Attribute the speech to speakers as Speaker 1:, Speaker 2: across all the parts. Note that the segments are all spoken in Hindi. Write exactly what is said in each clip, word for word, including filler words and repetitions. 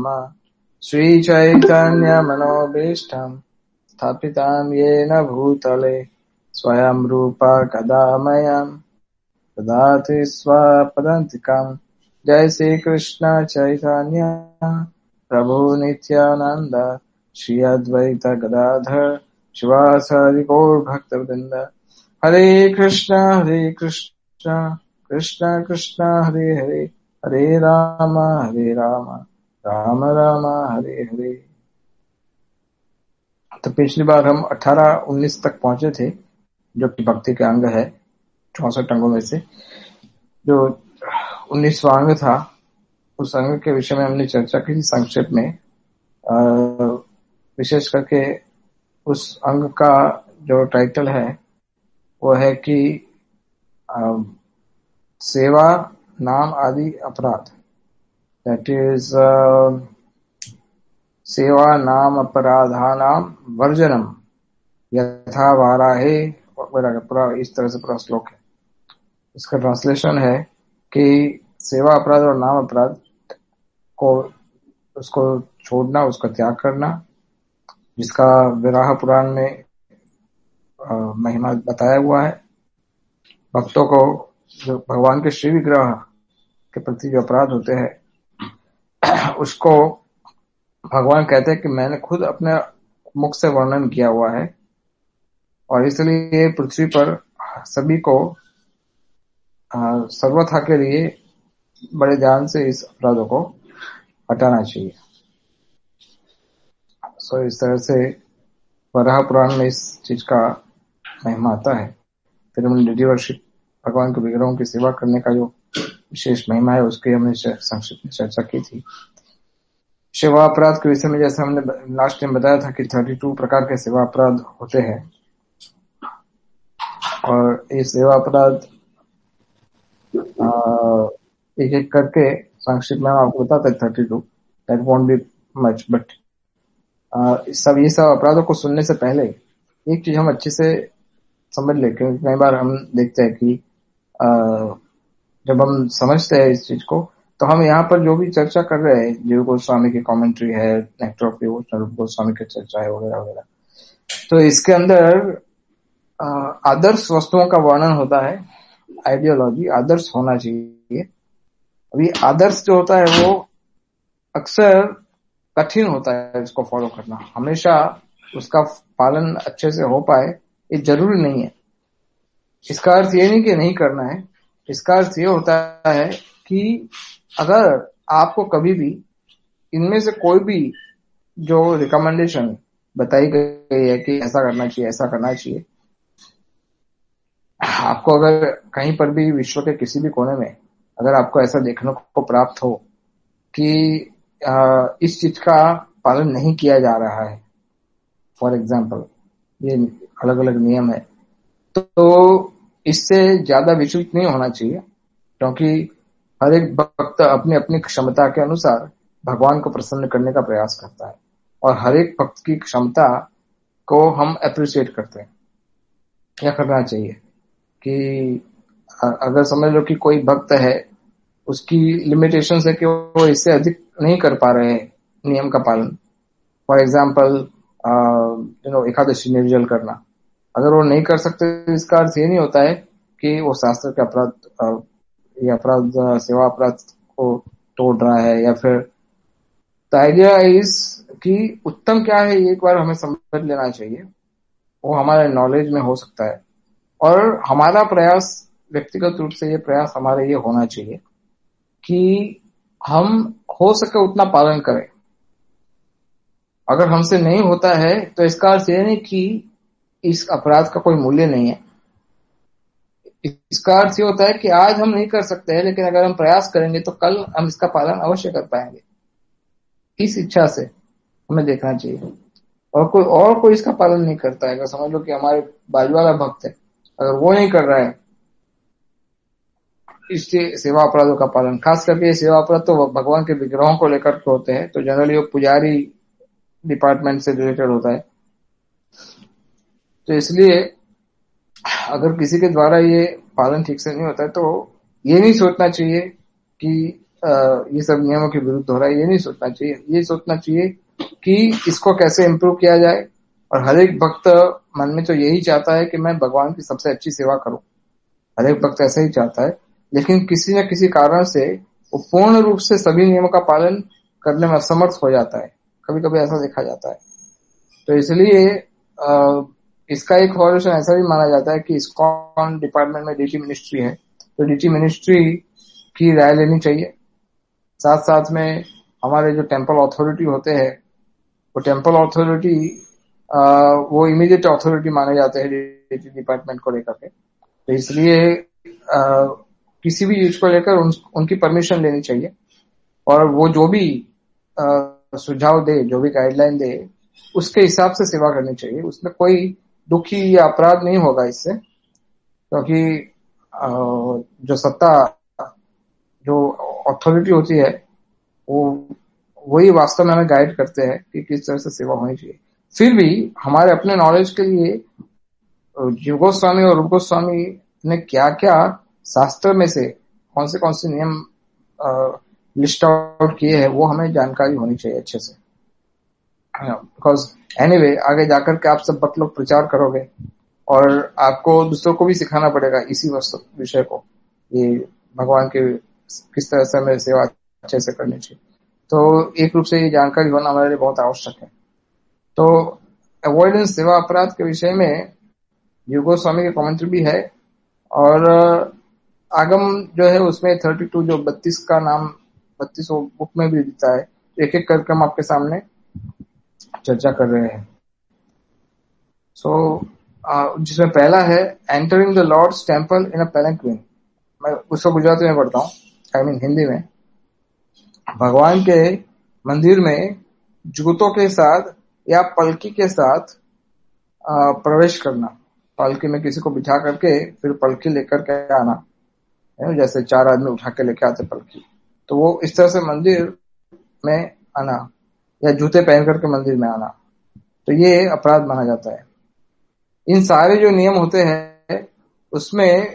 Speaker 1: श्रीचैतन्यमनोभीष्टम् स्थापितां येन भूतले स्वयं रूपा कदा मह्यं ददाति स्वपदान्तिकम्। जय श्री कृष्ण चैतन्य प्रभु नित्यानंद श्री अद्वैत गदाधर शिवासादि गौर भक्तवृंद। हरे कृष्ण हरे कृष्ण कृष्ण कृष्ण हरे हरे, हरे राम हरे राम राम राम हरे हरे। तो पिछली बार हम अठारह उन्नीस तक पहुंचे थे, जो कि भक्ति के अंग है, चौसठ अंगों में से जो उन्नीसवां अंग था, उस अंग के विषय में हमने चर्चा की संक्षेप में। विशेष करके उस अंग का जो टाइटल है वो है कि आ, सेवा नाम आदि अपराध, दैट इज सेवा नाम अपराधानाम वर्जनम यथा वाराहे वगैरह, पूरा इस तरह से पूरा श्लोक है। इसका ट्रांसलेशन है कि सेवा अपराध और नाम अपराध को उसको छोड़ना, उसका त्याग करना, जिसका विराह पुराण में आ, महिमा बताया हुआ है। भक्तों को जो भगवान के श्री विग्रह के प्रति जो अपराध होते हैं उसको भगवान कहते हैं कि मैंने खुद अपने मुख से वर्णन किया हुआ है, और इसलिए पृथ्वी पर सभी को सर्वथा के लिए बड़े ध्यान से इस अपराधों को हटाना चाहिए। सो इस तरह से वराह पुराण में इस चीज का महिमा आता है। फिर हमने डिडी वर्शिप, भगवान के विग्रहों की सेवा करने का जो विशेष महिमा है उसकी हमने संक्षिप्त में चर्चा की थी। सेवा अपराध के विषय में जैसे हमने लास्ट टाइम बताया था कि बत्तीस प्रकार के सेवा अपराध होते हैं, और ये सेवा अपराध एक एक करके संक्षिप्त में आपको बताता है thirty two, that won't be much, but सब ये सब अपराधों को सुनने से पहले एक चीज हम अच्छे से समझ ले, क्योंकि कई बार हम देखते हैं कि आ, जब हम समझते हैं इस चीज को, तो हम यहाँ पर जो भी चर्चा कर रहे हैं, जीव गोस्वामी की कमेंट्री है, नेक्टर ऑफ डिवोशन गोस्वामी की चर्चा है वगैरह वगैरह, तो इसके अंदर आदर्श वस्तुओं का वर्णन होता है। आइडियोलॉजी आदर्श होना चाहिए। अभी आदर्श जो होता है वो अक्सर कठिन होता है इसको फॉलो करना, हमेशा उसका पालन अच्छे से हो पाए ये जरूरी नहीं है। इसका अर्थ ये नहीं कि नहीं करना है, इसका अर्थ ये होता है कि अगर आपको कभी भी इनमें से कोई भी जो रिकमेंडेशन बताई गई है कि ऐसा करना चाहिए ऐसा करना चाहिए, आपको अगर कहीं पर भी विश्व के किसी भी कोने में अगर आपको ऐसा देखने को प्राप्त हो कि इस चीज का पालन नहीं किया जा रहा है, फॉर एग्जाम्पल ये अलग अलग नियम है, तो इससे ज्यादा विचलित नहीं होना चाहिए, क्योंकि हर एक भक्त अपनी अपनी क्षमता के अनुसार भगवान को प्रसन्न करने का प्रयास करता है, और हर एक भक्त की क्षमता को हम अप्रिशिएट करते हैं। क्या करना चाहिए कि अगर समझ लो कि कोई भक्त है, उसकी लिमिटेशन है कि वो इससे अधिक नहीं कर पा रहे हैं नियम का पालन, for example you know Ekadashi निर्जल करना, अगर वो नहीं कर सकते, इसका अर्थ ये नहीं होता है कि वो शास्त्र के अपराध या अपराध सेवा अपराध को तोड़ रहा है, या फिर द आइडिया इज कि उत्तम क्या है ये एक बार हमें समझ लेना चाहिए। वो हमारे नॉलेज में हो सकता है, और हमारा प्रयास व्यक्तिगत रूप से ये प्रयास हमारे ये होना चाहिए कि हम हो सके उतना पालन करें। अगर हमसे नहीं होता है तो इसका अर्थ यह नहीं कि इस अपराध का कोई मूल्य नहीं है। इसका अर्थ ये होता है कि आज हम नहीं कर सकते हैं, लेकिन अगर हम प्रयास करेंगे तो कल हम इसका पालन अवश्य कर पाएंगे। इस इच्छा से हमें देखना चाहिए। और कोई और कोई इसका पालन नहीं करता है, अगर समझ लो कि हमारे बाजू वाला भक्त है, अगर वो नहीं कर रहा है इससे सेवा अपराधों का पालन, खास करके सेवा अपराध तो भगवान के विग्रहों को लेकर होते हैं, तो जनरली वो पुजारी डिपार्टमेंट से रिलेटेड होता है। तो इसलिए अगर किसी के द्वारा ये पालन ठीक से नहीं होता है तो ये नहीं सोचना चाहिए कि ये सब नियमों के विरुद्ध हो रहा है, ये नहीं सोचना चाहिए। ये सोचना चाहिए कि इसको कैसे इम्प्रूव किया जाए। और हर एक भक्त मन में तो यही चाहता है कि मैं भगवान की सबसे अच्छी सेवा करूं, हर एक भक्त ऐसा ही चाहता है। लेकिन किसी न किसी कारण से वो पूर्ण रूप से सभी नियमों का पालन करने में असमर्थ हो जाता है, कभी कभी ऐसा देखा जाता है। तो इसलिए इसका एक सॉल्यूशन ऐसा भी माना जाता है कि इस्कॉन डिपार्टमेंट में डीटी मिनिस्ट्री है, तो डीटी मिनिस्ट्री की राय लेनी चाहिए। साथ साथ में हमारे जो टेम्पल अथॉरिटी होते हैं, वो टेम्पल अथॉरिटी वो इमीडिएट अथॉरिटी माने जाते हैं डीटी डिपार्टमेंट को लेकर के। तो इसलिए आ, किसी भी चीज को लेकर उन, उनकी परमिशन लेनी चाहिए, और वो जो भी आ, सुझाव दे, जो भी गाइडलाइन दे, उसके हिसाब से सेवा करनी चाहिए। उसमें कोई दुखी या अपराध नहीं होगा इससे, क्योंकि जो सत्ता, जो अथॉरिटी होती है, वो वही वास्तव में हमें गाइड करते हैं कि किस तरह से सेवा होनी चाहिए। फिर भी हमारे अपने नॉलेज के लिए जीव गोस्वामी और रूप गोस्वामी ने क्या क्या शास्त्र में से कौन से कौन से नियम लिस्ट आउट किए हैं, वो हमें जानकारी होनी चाहिए अच्छे से। बिकॉज एनीवे आगे जाकर के आप सब भक्त लोग प्रचार करोगे और आपको दूसरों को भी सिखाना पड़ेगा इसी वस्तु विषय को, ये भगवान के किस तरह से हमें सेवा अच्छे से करनी चाहिए। तो एक रूप से ये जानकारी होना हमारे लिए बहुत आवश्यक है। तो अवॉइडेंस सेवा अपराध के विषय में जीव गोस्वामी के कमेंट्री भी है, और आगम जो है उसमें बत्तीस जो बत्तीस का नाम बत्तीस बुक में भी दिखता है। एक एक करके हम आपके सामने चर्चा कर रहे हैं। सो so, जिसमें पहला है entering the Lord's temple in a palanquin. मैं उसको गुजराती में पढ़ता हूँ, आई मीन हिंदी में। भगवान के मंदिर में जूतों के साथ या पलकी के साथ प्रवेश करना, पलकी में किसी को बिठा करके फिर पलकी लेकर के आना, जैसे चार आदमी उठा के लेके आते पलकी, तो वो इस तरह से मंदिर में आना या जूते पहन करके मंदिर में आना, तो ये अपराध माना जाता है। इन सारे जो नियम होते हैं उसमें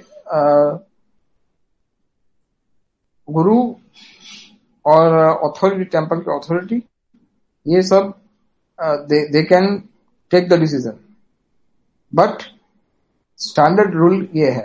Speaker 1: गुरु और अथॉरिटी, टेम्पल की अथॉरिटी, ये सब they can take the decision, but standard rule ये है।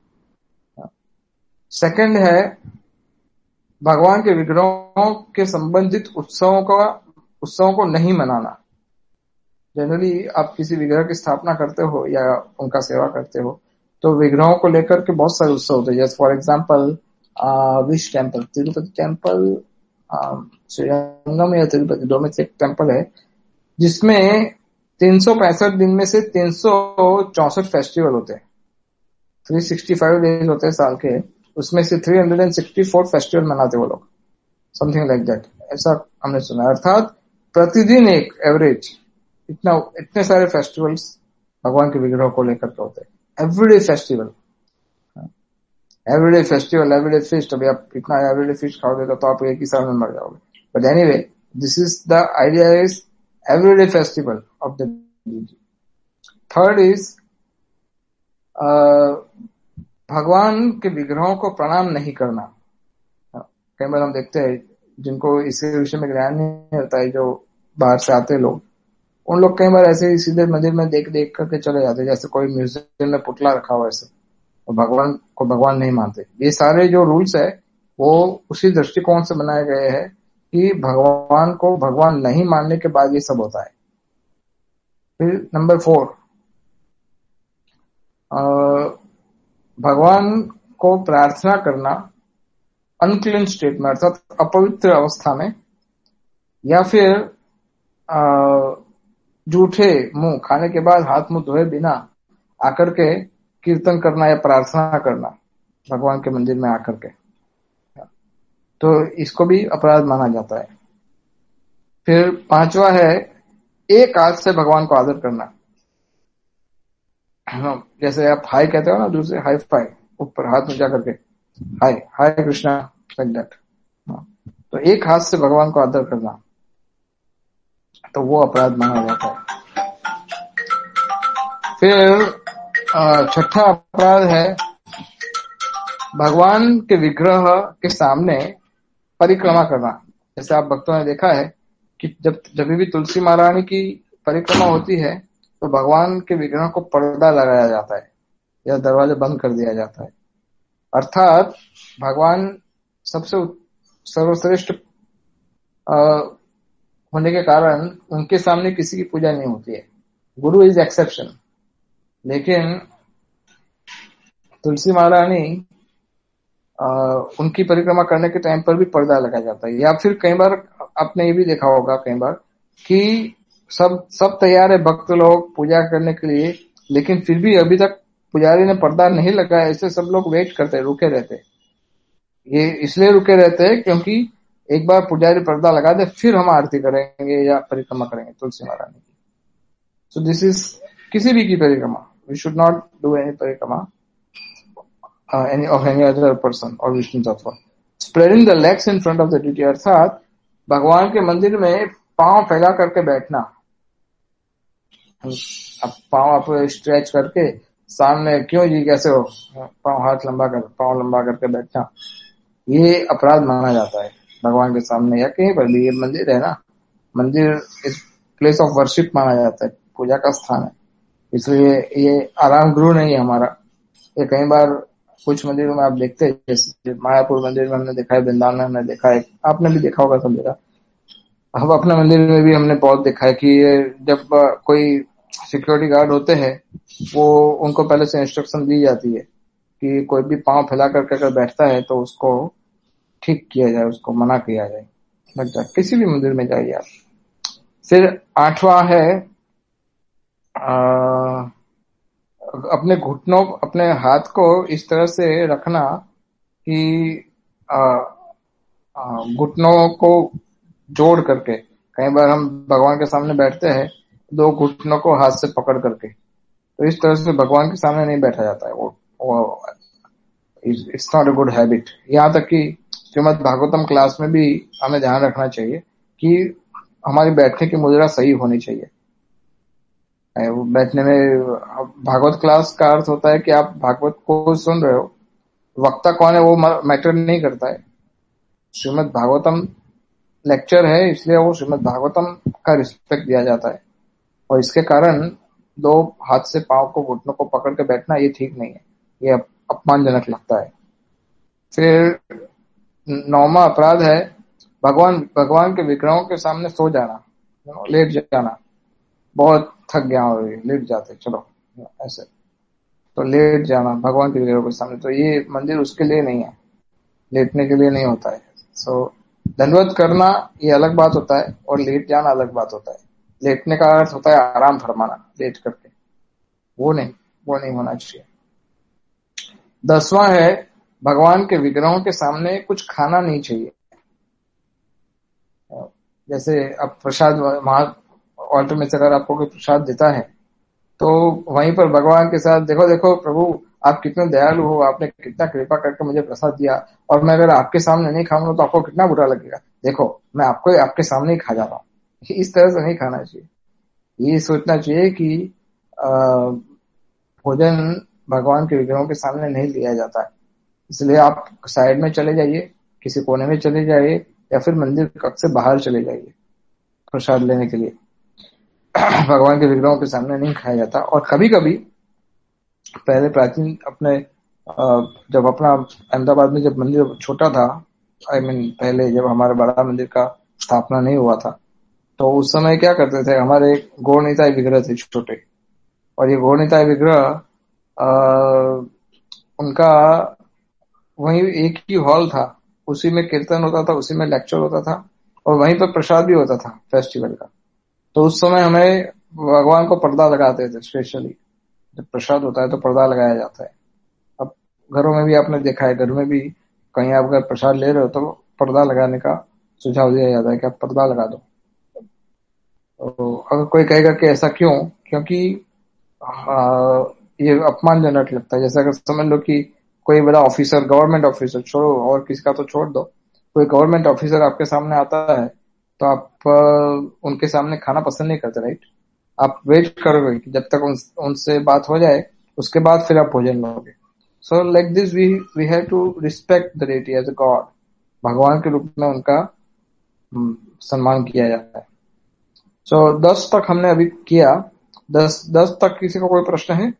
Speaker 1: सेकंड है भगवान के विग्रहों के संबंधित उत्सवों का उत्सवों को नहीं मनाना। जनरली आप किसी विग्रह की स्थापना करते हो या उनका सेवा करते हो तो विग्रहों को लेकर के बहुत सारे उत्सव होते हैं। जैसे for example wish temple, Tirupati temple, Srirangam या तिरुपति दो में से एक टेम्पल है जिसमें तीन सौ पैंसठ दिन में से तीन सौ चौसठ फेस्टिवल होते हैं, तीन सौ पैंसठ डेज होते हैं साल के, उसमें से तीन सौ चौंसठ फेस्टिवल मनाते वो लोग, समथिंग लाइक दैट, ऐसा हमने सुना। अर्थात प्रतिदिन एक एवरेज इतना इतने सारे फेस्टिवल्स भगवान के विग्रह को लेकर के होते हैं। Everyday festival, everyday festival, everyday feast. अभी आप इतना एवरीडे फीस्ट खाओगे तो आप एक ही साल में मर जाओगे, but anyway this is the idea, is everyday festival of the deity. Third is भगवान के विग्रहों को प्रणाम नहीं करना। कई बार हम देखते हैं जिनको इसी विषय में ज्ञान नहीं होता है, जो बाहर से आते लोग, उन लोग कई बार ऐसे ही सीधे मंदिर में देख देख करके चले जाते, जैसे कोई म्यूजियम में पुतला रखा हुआ ऐसे, और भगवान को भगवान नहीं मानते। ये सारे जो रूल्स है वो उसी दृष्टिकोण से बनाए गए हैं कि भगवान को भगवान नहीं मानने के बाद ये सब होता है। फिर नंबर फोर, भगवान को प्रार्थना करना अनक्लीन स्टेट में, अर्थात अपवित्र अवस्था में, या फिर जूठे मुंह खाने के बाद हाथ मुंह धोए बिना आकर के कीर्तन करना या प्रार्थना करना भगवान के मंदिर में आकर के, तो इसको भी अपराध माना जाता है। फिर पांचवा है एक हाथ से भगवान को आदर करना। जैसे आप हाय कहते हो ना, दूसरे हाई फाई, ऊपर हाथ में जाकर के हाय हाय कृष्णा, लाइक दैट, तो एक हाथ से भगवान को आदर करना, तो वो अपराध माना जाता है। फिर छठा अपराध है भगवान के विग्रह के सामने परिक्रमा करना, जैसे आप भक्तों ने देखा है कि जब जब भी तुलसी महारानी की परिक्रमा होती है तो भगवान के विग्रह को पर्दा लगाया जाता है या दरवाजा बंद कर दिया जाता है। अर्थात भगवान सबसे सर्वश्रेष्ठ होने के कारण उनके सामने किसी की पूजा नहीं होती है। गुरु इज एक्सेप्शन, लेकिन तुलसी महारानी उनकी परिक्रमा करने के टाइम पर भी पर्दा लगाया जाता है। या फिर कई बार आपने ये भी देखा होगा कई बार कि सब सब तैयार है भक्त लोग पूजा करने के लिए, लेकिन फिर भी अभी तक पुजारी ने पर्दा नहीं लगाया, ऐसे सब लोग वेट करते, रुके रहते। ये इसलिए रुके रहते हैं क्योंकि एक बार पुजारी पर्दा लगा दे फिर हम आरती करेंगे या परिक्रमा करेंगे तुलसी महारानी की। सो दिस इज किसी भी की परिक्रमा, we should not do any परिक्रमा any of any other person और विष्णु तत्व। Spreading the legs in front of the deity, अर्थात भगवान के मंदिर में पांव फैला करके बैठना। अब पांव आप स्ट्रेच करके सामने, क्यों जी कैसे हो, पांव हाथ लंबा कर पांव लंबा करके बैठना, ये अपराध माना जाता है भगवान के सामने या कहीं पर भी। ये मंदिर है ना, मंदिर इस प्लेस ऑफ वर्शिप माना जाता है, पूजा का स्थान है, इसलिए ये आराम गृह नहीं है हमारा। ये कई बार कुछ मंदिरों में आप देखते हैं, जैसे मायापुर मंदिर में हमने देखा है, वृंदावन में हमने देखा है, आपने भी देखा होगा सब जगह। अब अपने मंदिर में भी हमने बहुत देखा है कि जब कोई सिक्योरिटी गार्ड होते हैं वो उनको पहले से इंस्ट्रक्शन दी जाती है कि कोई भी पांव फैला करके अगर बैठता है तो उसको ठीक किया जाए, उसको मना किया जाए। बच्चा किसी भी मंदिर में जाइए आप। फिर आठवां है आ, अपने घुटनों अपने हाथ को इस तरह से रखना कि घुटनों को जोड़ करके, कई बार हम भगवान के सामने बैठते हैं दो घुटनों को हाथ से पकड़ करके, तो इस तरह से भगवान के सामने नहीं बैठा जाता है, वो, वो it's not a good habit. यहाँ तक कि श्रीमद् भागवतम क्लास में भी हमें ध्यान रखना चाहिए कि हमारी बैठने की मुद्रा सही होनी चाहिए। बैठने में भागवत क्लास का अर्थ होता है कि आप भागवत को सुन रहे हो, वक्ता कौन है वो मैटर नहीं करता है। श्रीमद् भागवतम लेक्चर है, इसलिए वो श्रीमद् भागवतम का रिस्पेक्ट दिया जाता है, और इसके कारण दो हाथ से पांव को घुटनों को पकड़ के बैठना ये ठीक नहीं है, ये अपमानजनक लगता है। फिर नौवां अपराध है भगवान भगवान के विग्रहों के सामने सो जाना, लेट जाना। बहुत थक गया हो, लेट जाते चलो ऐसे, तो लेट जाना भगवान के विग्रहों के सामने, तो ये मंदिर उसके लिए नहीं है, लेटने के लिए नहीं होता है। सो दंडवत करना ये अलग बात होता है और लेट जाना अलग बात होता है। लेटने का अर्थ होता है आराम फरमाना लेट करके, वो नहीं वो नहीं होना चाहिए। दसवां है भगवान के विग्रहों के सामने कुछ खाना नहीं चाहिए। जैसे अब प्रसाद वहां ऑल्टर में से अगर आपको कोई प्रसाद देता है तो वहीं पर भगवान के साथ देखो देखो प्रभु आप कितने दयालु हो, आपने कितना कृपा करके मुझे प्रसाद दिया, और मैं अगर आपके सामने नहीं खाऊंगा तो आपको कितना बुरा लगेगा, देखो मैं आपको आपके सामने ही खा जा रहा हूँ। इस तरह से नहीं खाना चाहिए। ये सोचना चाहिए कि भोजन भगवान के विग्रहों के सामने नहीं लिया जाता है, इसलिए आप साइड में चले जाइए, किसी कोने में चले जाइए, या फिर मंदिर कक्ष से बाहर चले जाइए प्रसाद लेने के लिए। भगवान के विग्रहों के सामने नहीं खाया जाता। और कभी कभी पहले प्राचीन अपने जब अपना अहमदाबाद में जब मंदिर छोटा था, आई मीन पहले जब हमारे बड़ा मंदिर का स्थापना नहीं हुआ था, तो उस समय क्या करते थे, हमारे गौरनिताय विग्रह थे छोटे, और ये गौरनिताय विग्रह उनका वहीं एक ही हॉल था, उसी में कीर्तन होता था, उसी में लेक्चर होता था, और वहीं पर प्रसाद भी होता था फेस्टिवल का। तो उस समय हमें भगवान को पर्दा लगाते थे, स्पेशली जब प्रसाद होता है तो पर्दा लगाया जाता है। अब घरों में भी आपने देखा है, घर में भी कहीं आप अगर प्रसाद ले रहे हो तो पर्दा लगाने का सुझाव दिया जाता है कि आप पर्दा लगा दो। तो अगर कोई कहेगा कि ऐसा क्यों, क्योंकि आ, ये अपमानजनक लगता है। जैसे अगर समझ लो कि कोई बड़ा ऑफिसर, गवर्नमेंट ऑफिसर छोड़ो और किसी का तो छोड़ दो, कोई गवर्नमेंट ऑफिसर आपके सामने आता है तो आप उनके सामने खाना पसंद नहीं करते, राइट? आप वेट करोगे कि जब तक उन, उनसे बात हो जाए, उसके बाद फिर आप भोजन लोगे। So like this we we have to respect the deity as a god. भगवान के रूप में उनका सम्मान किया जाता है। सो so, दस तक हमने अभी किया। दस दस तक किसी को कोई प्रश्न है?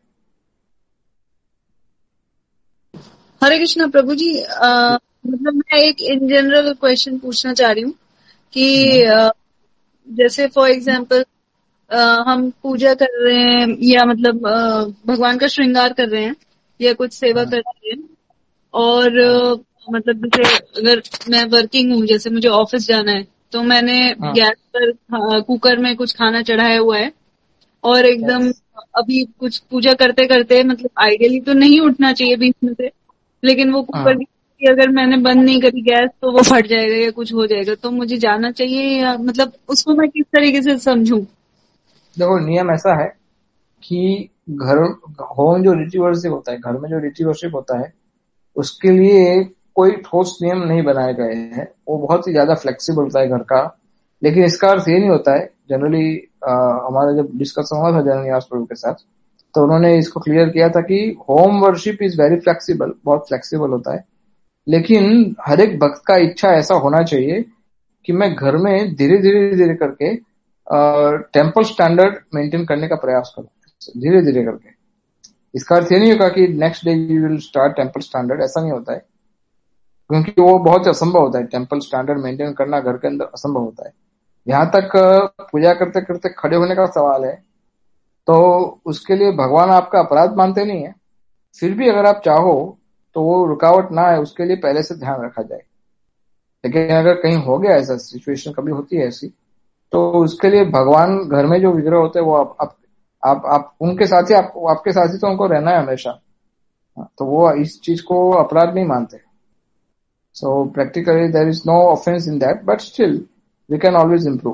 Speaker 2: हरे कृष्णा प्रभु जी। आ, मतलब मैं एक इन जनरल क्वेश्चन पूछना चाह रही हूँ कि आ, जैसे फॉर एग्जांपल हम पूजा कर रहे हैं या मतलब आ, भगवान का श्रृंगार कर रहे हैं या कुछ सेवा कर रहे हैं और आ, मतलब जैसे अगर मैं वर्किंग हूँ, जैसे मुझे ऑफिस जाना है तो मैंने गैस पर आ, कुकर में कुछ खाना चढ़ाया हुआ है और एकदम अभी कुछ पूजा करते करते मतलब आइडियली तो नहीं उठना चाहिए बीच में से, लेकिन वो कुकर की अगर मैंने बंद नहीं करी गैस तो वो फट जाएगा या कुछ हो जाएगा, तो मुझे जाना चाहिए या मतलब उसको मैं किस तरीके से समझूं?
Speaker 1: देखो, नियम ऐसा है कि घर होम जो रीति वर्शिप होता है, घर में जो रीति वर्शिप होता है, उसके लिए कोई ठोस नियम नहीं बनाए गए हैं। वो बहुत ही ज्यादा फ्लेक्सिबल होता है घर का। लेकिन इसका अर्थ ये नहीं होता है, जनरली हमारा जब डिस्कशन हुआ था जन निवास प्रभु के साथ, तो उन्होंने इसको क्लियर किया था कि home worship is very flexible, बहुत फ्लेक्सिबल होता है। लेकिन हर एक भक्त का इच्छा ऐसा होना चाहिए कि मैं घर में धीरे धीरे धीरे करके टेम्पल स्टैंडर्ड मेंटेन करने का प्रयास करूं, धीरे धीरे करके। इसका अर्थ ये नहीं होगा कि next day you will start temple standard, ऐसा नहीं होता है, क्योंकि वो बहुत असंभव होता है। टेम्पल स्टैंडर्ड मेंटेन करना घर के अंदर असंभव होता है। यहाँ तक पूजा करते करते खड़े होने का सवाल है, तो उसके लिए भगवान आपका अपराध मानते नहीं है। फिर भी अगर आप चाहो तो वो रुकावट ना है, उसके लिए पहले से ध्यान रखा जाए। लेकिन अगर कहीं हो गया ऐसा, सिचुएशन कभी होती है ऐसी, तो उसके लिए भगवान घर में जो विग्रह होते हैं वो आप आप आप, आप उनके साथ ही आप, आपके साथ ही तो उनको रहना है हमेशा, तो वो इस चीज को अपराध नहीं मानते। So practically there is no offence in that, but still we can always improve.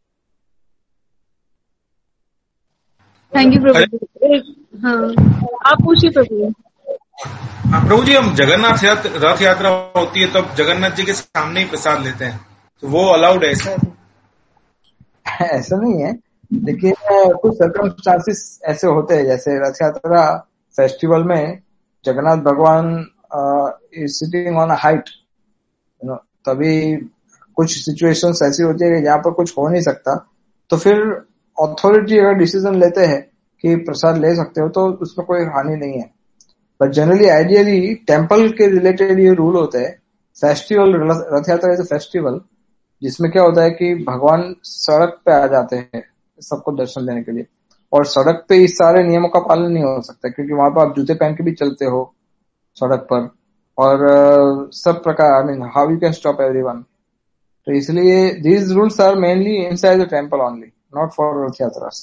Speaker 2: Thank you प्रभु जी। हाँ, आप पूछिए प्रभु जी।
Speaker 3: प्रभु जी, हम जगन्नाथ रथ यात्रा होती है तब तो जगन्नाथ जी के सामने ही प्रसाद लेते हैं, तो वो अलाउड है? ऐसा
Speaker 1: ऐसा नहीं है, लेकिन कुछ सर्कमस्टांसिस ऐसे होते हैं, जैसे रथ यात्रा फेस्टिवल में जगन्नाथ भगवान is sitting on a height, you know, तभी कुछ सिचुएशंस ऐसी होती है कि जहां पर कुछ हो नहीं सकता, तो फिर अथॉरिटी अगर डिसीजन लेते हैं कि प्रसाद ले सकते हो तो उसमें कोई हानि नहीं है। बट जनरली आइडियली टेम्पल के रिलेटेड ये रूल होते हैं। फेस्टिवल, रथ यात्रा इज अ फेस्टिवल जिसमें क्या होता है कि भगवान सड़क पे आ जाते हैं सबको दर्शन देने के लिए, और सड़क पे इस सारे नियमों का पालन नहीं हो सकता, क्योंकि वहां पर आप जूते पहन के भी चलते हो सड़क पर, और uh, सब प्रकार, I mean how you can stop everyone. तो इसलिए these rules are mainly inside the temple only, not for Rath yatras.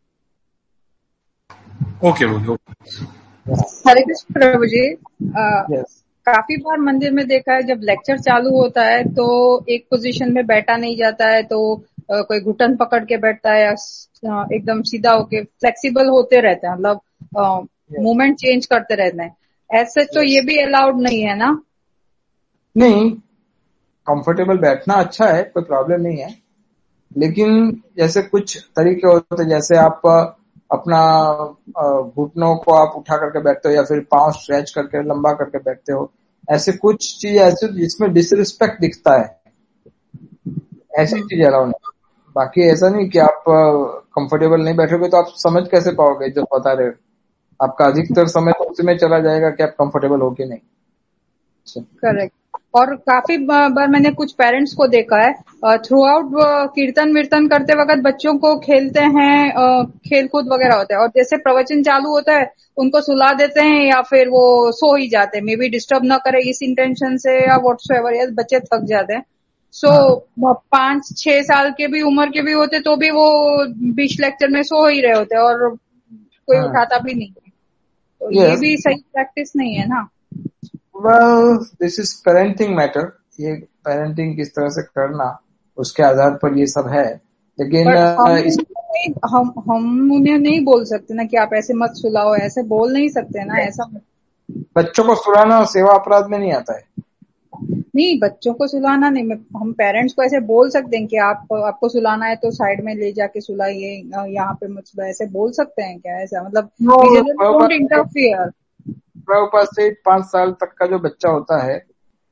Speaker 3: Okay
Speaker 4: Hare Krishna प्रभु जी।
Speaker 1: yes.
Speaker 4: काफी बार मंदिर में देखा है, जब लेक्चर चालू होता है तो एक पोजीशन में बैठा नहीं जाता है, तो आ, कोई घुटन पकड़ के बैठता है या एकदम सीधा होके फ्लेक्सिबल होते रहते हैं, मतलब मूवमेंट चेंज करते रहते हैं। ऐसे तो yes. ये भी अलाउड नहीं है ना? नहीं,
Speaker 1: कंफर्टेबल बैठना अच्छा है, कोई प्रॉब्लम नहीं है, लेकिन जैसे कुछ तरीके होते हैं, जैसे आप अपना घुटनों को आप उठा करके बैठते हो या फिर पांव स्ट्रेच करके लंबा करके बैठते हो, ऐसे कुछ चीज ऐसे जिसमें डिसरिस्पेक्ट दिखता है, ऐसी चीज अलाउड नहीं। बाकी ऐसा नहीं कि आप कंफर्टेबल नहीं बैठोगे तो आप समझ कैसे पाओगे जब बता रहे हो, आपका अधिकतर समय उसी में चला जाएगा कि आप कंफर्टेबल हो कि नहीं।
Speaker 4: करेक्ट। और काफी बार मैंने कुछ पेरेंट्स को देखा है, थ्रू आउट कीर्तन वीर्तन करते वक्त बच्चों को खेलते हैं, खेल कूद वगैरह होता है, और जैसे प्रवचन चालू होता है उनको सुला देते हैं या फिर वो सो ही जाते हैं, मे बी डिस्टर्ब ना करे इस इंटेंशन से या व्हाटसोएवर, या बच्चे थक जाते हैं। सो so, पांच छह साल के भी उम्र के भी होते तो भी वो बीच लेक्चर में सो ही रहे होते हैं और कोई उठाता भी नहीं है, तो yes. ये भी सही प्रैक्टिस नहीं है ना?
Speaker 1: Well, this is parenting matter. ये पेरेंटिंग किस तरह से करना उसके आधार पर ये सब है, लेकिन
Speaker 4: हम इस... हम हम उन्हें नहीं बोल सकते ना कि आप ऐसे मत सुलाओ, ऐसे बोल नहीं सकते ना। ऐसा
Speaker 1: बच्चों को सुलाना सेवा अपराध में नहीं आता है।
Speaker 4: नहीं, बच्चों को सुलाना नहीं, हम पेरेंट्स को ऐसे बोल सकते हैं कि आप आपको सुलाना है तो साइड में ले जाके सुलाइए, यहाँ पे मत सुलाइए, ऐसे बोल सकते हैं क्या? ऐसा मतलब डोंट इंटरफियर।
Speaker 1: प्रभुपाद से पांच साल तक का जो बच्चा होता है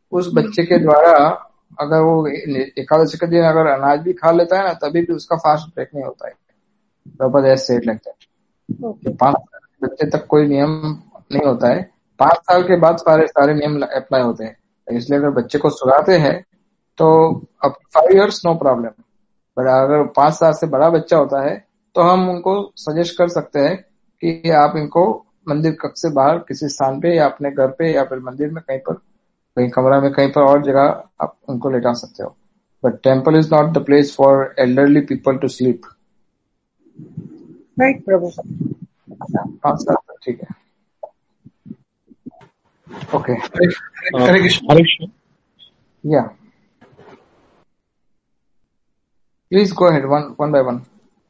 Speaker 1: उस बच्चे के द्वारा अगर वो एकादशी के दिन अगर अनाज भी खा लेता है ना, तभी भी उसका फास्ट ब्रेक नहीं होता है। सेट लगता है। पांच साल के बच्चे तक कोई नियम नहीं होता है, पांच साल के बाद सारे सारे नियम अप्लाई होते हैं। इसलिए अगर बच्चे को सुलाते हैं तो अब फाइव इयर्स नो प्रॉब्लम, पर अगर पांच साल से बड़ा बच्चा होता है तो हम उनको सजेस्ट कर सकते हैं कि आप इनको मंदिर कक्ष से बाहर किसी स्थान पे या अपने घर पे या फिर मंदिर में कहीं पर, कहीं कमरा में, कहीं पर और जगह आप उनको लेटा सकते हो। But temple is not the place for elderly people to sleep.
Speaker 4: Right प्रभु।
Speaker 1: पांच साल तक ठीक है। Okay,
Speaker 3: Hare Krishna.
Speaker 5: Hare Krishna.
Speaker 1: Yeah please go ahead, one one by one.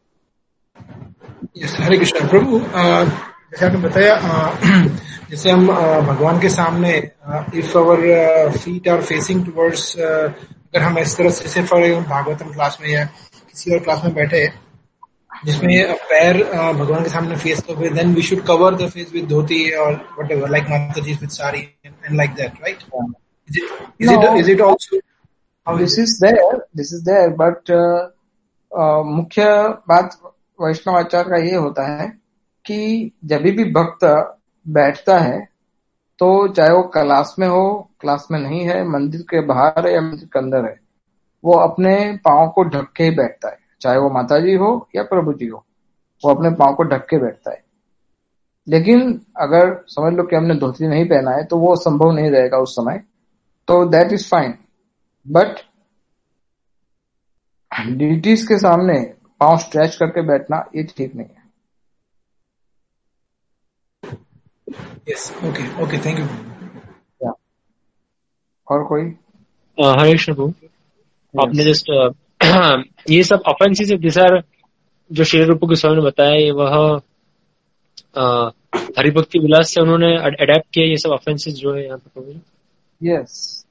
Speaker 3: Yes, Hare Krishna. प्रभु, जैसे आपने बताया, जैसे हम भगवान के सामने if our feet are facing towards, अगर हम इस तरह से फॉर भागवतम क्लास में या किसी और क्लास में बैठे जिसमें पैर भगवान के सामने फेस कर हुए, then we should cover the face with dhoti और whatever, like mata ji with sari and like that, right? Is it is it is it also how
Speaker 1: this is there this is there but मुख्य बात वैष्णव आचार का ये होता है कि जब भी भक्त बैठता है तो चाहे वो क्लास में हो, क्लास में नहीं है, मंदिर के बाहर है या मंदिर के अंदर है, वो अपने पांव को ढक के ही बैठता है। चाहे वो माता जी हो या प्रभु जी हो, वो अपने पांव को ढक के बैठता है। लेकिन अगर समझ लो कि हमने धोती नहीं पहना है तो वो संभव नहीं रहेगा उस समय, तो that is fine. But deities के सामने पांव स्ट्रेच करके बैठना ये ठीक नहीं है।
Speaker 3: Yes, okay okay, thank you.
Speaker 1: या और कोई?
Speaker 5: हरे कृष्ण प्रभु, आपने जस्ट ये सब ऑफेंसेस दिस आर जो श्री रूप गोस्वामी ने बताया, वह हरिभक्ति विलास से उन्होंने अडेप्ट किया ये सब ऑफेंसेस जो है यहाँ पे।
Speaker 1: यस,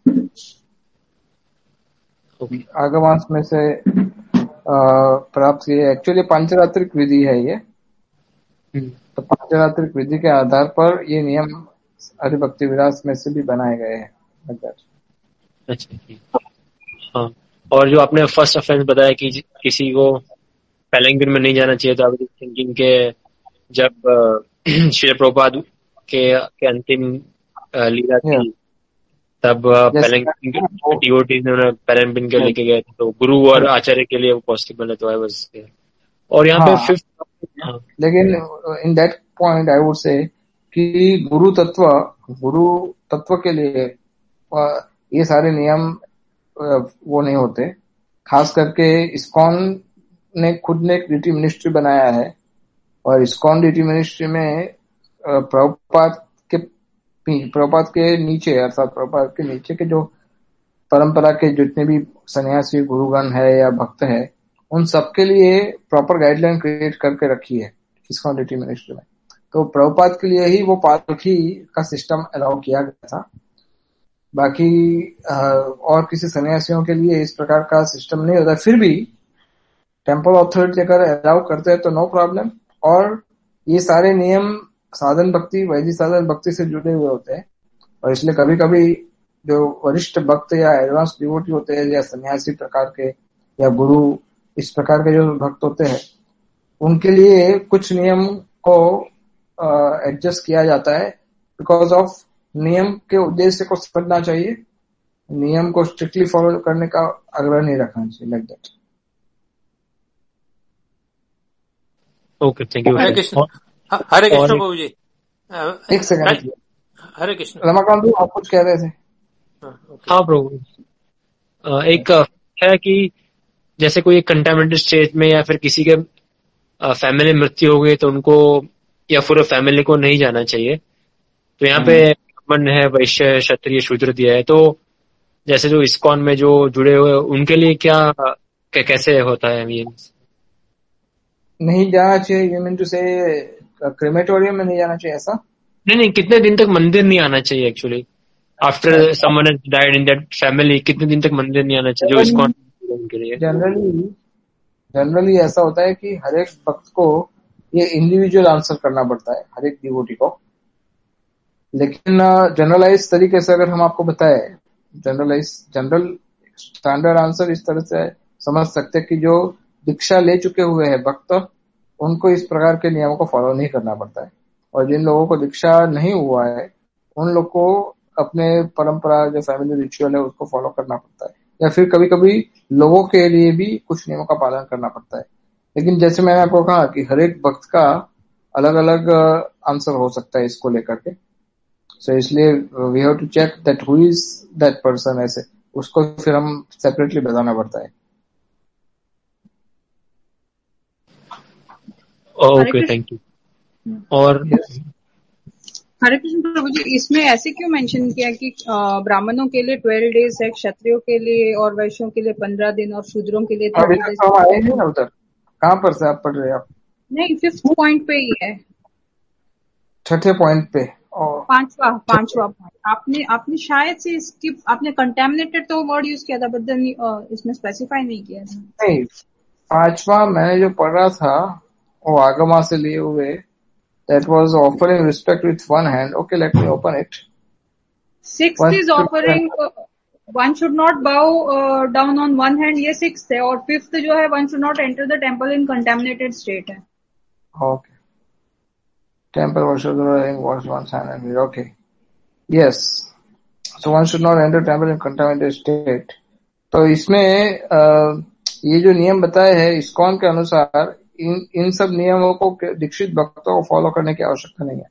Speaker 1: आगमांस में से प्राप्त किए। एक्चुअली पांचरात्रिक विधि है ये, तो पांचरात्रिक विधि के आधार पर ये नियम हरिभक्ति विलास में से भी बनाए गए हैं।
Speaker 5: अच्छा, हाँ। और जो आपने फर्स्ट ऑफेंस बताया कि किसी को पैलेंक्विन में नहीं जाना चाहिए, तो आप थिंकिंग के जब श्री प्रभुपाद के, के अंतिम लीला थी तब पैलेंक्विन के डिवोटीज ने पैलेंक्विन के लेके गए, तो गुरु और आचार्य के लिए वो पॉसिबल है, तो आई वाज देयर। और यहाँ पे फिफ्थ, लेकिन
Speaker 1: in that point I would say कि गुरु तत्व गुरु तत्व के लिए ये सारे नियम वो नहीं होते। खास करके इस्कॉन ने खुद ने एक डीटी मिनिस्ट्री बनाया है, और इस्कॉन डीटी मिनिस्ट्री में प्रभुपाद के प्रभुपाद के नीचे, अर्थात प्रभुपाद के नीचे के जो परंपरा के जितने भी सन्यासी गुरुगण है या भक्त है, उन सबके लिए प्रॉपर गाइडलाइन क्रिएट करके रखी है इस्कॉन डीटी मिनिस्ट्री में। तो प्रभुपाद के लिए ही वो पालकी का सिस्टम अलाउ किया गया था। बाकी और किसी सन्यासियों के लिए इस प्रकार का सिस्टम नहीं होता। फिर भी टेम्पल अथॉरिटी अगर अलाउ करते हैं तो नो प्रॉब्लम। और ये सारे नियम साधन भक्ति, वैदिक साधन भक्ति से जुड़े हुए होते हैं, और इसलिए कभी कभी जो वरिष्ठ भक्त या एडवांस डिवोटी होते हैं या सन्यासी प्रकार के या गुरु इस प्रकार के जो भक्त होते हैं, उनके लिए कुछ नियम को एडजस्ट किया जाता है बिकॉज ऑफ नियम के उद्देश्य को समझना चाहिए, नियम को स्ट्रिक्टली फॉलो करने का आग्रह नहीं रखना चाहिए, like that.
Speaker 5: Okay, thank you.
Speaker 6: Hare Krishna. Hare Krishna प्रभु जी,
Speaker 1: एक सेकंड।
Speaker 6: हरे कृष्ण।
Speaker 1: रमाकांत, आप कुछ कह रहे थे?
Speaker 5: हाँ प्रभु, एक है कि जैसे कोई कंटामिनेटेड स्टेज में या फिर किसी के फैमिली में मृत्यु हो गई तो उनको या पूरे फैमिली को नहीं जाना चाहिए। तो यहाँ पे ब्राह्मण है, वैश्य, क्षत्रिय, शूद्र दिया है, तो जैसे जो इस्कॉन में जो जुड़े हुए उनके लिए क्या कैसे होता है? मीन्स
Speaker 1: नहीं जाना चाहिए, you mean to say crematorium में नहीं जाना चाहिए ऐसा?
Speaker 5: नहीं नहीं, कितने दिन तक मंदिर नहीं आना चाहिए actually after someone has died in that family? कितने दिन तक मंदिर नहीं आना चाहिए जो इस्कॉन के लिए?
Speaker 1: जनरली जनरली ऐसा होता है कि हर एक भक्त को ये इंडिविजुअल आंसर करना पड़ता है, हर एक डिवोटी को। लेकिन जनरलाइज तरीके से अगर हम आपको बताएं, जनरलाइज जनरल स्टैंडर्ड आंसर इस तरह से समझ सकते हैं कि जो दीक्षा ले चुके हुए हैं भक्त, उनको इस प्रकार के नियमों को फॉलो नहीं करना पड़ता है, और जिन लोगों को दीक्षा नहीं हुआ है उन लोग को अपने परंपरा जो फैमिली रिचुअल है उसको फॉलो करना पड़ता है, या फिर कभी कभी लोगों के लिए भी कुछ नियमों का पालन करना पड़ता है। लेकिन जैसे मैंने आपको कहा कि हर एक भक्त का अलग अलग आंसर हो सकता है इसको लेकर के, सो so, इसलिए we have to check that who is that person, ऐसे उसको फिर हम सेपरेटली बताना पड़ता है।
Speaker 5: Okay, thank you. और
Speaker 4: हरे कृष्ण प्रभु जी, इसमें ऐसे क्यों मेंशन किया कि ब्राह्मणों के लिए ट्वेल्व डेज है, क्षत्रियों के लिए और वैश्यों के लिए पंद्रह दिन और शूद्रों के लिए थर्टी डेज?
Speaker 1: तो आए नहीं ना उधर, कहाँ पर से आप पढ़ रहे हैं आप?
Speaker 4: नहीं, फिफ्थ पॉइंट पे ही है,
Speaker 1: छठे पॉइंट पे, और
Speaker 4: पांचवा पांचवा पॉइंट। आपने आपने शायद से इसकी आपने कंटेमिनेटेड तो वर्ड यूज किया था, बट देन इसमें स्पेसिफाई नहीं किया था।
Speaker 1: नहीं, पांचवा मैंने जो पढ़ रहा था वो आगमा से लिए हुए, that was offering respect with one hand. Okay, let me open it.
Speaker 4: Sixth
Speaker 1: one
Speaker 4: is offering uh, one should not bow uh, down on one hand, ये sixth है, और fifth जो है one should not enter the temple in contaminated state है।
Speaker 1: Okay. Temple worship having washed one's hand and feet. Okay. Yes. So one should not enter temple in contaminated state. तो इसमें आ, ये जो नियम बताए हैं इस्कॉन के अनुसार, इन इन सब नियमों को दीक्षित भक्तों को फॉलो करने की आवश्यकता नहीं है,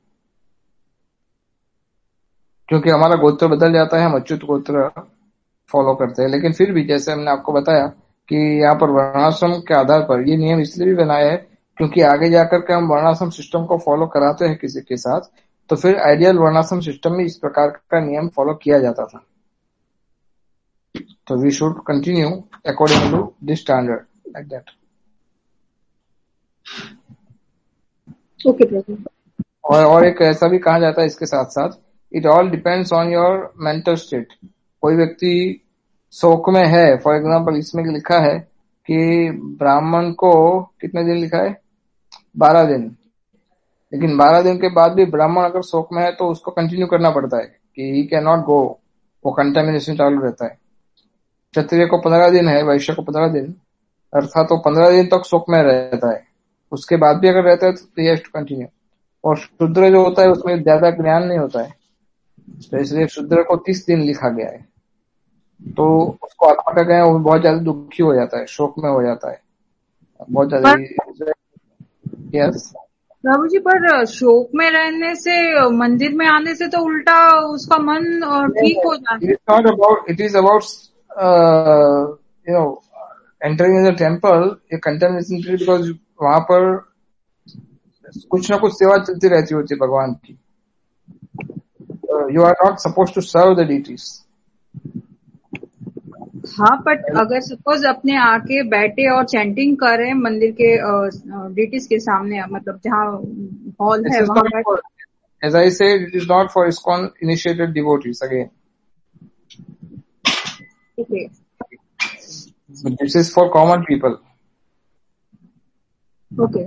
Speaker 1: क्योंकि हमारा गोत्र बदल जाता है, हम अच्युत गोत्र फॉलो करते हैं। लेकिन फिर भी जैसे हमने आपको बताया कि यहाँ पर वर्णाश्रम के आधार पर ये नियम इसलिए भी बनाए हैं क्योंकि आगे जाकर के हम वर्णाश्रम सिस्टम को फॉलो कराते हैं किसी के साथ, तो फिर आइडियल वर्णाश्रम सिस्टम में इस प्रकार का नियम फॉलो किया जाता था। तो we should continue according to this standard like that.
Speaker 4: Okay प्रभु।
Speaker 1: और और एक ऐसा भी कहा जाता है इसके साथ साथ, it all depends on your mental state. कोई व्यक्ति शोक में है, फॉर एग्जांपल इसमें लिखा है कि ब्राह्मण को कितने दिन लिखा है, बारह दिन, लेकिन बारह दिन के बाद भी ब्राह्मण अगर शोक में है तो उसको कंटिन्यू करना पड़ता है कि ही कैन नॉट गो, वो कंटेमिनेशन चालू रहता है। क्षत्रिय को पंद्रह दिन है, वैश्य को पंद्रह दिन, अर्थात वो पंद्रह दिन तक शोक में रहता है, उसके बाद भी अगर रहता है तो ही हैज टू कंटिन्यू। और शूद्र जो होता है उसमें ज्यादा ज्ञान नहीं होता है, तो इसलिए शूद्र को तीस दिन लिखा गया है, तो उसको आत्मा का ज्ञान वो बहुत ज्यादा दुखी हो जाता है, शोक में हो जाता है बहुत ज्यादा। यस
Speaker 4: प्रभु जी, पर शोक में रहने से, मंदिर में आने से तो उल्टा उसका मन ठीक हो जाता है।
Speaker 1: It is not about, it is about you know entering in the temple a contamination, because वहां पर कुछ ना कुछ सेवा चलती रहती होती है भगवान की। You are not suppose to serve the deities.
Speaker 4: हाँ, बट अगर सपोज अपने आके बैठे और चैंटिंग करें मंदिर के डीटीज के सामने, मतलब जहाँ हॉल है वहां,
Speaker 1: as I said, it is not for ISKCON initiated devotees again.
Speaker 4: Okay.
Speaker 1: But this is for common people.
Speaker 4: Okay.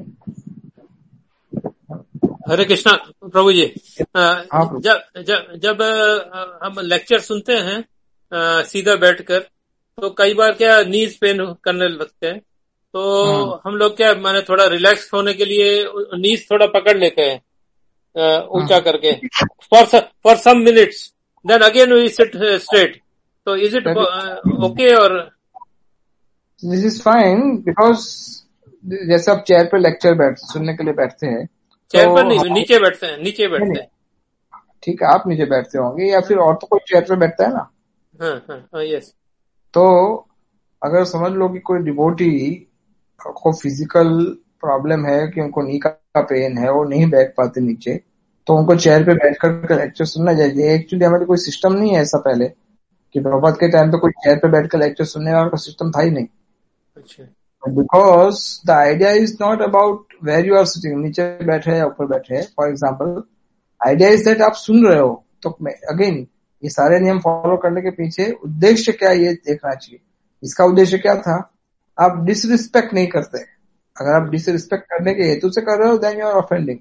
Speaker 6: हरे कृष्णा प्रभु जी, जब जब जब हम लेक्चर सुनते हैं सीधा बैठकर, तो कई बार क्या नीज पेन करने लगते हैं, तो हम लोग क्या माने थोड़ा रिलैक्स होने के लिए नीज थोड़ा पकड़ लेते हैं ऊंचा करके for for some minutes, then again we sit straight. तो इज इट ओके? और
Speaker 1: दिस इज फाइन, बिकॉज जैसे आप चेयर पे लेक्चर बैठ सुनने के लिए बैठते हैं,
Speaker 6: चेयर पर नहीं, नीचे बैठते हैं, नीचे बैठते हैं।
Speaker 1: ठीक है, आप नीचे बैठते होंगे या फिर और तो कोई चेयर पे बैठता है ना।
Speaker 6: हाँ हाँ यस।
Speaker 1: तो अगर समझ लो कि कोई डिवोटी को फिजिकल प्रॉब्लम है कि उनको नी का पेन है, वो नहीं बैठ पाते नीचे, तो उनको चेयर पे बैठ कर लेक्चर सुनना चाहिए। एक्चुअली हमारी कोई सिस्टम नहीं है ऐसा पहले कि प्रभात के टाइम पे कोई चेयर पे बैठ कर लेक्चर सुनने वाला का सिस्टम था ही नहीं।
Speaker 6: अच्छा।
Speaker 1: Because the idea is not about where you are sitting, नीचे बैठे या ऊपर बैठे। For example idea is that आप सुन रहे हो, तो अगेन ये सारे नियम फॉलो करने के पीछे उद्देश्य क्या है ये देखना चाहिए। इसका उद्देश्य क्या था, आप डिसरिस्पेक्ट नहीं करते। अगर आप डिसरिस्पेक्ट करने के हेतु से कर रहे हो देन यू आर ऑफेंडिंग।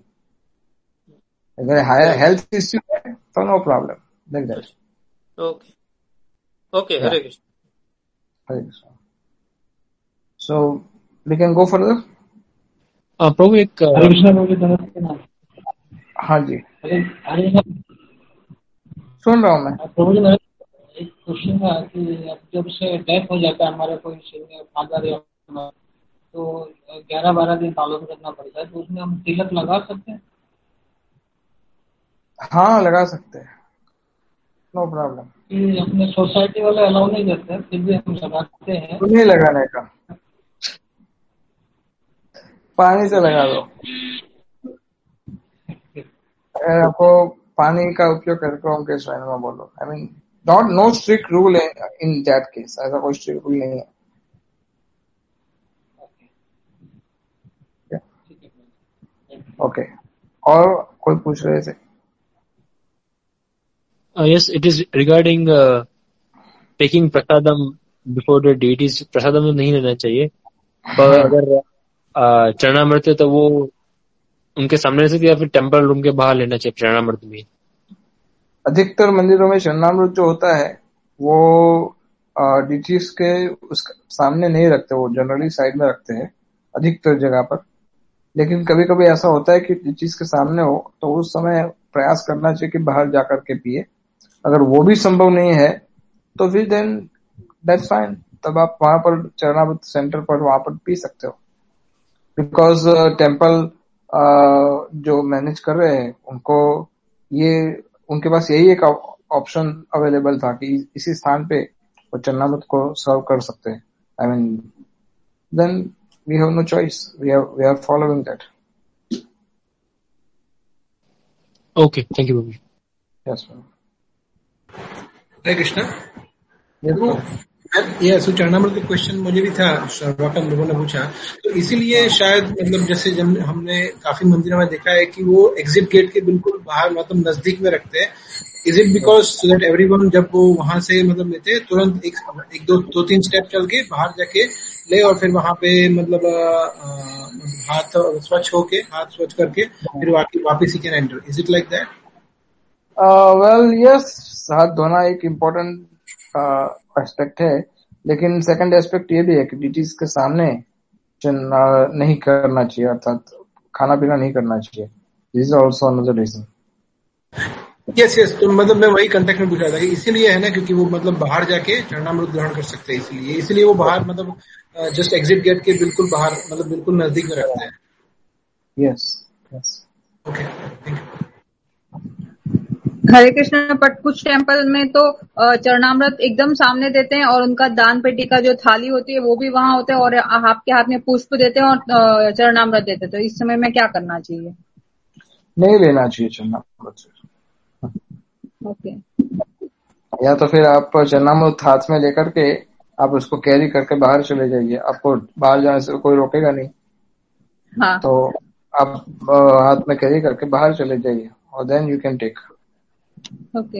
Speaker 1: अगर हेल्थ इश्यू है तो no problem, like that.
Speaker 6: Okay Okay, Hare Krishna.
Speaker 1: Hare Krishna. So we can go further.
Speaker 5: uh, प्रभु एक uh,
Speaker 7: हरे कृष्णा प्रभु नमस्ते ना।
Speaker 1: हाँ जी,
Speaker 7: हरे हरे
Speaker 1: सुन रहा हूँ मैं।
Speaker 7: प्रभु जी मेरा एक क्वेश्चन था कि अब जब से डेथ हो जाता है हमारा कोई सीनियर फादर या तो ग्यारह बारह दिन पालन करना पड़ता है, तो उसमें हम तिलक लगा सकते हैं?
Speaker 1: हाँ, लगा सकते हैं, नो प्रॉब्लम।
Speaker 7: कि अपने सोसाइटी वाले अलाउ नहीं करते हैं, फिर भी हम लगाते हैं।
Speaker 1: नहीं लगाने का, पानी से लगा दो। अगर आपको पानी का उपयोग करके ओम के स्वयं में बोलो। I mean not no strict rule in that case, ऐसा कोई स्ट्रिक्ट रूल नहीं है। Okay okay. और कोई पूछ रहे थे?
Speaker 5: Yes, it is regarding taking prasadam before the deities. प्रसादम नहीं लेना चाहिए, पर अगर uh, चरणामृत है तो वो उनके सामने ले सकते या फिर टेम्पल रूम के बाहर लेना चाहिए चरणामृत भी?
Speaker 1: अधिकतर मंदिरों में चरणामृत जो होता है वो डीटीज के उस सामने नहीं रखते, वो जनरली साइड में रखते हैं अधिकतर जगह पर। लेकिन कभी कभी ऐसा होता है कि डीटीज के सामने हो तो उस समय प्रयास करना चाहिए कि बाहर जाकर के पिए। अगर वो भी संभव नहीं है तो फिर देन दैट्स फाइन, तब आप वहां पर चरणामृत सेंटर पर वहां पर पी सकते हो। बिकॉज टेम्पल uh, जो मैनेज कर रहे हैं उनको ये उनके पास यही एक ऑप्शन अवेलेबल था कि इसी स्थान पे वो चरणामृत को सर्व कर सकते हैं। I mean then we have no choice, we are we are following that.
Speaker 5: Okay, thank you.
Speaker 1: Yes ma'am.
Speaker 3: Hare Krishna. ये चरणामृत का क्वेश्चन मुझे भी था, गौतम लोगों ने पूछा, तो इसीलिए शायद मतलब जैसे जब हमने काफी मंदिरों में देखा है कि वो एग्जिट गेट के बिल्कुल बाहर मतलब नजदीक में रखते हैं। Is it because so that everyone जब वो वहां से मतलब लेते हैं तुरंत एक, एक दो दो तीन स्टेप चल के बाहर जाके ले और फिर वहां पे मतलब आ, हाथ स्वच्छ होके हाथ स्वच्छ करके फिर वापिस ही can enter? Is it like that?
Speaker 1: Well yes, हाथ धोना एक इम्पोर्टेंट एस्पेक्ट है, लेकिन सेकंड एस्पेक्ट ये भी है कि डीटीज के सामने नहीं करना चाहिए, अर्थात खाना पीना नहीं करना चाहिए। This is also another reason.
Speaker 3: Yes yes, तो मतलब मैं वही कंटेक्ट में पूछा था कि इसीलिए है ना, क्योंकि वो मतलब बाहर जाके चरणामृत ग्रहण कर सकते हैं, इसलिए इसलिए वो बाहर मतलब जस्ट एग्जिट गेट के बिल्कुल बाहर मतलब बिल्कुल नजदीक में रखते हैं।
Speaker 1: Yes yes,
Speaker 3: okay, thank you.
Speaker 4: Hare Krishna. But कुछ टेम्पल में तो चरणामृत एकदम सामने देते हैं और उनका दान पेटी का जो थाली होती है वो भी वहां होता है और आपके हाथ में पुष्प देते हैं और चरणामृत देते हैं, तो इस समय में क्या करना चाहिए?
Speaker 1: नहीं लेना चाहिए चरणामृत।
Speaker 4: ओके।
Speaker 1: या तो फिर आप चरणामृत हाथ में लेकर के आप उसको कैरी करके बाहर चले जाइए, आपको बाहर जाने से कोई रोकेगा नहीं।
Speaker 4: हाँ,
Speaker 1: तो आप हाथ में कैरी करके बाहर चले जाइए और then you can take.
Speaker 4: Okay,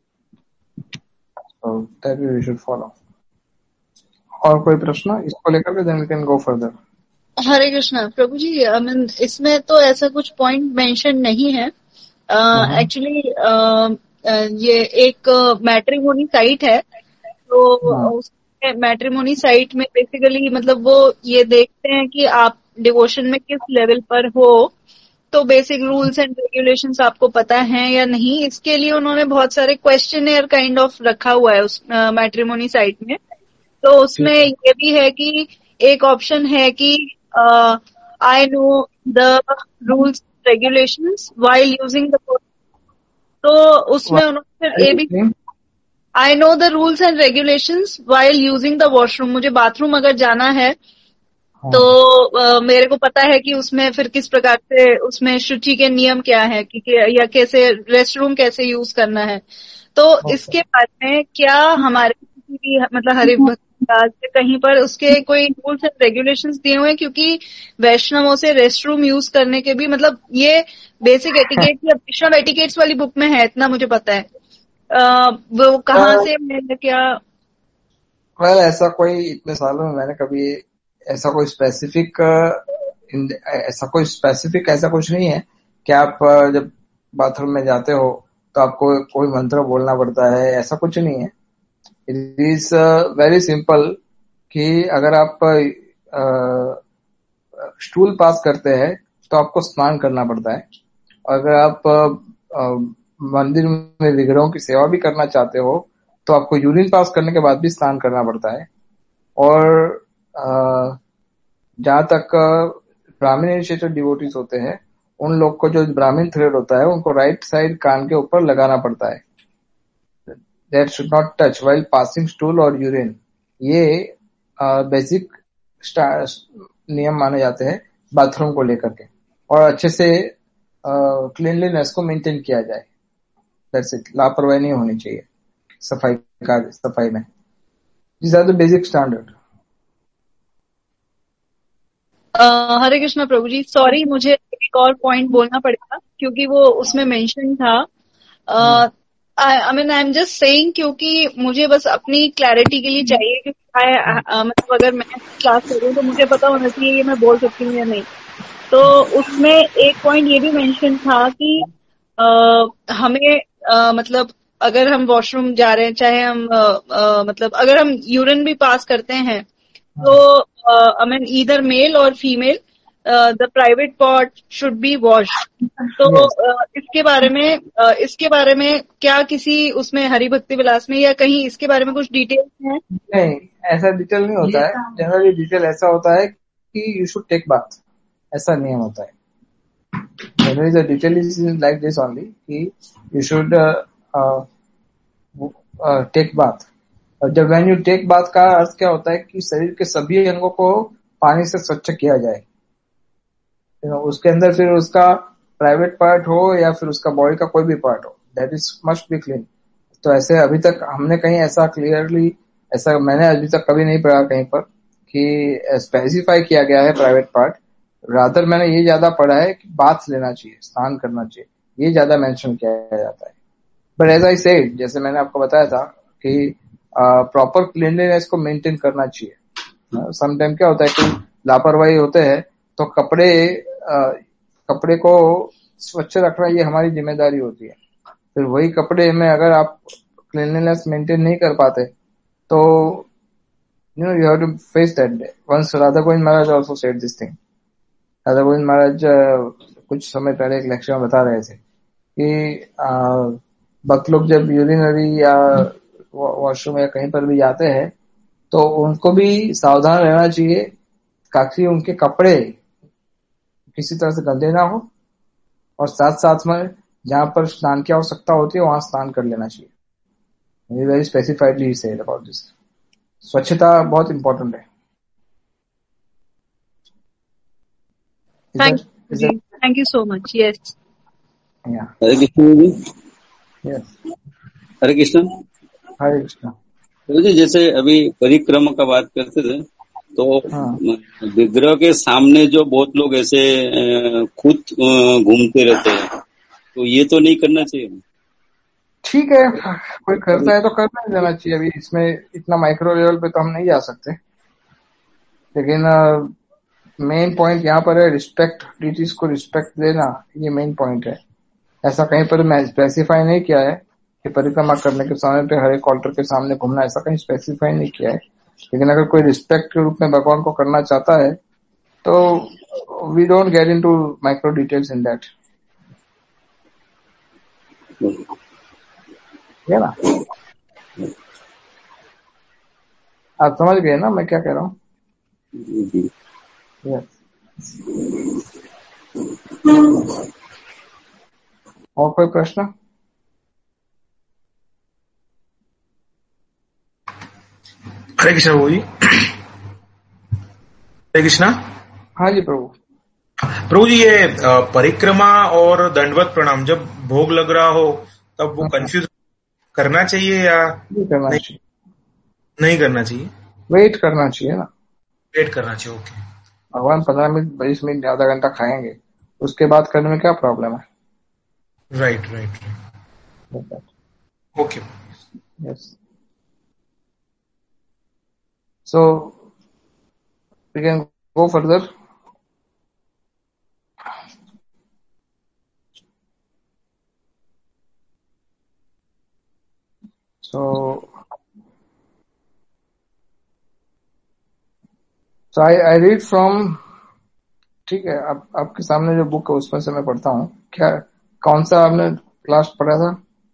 Speaker 1: so that we should follow। और कोई प्रश्न इसको लेकर के then we can go further.
Speaker 2: Hare Krishna प्रभु जी, आई मीन इसमें तो ऐसा कुछ पॉइंट मेंशन नहीं है एक्चुअली। uh, uh, ये एक मैट्रिमोनी साइट है, तो उसमें मैट्रिमोनी साइट में बेसिकली मतलब वो ये देखते हैं कि आप डिवोशन में किस लेवल पर हो, तो बेसिक रूल्स एंड रेगुलेशंस आपको पता है या नहीं, इसके लिए उन्होंने बहुत सारे क्वेश्चनेयर काइंड ऑफ रखा हुआ है उस मैट्रिमोनी साइट में। तो उसमें ये भी है कि एक ऑप्शन है कि I know the rules regulations while using the, तो उसमें उन्होंने फिर ये भी I know the rules and regulations while using the washroom. मुझे बाथरूम अगर जाना है तो uh, मेरे को पता है कि उसमें फिर किस प्रकार से उसमें शुचि के नियम क्या है कि या कैसे रेस्ट रूम कैसे यूज करना है। तो इसके बारे में क्या हमारे किसी भी मतलब हरिभक्त कहीं पर उसके कोई रूल्स एंड रेगुलेशंस दिए हुए हैं? क्योंकि वैष्णवों से रेस्ट रूम यूज करने के भी मतलब ये बेसिक एटिकेट या वैष्णव एटिकेट्स वाली बुक में है, इतना मुझे पता है। uh, वो कहाँ से मैंने क्या
Speaker 1: well, ऐसा कोई इतने सालों में मैंने कभी ऐसा कोई स्पेसिफिक ऐसा कोई स्पेसिफिक ऐसा कुछ नहीं है कि आप जब बाथरूम में जाते हो तो आपको कोई मंत्र बोलना पड़ता है, ऐसा कुछ नहीं है। इट इज वेरी सिंपल कि अगर आप स्टूल पास करते हैं तो आपको स्नान करना पड़ता है। अगर आप uh, uh, मंदिर में विग्रहों की सेवा भी करना चाहते हो तो आपको यूरिन पास करने के बाद भी स्नान करना पड़ता है। और uh, जहां तक ब्राह्मण इनिशिएटेड डिवोटीज होते हैं, उन लोग को जो ब्राह्मण थ्रेड होता है उनको राइट साइड कान के ऊपर लगाना पड़ता है। That should not touch while passing stool और यूरिन। ये बेसिक नियम माने जाते हैं बाथरूम को लेकर के, और अच्छे से क्लीनलीनेस को मेंटेन किया जाए। That's it. लापरवाही नहीं होनी चाहिए सफाई का सफाई में। These are the basic standard.
Speaker 2: Uh, Hare Krishna प्रभु जी, सॉरी मुझे एक और पॉइंट बोलना पड़ेगा क्योंकि वो उसमें मेंशन था। I mean I am just saying, क्योंकि मुझे बस अपनी क्लैरिटी के लिए चाहिए, क्योंकि I, uh, मतलब अगर मैं क्लास कर रही हूँ तो मुझे पता होना चाहिए ये मैं बोल सकती हूँ या नहीं। तो उसमें एक पॉइंट ये भी मेंशन था कि uh, हमें uh, मतलब अगर हम वॉशरूम जा रहे हैं, चाहे हम uh, uh, मतलब अगर हम यूरिन भी पास करते हैं तो आई मीन ईदर मेल और female the private part should be wash. तो
Speaker 1: Yes.
Speaker 2: uh, इसके बारे में uh, इसके बारे में क्या किसी उसमें हरि भक्ति विलास में या कहीं इसके बारे में कुछ डिटेल्स हैं?
Speaker 1: नहीं, ऐसा डिटेल नहीं होता है। जनरली डिटेल ऐसा होता है कि यू शुड टेक बाथ, ऐसा नियम होता है। Generally the detail is like this only कि यू शुड टेक बाथ। और जब व्हेन यू टेक बाथ का अर्थ क्या होता है कि शरीर के सभी अंगों को पानी से स्वच्छ किया जाए। you know, उसके अंदर फिर उसका प्राइवेट पार्ट हो या फिर उसका बॉडी का कोई भी पार्ट हो, that is must be clean. तो ऐसे अभी तक हमने कहीं ऐसा क्लियरली, ऐसा मैंने अभी तक कभी नहीं पढ़ा कहीं पर कि स्पेसिफाई किया गया है प्राइवेट पार्ट। रादर मैंने ये ज्यादा पढ़ा है कि बाथ लेना चाहिए, स्नान करना चाहिए, ये ज्यादा मेंशन किया जाता है। बट एज आई सेड, जैसे मैंने आपको बताया था कि प्रॉपर uh, क्लीनलीनेस को मेंटेन करना चाहिए। समटाइम क्या होता है कि लापरवाही होते हैं तो कपड़े uh, कपड़े को स्वच्छ रखना ये हमारी जिम्मेदारी होती है। फिर वही कपड़े में अगर आप क्लीनलीनेस मेंटेन नहीं कर पाते तो you know you have to face that day. Once Radha Govind Maharaj also said this thing. Radha Govind Maharaj कुछ समय पहले एक लेक्चर में बता रहे थे कि भक्त लोग जब यूरिनरी या वॉशरूम या कहीं पर भी जाते हैं तो उनको भी सावधान रहना चाहिए ताकि उनके कपड़े किसी तरह से गंदे ना हो, और साथ साथ में जहां पर स्नान की आवश्यकता होती है वहां स्नान कर लेना चाहिए। Very specifiedly said about this. स्वच्छता बहुत इंपॉर्टेंट है।
Speaker 2: Thank you so much. Yes,
Speaker 8: Hare Krishna ji.
Speaker 1: Yes,
Speaker 8: Hare Krishna.
Speaker 1: Hare Krishna.
Speaker 8: तो जी जैसे अभी परिक्रमा का बात करते थे तो
Speaker 1: हाँ।
Speaker 8: विग्रह के सामने जो बहुत लोग ऐसे खुद घूमते रहते हैं, तो ये तो नहीं करना चाहिए।
Speaker 1: ठीक है, कोई करता है तो करना ही देना चाहिए। अभी इसमें इतना माइक्रो लेवल पे तो हम नहीं जा सकते, लेकिन मेन पॉइंट यहाँ पर है रिस्पेक्ट, डिटीज को रिस्पेक्ट देना, ये मेन पॉइंट है। ऐसा कहीं पर मैं स्पेसिफाई नहीं किया है कि परिक्रमा करने के समय पे हर एक ऑल्टर के सामने घूमना, ऐसा कहीं स्पेसिफाई नहीं किया है। लेकिन अगर कोई रिस्पेक्ट के रूप में भगवान को करना चाहता है तो we don't get into micro details in that, है ना। आप समझ गए ना मैं क्या कह रहा हूँ? yes. और कोई प्रश्न?
Speaker 3: हरे कृष्णा प्रभु जी। हरे कृष्णा।
Speaker 1: हाँ जी प्रभु।
Speaker 3: प्रभु जी, ये परिक्रमा और दंडवत प्रणाम जब भोग लग रहा हो तब वो कंफ्यूज करना चाहिए या
Speaker 1: नहीं करना
Speaker 3: नहीं,
Speaker 1: चाहिए?
Speaker 3: नहीं करना चाहिए,
Speaker 1: वेट करना चाहिए ना।
Speaker 3: वेट करना चाहिए। ओके।
Speaker 1: भगवान पंद्रह मिनट बीस मिनट आधा घंटा खाएंगे, उसके बाद करने में क्या प्रॉब्लम है?
Speaker 3: Right right okay.
Speaker 1: Yes, so we can go further. So so I I read from, ठीक है, आप आपके सामने जो बुक है उसमें से मैं पढ़ता हूँ। क्या, कौन सा आपने क्लास पढ़ा था?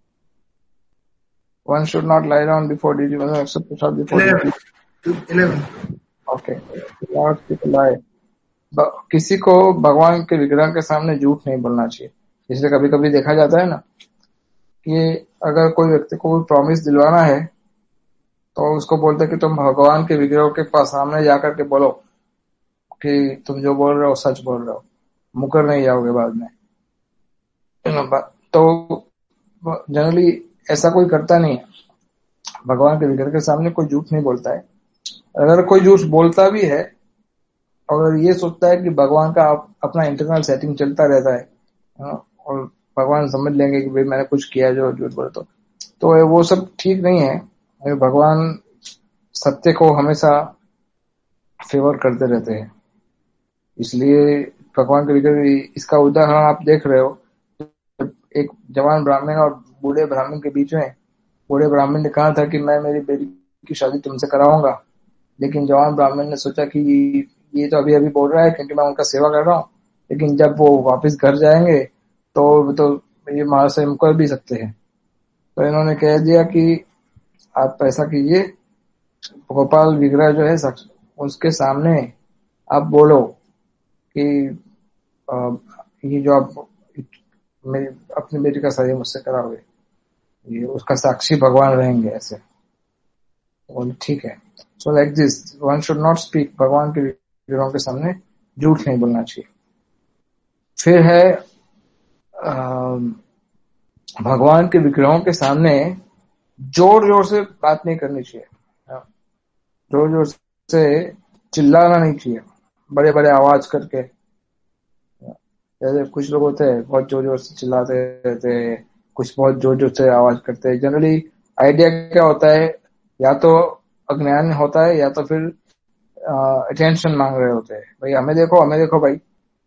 Speaker 1: One should not lie down before duty, मतलब except before duty.
Speaker 3: Eleven.
Speaker 1: Okay, not people lie. किसी को भगवान के विग्रह के सामने झूठ नहीं बोलना चाहिए। इसलिए कभी कभी देखा जाता है ना कि अगर कोई व्यक्ति को कोई प्रॉमिस दिलवाना है तो उसको बोलते कि तुम भगवान के विग्रह के पास सामने जाकर के बोलो कि तुम जो बोल रहे हो सच बोल रहे हो, मुकर नहीं जाओगे बाद में। तो जनरली ऐसा कोई करता नहीं है, भगवान के विग्रह के सामने कोई झूठ नहीं बोलता है। अगर कोई झूठ बोलता भी है, अगर ये सोचता है कि भगवान का अपना इंटरनल सेटिंग चलता रहता है और भगवान समझ लेंगे कि भाई मैंने कुछ किया जो झूठ बोले, तो तो वो सब ठीक नहीं है। भगवान सत्य को हमेशा फेवर करते रहते हैं, इसलिए भगवान के विग्रह, इसका उदाहरण आप देख रहे हो। एक जवान ब्राह्मण और बूढ़े ब्राह्मण के बीच में, बूढ़े ब्राह्मण ने कहा था कि मैं मेरी बेटी की शादी तुमसे कराऊंगा, लेकिन जवान ब्राह्मण ने सोचा कि ये तो अभी अभी बोल रहा है क्योंकि मैं उनका सेवा कर रहा हूँ, लेकिन जब वो वापस घर जाएंगे तो तो ये महाशय मुकर भी सकते हैं। तो इन्होंने कह दिया कि आप ऐसा कीजिए, गोपाल विग्रह जो है उसके सामने आप बोलो कि ये जो आप मेरी अपनी बेटी का शादी मुझसे कराओगे, ये उसका साक्षी भगवान रहेंगे। ऐसे ठीक है। So like this one should not speak, भगवान के विग्रहों के सामने झूठ नहीं बोलना चाहिए। फिर है भगवान के विग्रहों के सामने जोर जोर से बात नहीं करनी चाहिए, जोर जोर से चिल्लाना नहीं चाहिए, बड़े बड़े आवाज करके। जैसे कुछ लोग होते हैं बहुत जोर जोर से चिल्लाते रहते हैं, कुछ बहुत जोर जोर से आवाज करते हैं। जनरली आइडिया क्या होता है, या तो अज्ञान होता है या तो फिर अटेंशन मांग रहे होते हैं, भाई हमें देखो हमें देखो भाई,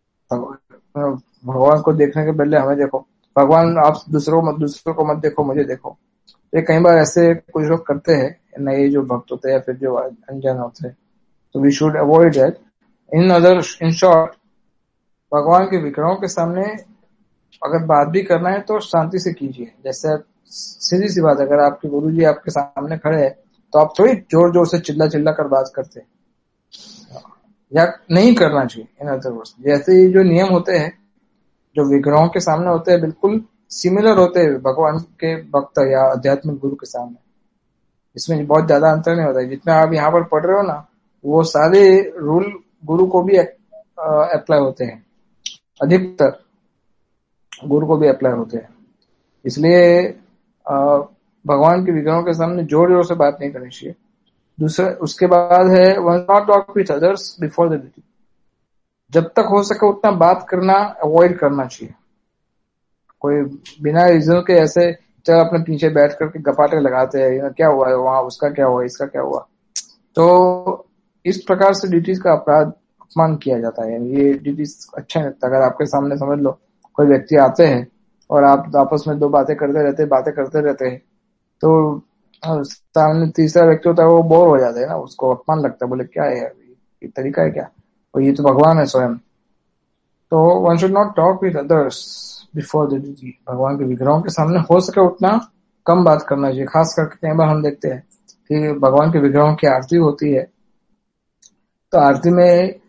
Speaker 1: भगवान को देखने के बदले हमें देखो, भगवान आप दूसरों मत दूसरों को मत देखो, मुझे देखो। ये कई बार ऐसे कुछ लोग करते हैं, नए जो भक्त होते हैं या फिर जो अनजान होते हैं, तो we should avoid that. In other in short, भगवान के विग्रहों के सामने अगर बात भी करना है तो शांति से कीजिए। जैसे सीधी सी बात, अगर आपके गुरु जी आपके सामने खड़े हैं तो आप थोड़ी जोर जोर से चिल्ला चिल्ला कर बात करते हैं, या नहीं करना चाहिए। इन अदर वर्ड्स, जैसे जो नियम होते हैं जो विग्रहों के सामने होते हैं बिल्कुल सिमिलर होते हैं भगवान के भक्त या आध्यात्मिक गुरु के सामने। इसमें बहुत ज्यादा अंतर नहीं होता है। जितना आप यहाँ पर पढ़ रहे हो ना, वो सारे रूल गुरु को भी अप्लाई होते हैं, अधिकतर गुरु को भी अप्लाई होते हैं। इसलिए भगवान के विग्रहों के सामने जोर जोर से बात नहीं करनी चाहिए। दूसरा, उसके बाद है one not talk with others before the duty. जब तक हो सके उतना बात करना अवॉइड करना चाहिए। कोई बिना रीजन के ऐसे चल अपने पीछे बैठ करके गपाटे लगाते हैं, क्या हुआ है वहां, उसका क्या हुआ, इसका क्या हुआ, तो इस प्रकार से ड्यूटीज का अपराध अपमान किया जाता है। ये ड्यूटीज अच्छा नहीं लगता। अगर आपके सामने समझ लो कोई व्यक्ति आते हैं और आप आपस में दो बातें करते रहते बातें करते रहते हैं, तो सामने तीसरा व्यक्ति होता है वो बोर हो जाता है ना, उसको अपमान लगता है, बोले क्या है यार, ये तरीका है क्या, और ये तो भगवान है स्वयं। तो one should not talk with others before the duty. भगवान के विग्रहों के सामने हो सके उतना कम बात करना चाहिए। खास करके कई बार हम देखते हैं कि भगवान के विग्रहों की आरती होती है, तो आरती में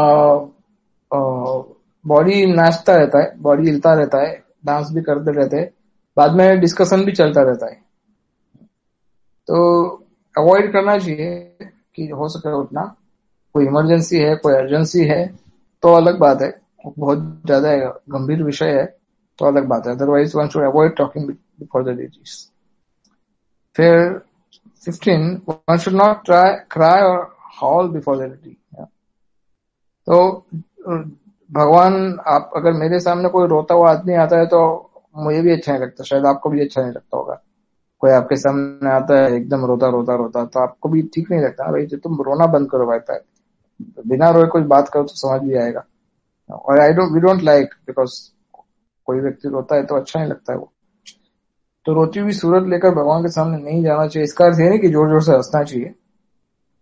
Speaker 1: बॉडी नाचता रहता है, बॉडी हिलता रहता है, डांस भी करते रहते हैं, बाद में डिस्कशन भी चलता रहता है। तो अवॉइड करना चाहिए कि हो सके उतना। कोई इमरजेंसी है, कोई अर्जेंसी है तो अलग बात है, बहुत ज्यादा गंभीर विषय है तो अलग बात है। Otherwise one should avoid talking before the duties. फिर fifteen, one should not try cry और हॉल बिफोर द ड्यूटी। तो भगवान, आप अगर मेरे सामने कोई रोता हुआ आदमी आता है तो मुझे भी अच्छा नहीं लगता, शायद आपको भी अच्छा नहीं लगता होगा। कोई आपके सामने आता है एकदम रोता रोता रोता, तो आपको भी ठीक नहीं लगता। भाई तुम रोना बंद करो भाई, बिना रोए कोई बात करो तो समझ भी आएगा। और I don't we don't like, because कोई व्यक्ति रोता है तो अच्छा नहीं लगता है वो। तो रोती हुई सूरत लेकर भगवान के सामने नहीं जाना चाहिए। इसका अर्थ है नहीं कि जोर जोर से हंसना चाहिए,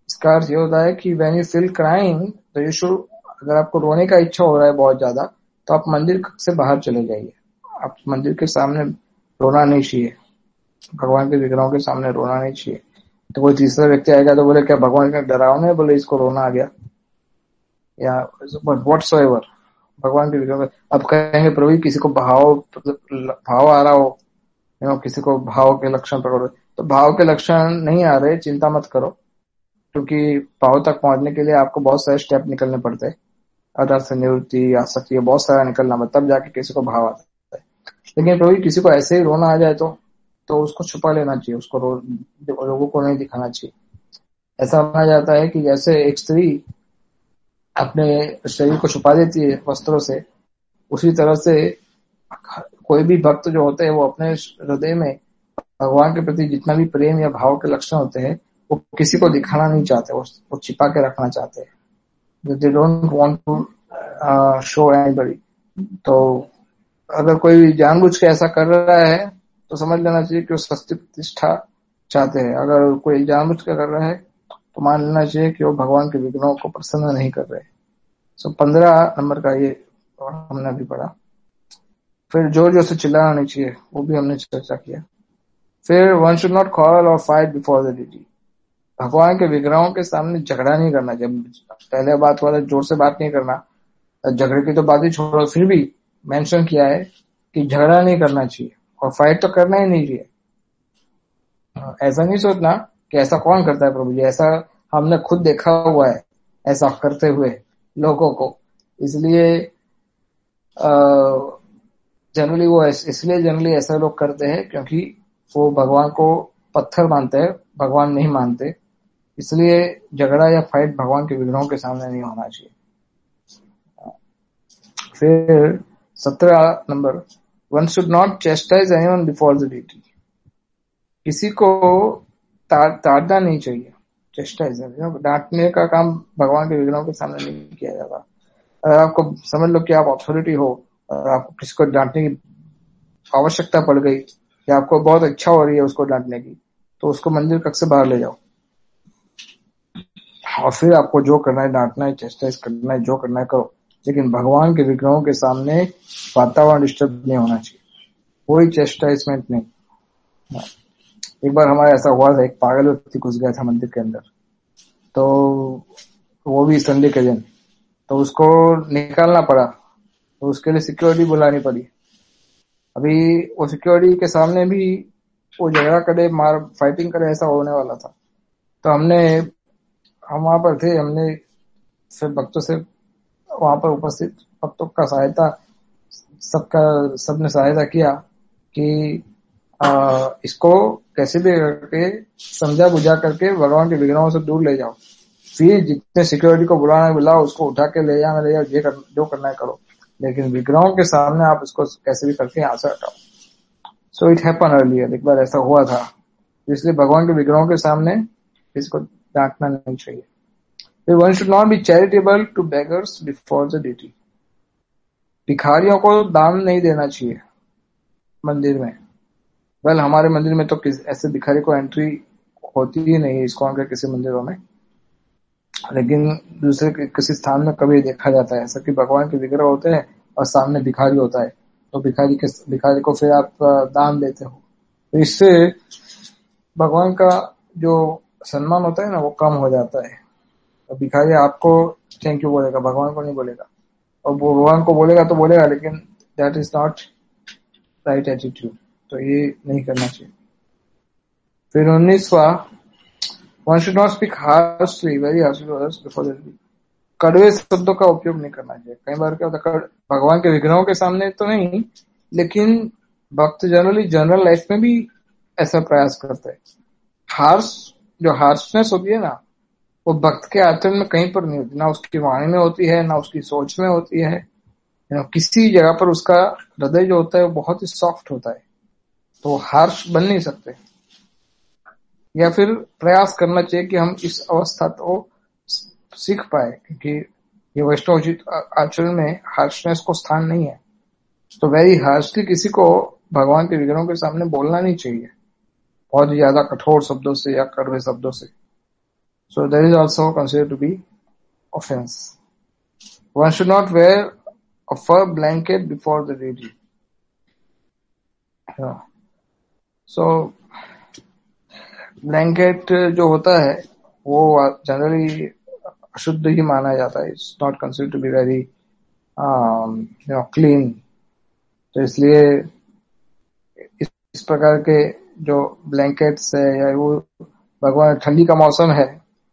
Speaker 1: इसका अर्थ ये होता है कि व्हेन यू फील क्राइंग तो यू शुड, अगर आपको रोने का इच्छा हो रहा है बहुत ज्यादा तो आप मंदिर से बाहर चले जाइए। आप मंदिर के सामने रोना नहीं चाहिए, भगवान के विग्रहों के सामने रोना नहीं चाहिए। तो कोई तीसरा व्यक्ति आएगा तो बोले क्या भगवान का डरावना है, बोले इसको रोना आ गया, या व्हाटसोएवर भगवान के विग्रह। अब कहेंगे प्रभु जी किसी को भाव भाव आ रहा हो, यू नो, किसी को भाव के लक्षण पकड़ो, तो भाव के लक्षण नहीं आ रहे, चिंता मत करो, क्योंकि भाव तक पहुंचने के लिए आपको बहुत सारे स्टेप निकलने पड़ते हैं। अदर्थ निवृत्ति, आसक्ति, बहुत सारा निकलना, तब जाके किसी को भाव आता है। लेकिन प्रभु किसी को ऐसे ही रोना आ जाए तो तो उसको छुपा लेना चाहिए, उसको रो, लोगों को नहीं दिखाना चाहिए। ऐसा माना जाता है कि जैसे एक स्त्री अपने शरीर को छुपा देती है वस्त्रों से, उसी तरह से कोई भी भक्त जो होते हैं वो अपने हृदय में भगवान के प्रति जितना भी प्रेम या भाव के लक्षण होते हैं वो किसी को दिखाना नहीं चाहते, वो छिपा के रखना चाहते हैं। They don't want to show anybody. तो अगर कोई जानबूझ के ऐसा कर रहा है तो समझ लेना चाहिए कि वो सस्ती प्रतिष्ठा चाहते हैं। अगर कोई जानबूझ के कर रहा है तो मान लेना चाहिए कि वो भगवान के विघ्नों को प्रसन्न नहीं कर रहे। सो पंद्रह नंबर का ये हमने अभी पढ़ा। फिर जोर जोर से चिल्लाना नहीं चाहिए, वो भी हमने चर्चा किया। फिर वन शुड नॉट quarrel और फाइट बिफोर द deity। भगवान के विग्रहों के सामने झगड़ा नहीं करना। जब पहले बात हुआ था जोर से बात नहीं करना, झगड़े की तो बात ही छोड़ो, फिर भी मेंशन किया है कि झगड़ा नहीं करना चाहिए और फाइट तो करना ही नहीं चाहिए। ऐसा नहीं सोचना कि ऐसा कौन करता है प्रभु जी, ऐसा हमने खुद देखा हुआ है ऐसा करते हुए लोगों को। इसलिए जनरली वो इसलिए जनरली ऐसा लोग करते हैं क्योंकि वो भगवान को पत्थर मानते हैं, भगवान नहीं मानते। इसलिए झगड़ा या फाइट भगवान के विग्रहों के सामने नहीं होना चाहिए। फिर सत्रह नंबर, one should not chastise anyone before the deity। किसी को ताड़ना नहीं चाहिए। चेस्टाइज, डांटने का काम भगवान के विग्रहों के सामने नहीं किया जाता। अगर आपको समझ लो कि आप अथॉरिटी हो और आपको किसी को डांटने की आवश्यकता पड़ गई या आपको बहुत इच्छा हो रही है उसको डांटने की, तो उसको मंदिर कक्ष से बाहर ले जाओ और फिर आपको जो करना है, डांटना है, चेस्टाइज करना है, जो करना है करो। लेकिन भगवान के विग्रहों के सामने वातावरण डिस्टर्ब नहीं होना चाहिए, कोई चेस्टाइजमेंट नहीं। एक बार हमारा ऐसा हुआ था, एक पागल व्यक्ति घुस गया था मंदिर के अंदर, तो वो भी संडे के दिन, तो उसको निकालना पड़ा, तो उसके लिए सिक्योरिटी बुलानी पड़ी। अभी वो सिक्योरिटी के सामने भी वो झगड़ा करे, मार फाइटिंग करे, ऐसा होने वाला था। तो हमने हम वहां पर थे, हमने फिर भक्तों से वहां पर उपस्थित भक्तों का सहायता सबका सबने सहायता किया कि आ, इसको कैसे भी करके समझा बुझा करके भगवान के विग्रहों से दूर ले जाओ। फिर जितने सिक्योरिटी को बुलाना बुलाओ, उसको उठा के ले जाना ले जाओ, ये कर, जो करना है करो, लेकिन विग्रहों के सामने आप इसको कैसे भी करके यहाँ से हटाओ। सो इट हैपन अर्लियर, एक बार ऐसा हुआ था। इसलिए भगवान के विग्रहों के सामने इसको डांटना नहीं चाहिए। One should not be charitable to beggars before the deity। भिखारियों को दान नहीं देना चाहिए मंदिर में। वेल हमारे मंदिर में तो ऐसे भिखारी को एंट्री होती ही नहीं है इस्कॉन के किसी मंदिरों में, लेकिन दूसरे किसी स्थान में कभी देखा जाता है ऐसा कि भगवान के विग्रह होते हैं और सामने भिखारी होता है, तो भिखारी के भिखारी को फिर आप दान देते हो, तो इससे भगवान का जो सम्मान होता है ना वो कम हो जाता है। तो भिखारी आपको थैंक यू बोलेगा, भगवान को नहीं बोलेगा, और वो भगवान को बोलेगा तो बोलेगा, लेकिन that is not right attitude, तो ये नहीं करना चाहिए। फिर उन्नीसवा, one should not speak harshly very harshly before the deity। कड़वे शब्दों का उपयोग नहीं करना चाहिए। कई बार क्या होता है, भगवान के विग्रहों के सामने तो नहीं, लेकिन भक्त जनरली जनरल लाइफ में भी ऐसा प्रयास करते हैं। हार्श, जो हार्शनेस होती है ना, वो भक्त के आचरण में कहीं पर नहीं होती, ना उसकी वाणी में होती है, ना उसकी सोच में होती है। किसी जगह पर उसका हृदय जो होता है वो बहुत ही सॉफ्ट होता है, तो हार्श बन नहीं सकते। या फिर प्रयास करना चाहिए कि हम इस अवस्था को सीख पाए, क्योंकि ये वैष्णवोचित आचरण में हार्शनेस को स्थान नहीं है। तो वेरी हार्शली किसी को भगवान के विग्रहों के सामने बोलना नहीं चाहिए, बहुत ज्यादा कठोर शब्दों से या कड़वे शब्दों से। So that is also considered to be offense. One should not wear a fur blanket before the duty. Yeah. So blanket जो होता है वो जनरली अशुद्ध ही माना जाता है. It's not considered to be very you know clean. तो इसलिए इस, इस प्रकार के जो ब्लैंकेट्स है या वो भगवान ठंडी का मौसम है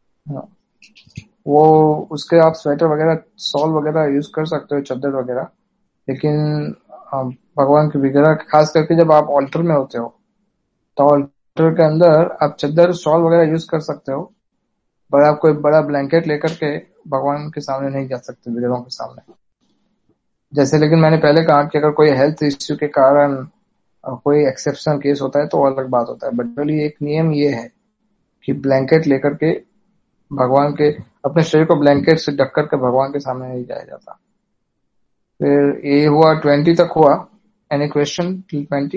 Speaker 1: वो उसके आप स्वेटर वगैरह सॉल वगैरह यूज कर सकते हो, चद्दर वगैरह. लेकिन भगवान की विग्रह खास करके जब आप ऑल्टर में होते हो तो ऑल्टर के अंदर आप चद्दर सॉल वगैरह यूज कर सकते हो, पर आप कोई बड़ा ब्लैंकेट लेकर के भगवान के सामने नहीं जा सकते, विग्रहों के सामने. जैसे लेकिन मैंने पहले कहा कि अगर कोई हेल्थ इश्यू के कारण कोई एक्सेप्शनल केस होता है तो अलग बात होता है. बट जनरली एक नियम ये है कि ब्लैंकेट लेकर के भगवान के अपने शरीर को ब्लैंकेट से ढक करके भगवान के सामने नहीं जाया जाता. फिर ये हुआ ट्वेंटी तक हुआ. Any question till twenty?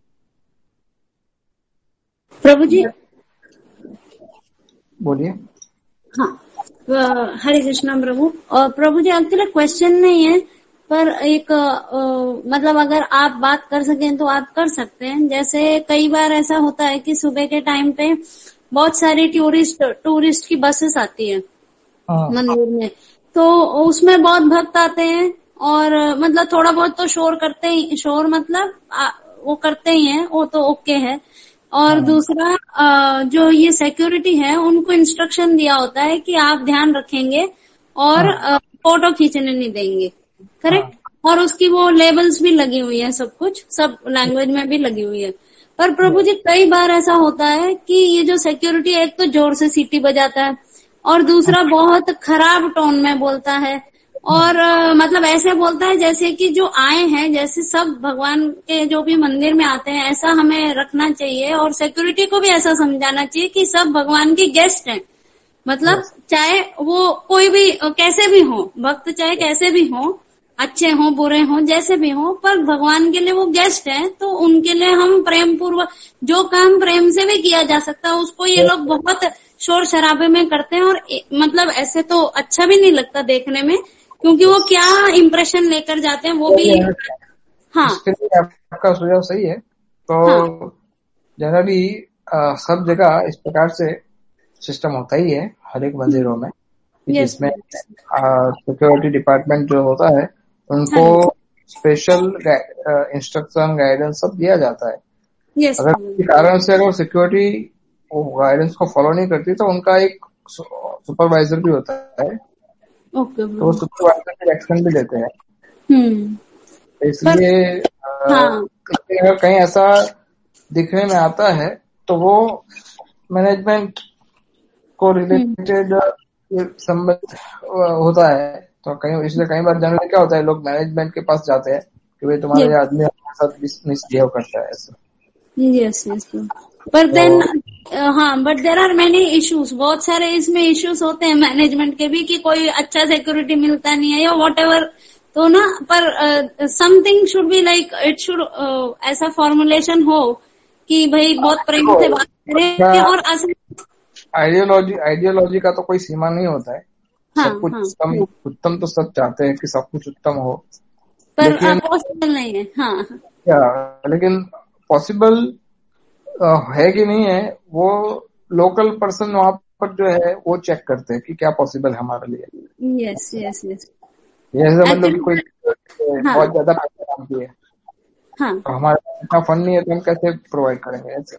Speaker 9: प्रभु जी
Speaker 1: बोलिए.
Speaker 9: हाँ, हरे कृष्णा प्रभु. और प्रभु जी एक्चुअली क्वेश्चन नहीं है पर एक आ, मतलब अगर आप बात कर सकें तो आप कर सकते हैं. जैसे कई बार ऐसा होता है कि सुबह के टाइम पे बहुत सारी टूरिस्ट टूरिस्ट की बसेस आती है मंदिर में, तो उसमें बहुत भक्त आते हैं और मतलब थोड़ा बहुत तो शोर करते ही, शोर मतलब आ, वो करते ही हैं, वो तो ओके है. और दूसरा आ, जो ये सिक्योरिटी है उनको इंस्ट्रक्शन दिया होता है कि आप ध्यान रखेंगे और आ, फोटो खींचने नहीं देंगे, करेक्ट. और उसकी वो लेबल्स भी लगी हुई है, सब कुछ सब लैंग्वेज में भी लगी हुई है. पर प्रभु जी कई बार ऐसा होता है कि ये जो सिक्योरिटी एक तो जोर से सीटी बजाता है और दूसरा बहुत खराब टोन में बोलता है और आ, मतलब ऐसे बोलता है जैसे कि जो आए हैं, जैसे सब भगवान के जो भी मंदिर में आते हैं ऐसा हमें रखना चाहिए. और सिक्योरिटी को भी ऐसा समझाना चाहिए कि सब भगवान के गेस्ट हैं, मतलब चाहे वो कोई भी कैसे भी हो, भक्त चाहे कैसे भी हो, अच्छे हो बुरे हो जैसे भी हो, पर भगवान के लिए वो गेस्ट हैं तो उनके लिए हम प्रेम पूर्वक जो काम प्रेम से भी किया जा सकता है उसको ये लोग बहुत शोर शराबे में करते हैं. और मतलब ऐसे तो अच्छा भी नहीं लगता देखने में, क्योंकि वो क्या इंप्रेशन लेकर जाते हैं वो भी. हाँ,
Speaker 1: आपका सुझाव सही है. तो जनरली हाँ. सब जगह इस प्रकार से सिस्टम होता ही है हर एक मंदिरों में, जिसमें सिक्योरिटी डिपार्टमेंट जो होता है उनको स्पेशल इंस्ट्रक्शन गाइडेंस सब दिया जाता है. yes, अगर किसी कारण से अगर सिक्योरिटी वो गाइडेंस को फॉलो नहीं करती तो उनका एक सुपरवाइजर भी होता है.
Speaker 9: okay,
Speaker 1: तो वो सुपरवाइजर एक्शन भी लेते हैं.
Speaker 9: hmm.
Speaker 1: इसलिए हाँ. अगर कहीं ऐसा दिखने में आता है तो वो मैनेजमेंट को रिलेटेड संबंध होता है. तो कहीं इसलिए कई बार जनरली क्या होता है, लोग मैनेजमेंट के पास जाते हैं कि भाई तुम्हारे yes. आदमी हमारे साथ मिसबिहेव करता है ऐसा.
Speaker 9: यस यस पर देन हाँ, but there are many issues. बहुत सारे इसमें इश्यूज होते हैं मैनेजमेंट के भी कि कोई अच्छा सिक्योरिटी मिलता नहीं है या वॉट एवर. तो ना पर something should be like it should ऐसा फॉर्मुलेशन हो कि भाई बहुत प्रेम से बात करें. और
Speaker 1: आइडियोलॉजी आइडियोलॉजी का तो कोई सीमा नहीं होता है.
Speaker 9: हाँ,
Speaker 1: सब कुछ उत्तम हाँ, उत्तम तो सब चाहते हैं कि सब कुछ उत्तम हो,
Speaker 9: पर पॉसिबल नहीं है. हाँ,
Speaker 1: क्या लेकिन पॉसिबल है कि नहीं है वो लोकल पर्सन वहाँ पर जो है वो चेक करते हैं कि क्या पॉसिबल है हमारे लिए.
Speaker 9: यस यस यस
Speaker 1: जैसे मतलब कि कोई हाँ, बहुत ज्यादा पैसा मांगती है
Speaker 9: हाँ,
Speaker 1: तो हमारे पास इतना फंड नहीं है तो हम कैसे प्रोवाइड करेंगे ऐसे.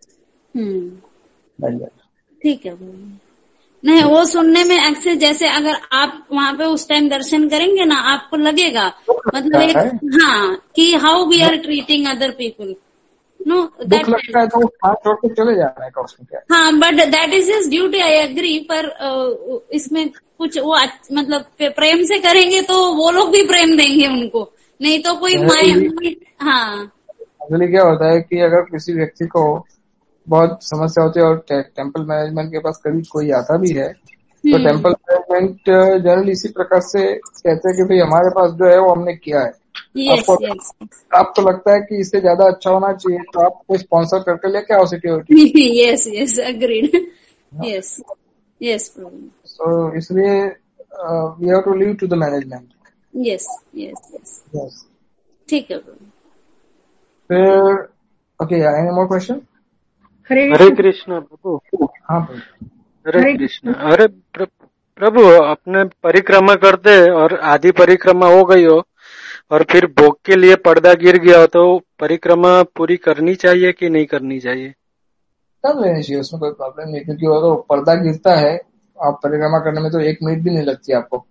Speaker 9: ठीक है. नहीं, वो सुनने में एक्सेस जैसे अगर आप वहाँ पे उस टाइम दर्शन करेंगे ना आपको लगेगा मतलब एक हाँ कि how we are treating other people. नो
Speaker 1: दुख लगता है तो हाथ छोड़ के चले जाना है उसमें क्या.
Speaker 9: हाँ, but that is his duty, I agree. पर uh, इसमें कुछ वो मतलब प्रेम से करेंगे तो वो लोग भी प्रेम देंगे उनको, नहीं तो कोई माया. हाँ,
Speaker 1: एक्चुअली क्या होता है कि अगर किसी व्यक्ति को बहुत समस्या होती है और टे, टेम्पल मैनेजमेंट के पास कभी कोई आता भी है तो टेम्पल मैनेजमेंट जनरली इसी प्रकार से कहते हैं कि भाई हमारे पास जो है वो हमने किया है.
Speaker 9: yes,
Speaker 1: आपको
Speaker 9: yes.
Speaker 1: आपको लगता है कि इससे ज्यादा अच्छा होना चाहिए तो आप कोई स्पॉन्सर करके लेके आओ security.
Speaker 9: Yes yes agreed. Yes yes प्रभु।
Speaker 1: सो इसलिए we have to leave to the management.
Speaker 9: Yes yes yes ठीक है प्रभु।
Speaker 1: फिर okay, any more question?
Speaker 10: Hare Krishna प्रभु।
Speaker 1: हाँ प्रभु।
Speaker 10: हरे कृष्णा। अरे प्रभु, अपने परिक्रमा करते और आधी परिक्रमा हो गई हो और फिर भोग के लिए पर्दा गिर गया हो, तो परिक्रमा पूरी करनी चाहिए कि नहीं करनी चाहिए?
Speaker 1: कर लेनी चाहिए, उसमें कोई प्रॉब्लम नहीं, क्योंकि वो तो पर्दा गिरता है, आप परिक्रमा करने में तो एक मिनट भी नहीं लगती आपको।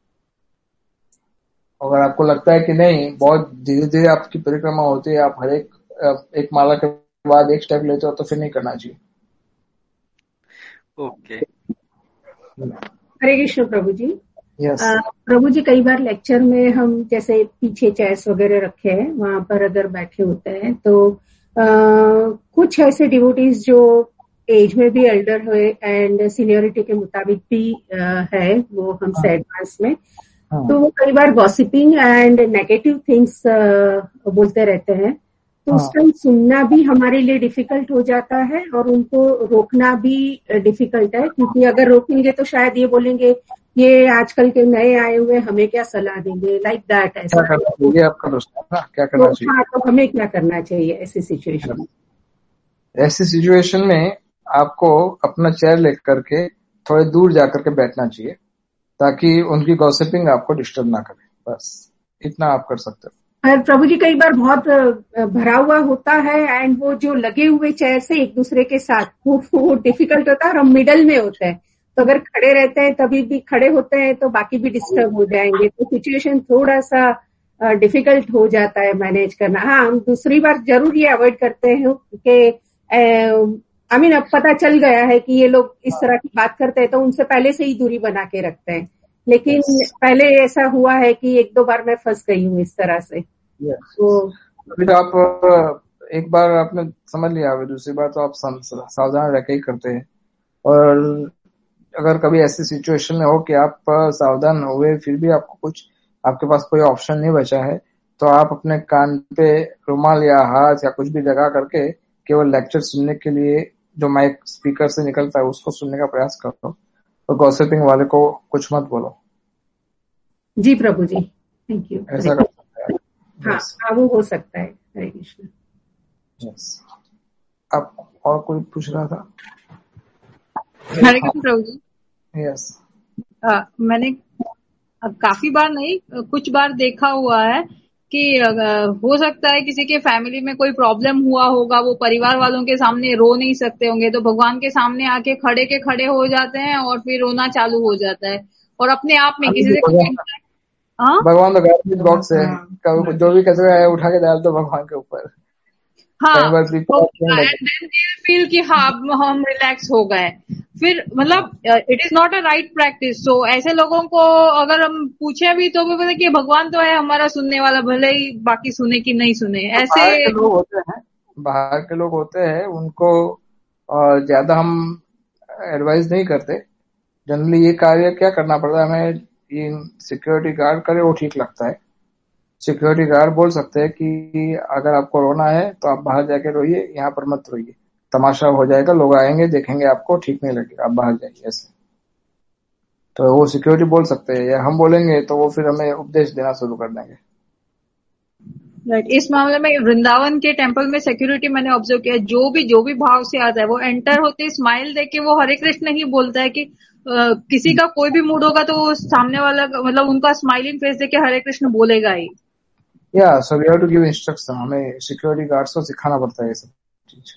Speaker 1: अगर आपको लगता है कि नहीं, बहुत धीरे धीरे आपकी परिक्रमा होती है, आप हर एक एक माला के बाद एक स्टेप लेते हो, तो फिर नहीं करना चाहिए।
Speaker 10: ओके।
Speaker 11: हरे कृष्ण प्रभु जी।
Speaker 1: yes.
Speaker 11: आ, प्रभु जी, कई बार लेक्चर में हम जैसे पीछे चेयर्स वगैरह रखे हैं, वहां पर अगर बैठे होते हैं तो आ, कुछ ऐसे डिवोटीज जो एज में भी एल्डर हुए एंड सीनियरिटी के मुताबिक भी आ, है, वो हमसे एडवांस में, तो वो कई बार गॉसिपिंग एंड नेगेटिव थिंग्स बोलते रहते हैं, तो उस टाइम सुनना भी हमारे लिए डिफिकल्ट हो जाता है और उनको रोकना भी डिफिकल्ट है, क्योंकि अगर रोकेंगे तो शायद ये बोलेंगे ये आजकल के नए आए हुए हमें क्या सलाह देंगे, लाइक दैट। ऐसा
Speaker 1: क्या करना चाहिए आपका दोस्त? क्या करना
Speaker 11: तो,
Speaker 1: चाहिए?
Speaker 11: हाँ, तो हमें क्या करना चाहिए ऐसी सिचुएशन में?
Speaker 1: ऐसी सिचुएशन में आपको अपना चेयर लेकर के थोड़े दूर जाकर के बैठना चाहिए, ताकि उनकी गॉसिपिंग आपको डिस्टर्ब ना करे, बस इतना आप कर सकते हो।
Speaker 11: प्रभु जी, कई बार बहुत भरा हुआ होता है एंड वो जो लगे हुए चेयर से एक दूसरे के साथ वो, वो डिफिकल्ट होता है और हम मिडल में होते हैं, तो अगर खड़े रहते हैं तभी भी खड़े होते हैं तो बाकी भी डिस्टर्ब हो जाएंगे, तो सिचुएशन थोड़ा सा डिफिकल्ट हो जाता है मैनेज करना। हाँ, हम दूसरी बार जरूर ये अवॉइड करते हैं कि आई मीन अब पता चल गया है कि ये लोग इस तरह की बात करते हैं तो उनसे पहले से ही दूरी बना के रखते हैं, लेकिन yes. पहले ऐसा हुआ है कि एक दो बार मैं फंस गई हूँ इस तरह से। yes. तो
Speaker 1: अभी आप एक बार आपने समझ लिया, दूसरी बार तो आप सावधान रह के ही करते हैं, और अगर कभी ऐसी सिचुएशन में हो कि आप सावधान हुए फिर भी आपको कुछ, आपके पास कोई ऑप्शन नहीं बचा है, तो आप अपने कान पे रुमाल या हाथ या कुछ भी लगा करके केवल लेक्चर सुनने के लिए जो माइक स्पीकर से निकलता है उसको सुनने का प्रयास करो, तो गॉसिपिंग वाले को कुछ मत बोलो।
Speaker 11: जी प्रभु जी, थैंक यू।
Speaker 1: ऐसा कर सकते हैं।
Speaker 11: हाँ, हाँ, वो हो सकता है। हरे कृष्ण।
Speaker 1: यस, आप और कोई पूछ रहा था?
Speaker 2: हरे कृष्ण प्रभु जी।
Speaker 1: यस,
Speaker 2: मैंने काफी बार नहीं, कुछ बार देखा हुआ है कि हो सकता है किसी के फैमिली में कोई प्रॉब्लम हुआ होगा, वो परिवार वालों के सामने रो नहीं सकते होंगे, तो भगवान के सामने आके खड़े के खड़े हो जाते हैं और फिर रोना चालू हो जाता है, और अपने आप में किसी से
Speaker 1: भगवान तो गार्बेज बॉक्स है, जो भी कचरा है उठा के डाल दो भगवान के ऊपर।
Speaker 2: हाँ, फील कि हाँ हम रिलैक्स हो गए, फिर मतलब it is not a right practice. तो ऐसे लोगों को अगर हम पूछे भी तो भी बोले कि भगवान तो है हमारा सुनने वाला, भले ही बाकी सुने कि नहीं सुने। ऐसे
Speaker 1: बाहर के लोग होते हैं, बाहर के लोग होते हैं, उनको ज्यादा हम एडवाइस नहीं करते। जनरली ये कार्य क्या करना पड़ता है हमें, ये सिक्योरिटी गार्ड करे वो ठीक लगता है। सिक्योरिटी गार्ड बोल सकते हैं कि अगर आपको रोना है तो आप बाहर जाके रोइए, यहाँ पर मत रोइए, तमाशा हो जाएगा, लोग आएंगे देखेंगे आपको ठीक नहीं लगेगा, आप बाहर जाइए, ऐसे। तो वो सिक्योरिटी बोल सकते हैं, या हम बोलेंगे तो वो फिर हमें उपदेश देना शुरू कर देंगे।
Speaker 2: Right right. इस मामले में वृंदावन के टेम्पल में सिक्योरिटी मैंने ऑब्जर्व किया, जो भी जो भी भाव से आता है वो एंटर होते स्माइल देके वो हरे कृष्ण ही बोलता है कि uh, किसी का कोई भी मूड होगा तो वो सामने वाला मतलब उनका स्माइलिंग फेस देके हरे कृष्ण बोलेगा ही।
Speaker 1: या so we have to give instruction, हमें सिक्योरिटी गार्ड्स को सिखाना पड़ता है ये सब चीज।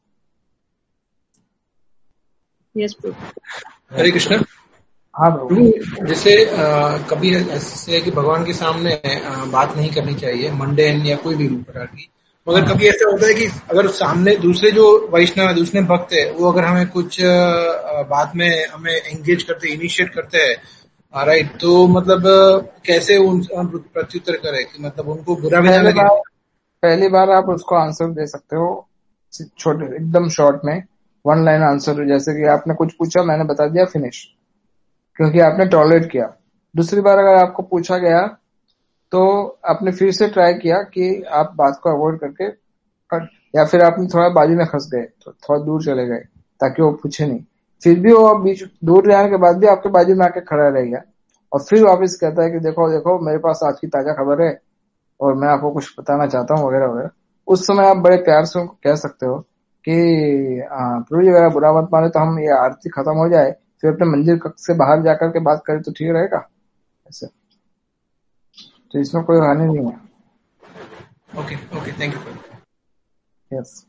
Speaker 2: यस प्रभु।
Speaker 3: हरे कृष्ण।
Speaker 1: हाँ प्रभु।
Speaker 3: जैसे आ, कभी ऐसे है कि भगवान के सामने आ, बात नहीं करनी चाहिए, मंडेन या कोई भी प्रकार की, मगर कभी ऐसा होता है कि अगर सामने दूसरे जो वैष्णव दूसरे भक्त है वो अगर हमें कुछ आ, बात में हमें एंगेज करते, इनिशिएट करते हैं, राइट, तो मतलब कैसे उन प्रत्युत्तर करें कि मतलब उनको बुरा भी ना लगे?
Speaker 1: पहली बार आप उसको आंसर दे सकते हो छोटे एकदम शॉर्ट में, वन लाइन आंसर, जैसे कि आपने कुछ पूछा मैंने बता दिया, फिनिश, क्योंकि आपने टॉलरेट किया। दूसरी बार अगर आपको पूछा गया तो आपने फिर से ट्राई किया कि आप बात को अवॉइड करके, या फिर आपने थोड़ा बाजू में फंस गए तो थोड़ा दूर चले गए ताकि वो पूछे नहीं, फिर भी वो बीच दूर जाने के बाद भी आपके बाजू में आके खड़ा रहेगा और फिर वापस कहता है कि देखो देखो मेरे पास आज की ताजा खबर है और मैं आपको कुछ बताना चाहता हूँ वगैरह वगैरह। उस समय आप बड़े प्यार से उनको कह सकते हो कि प्रभु जी अगर बुरा मत माने तो हम ये आरती खत्म हो जाए फिर अपने मंदिर कक्ष से बाहर जाकर के बात करें तो ठीक रहेगा ऐसे। तो इसमें कोई हानि नहीं है।
Speaker 3: Okay okay thank you.
Speaker 1: Yes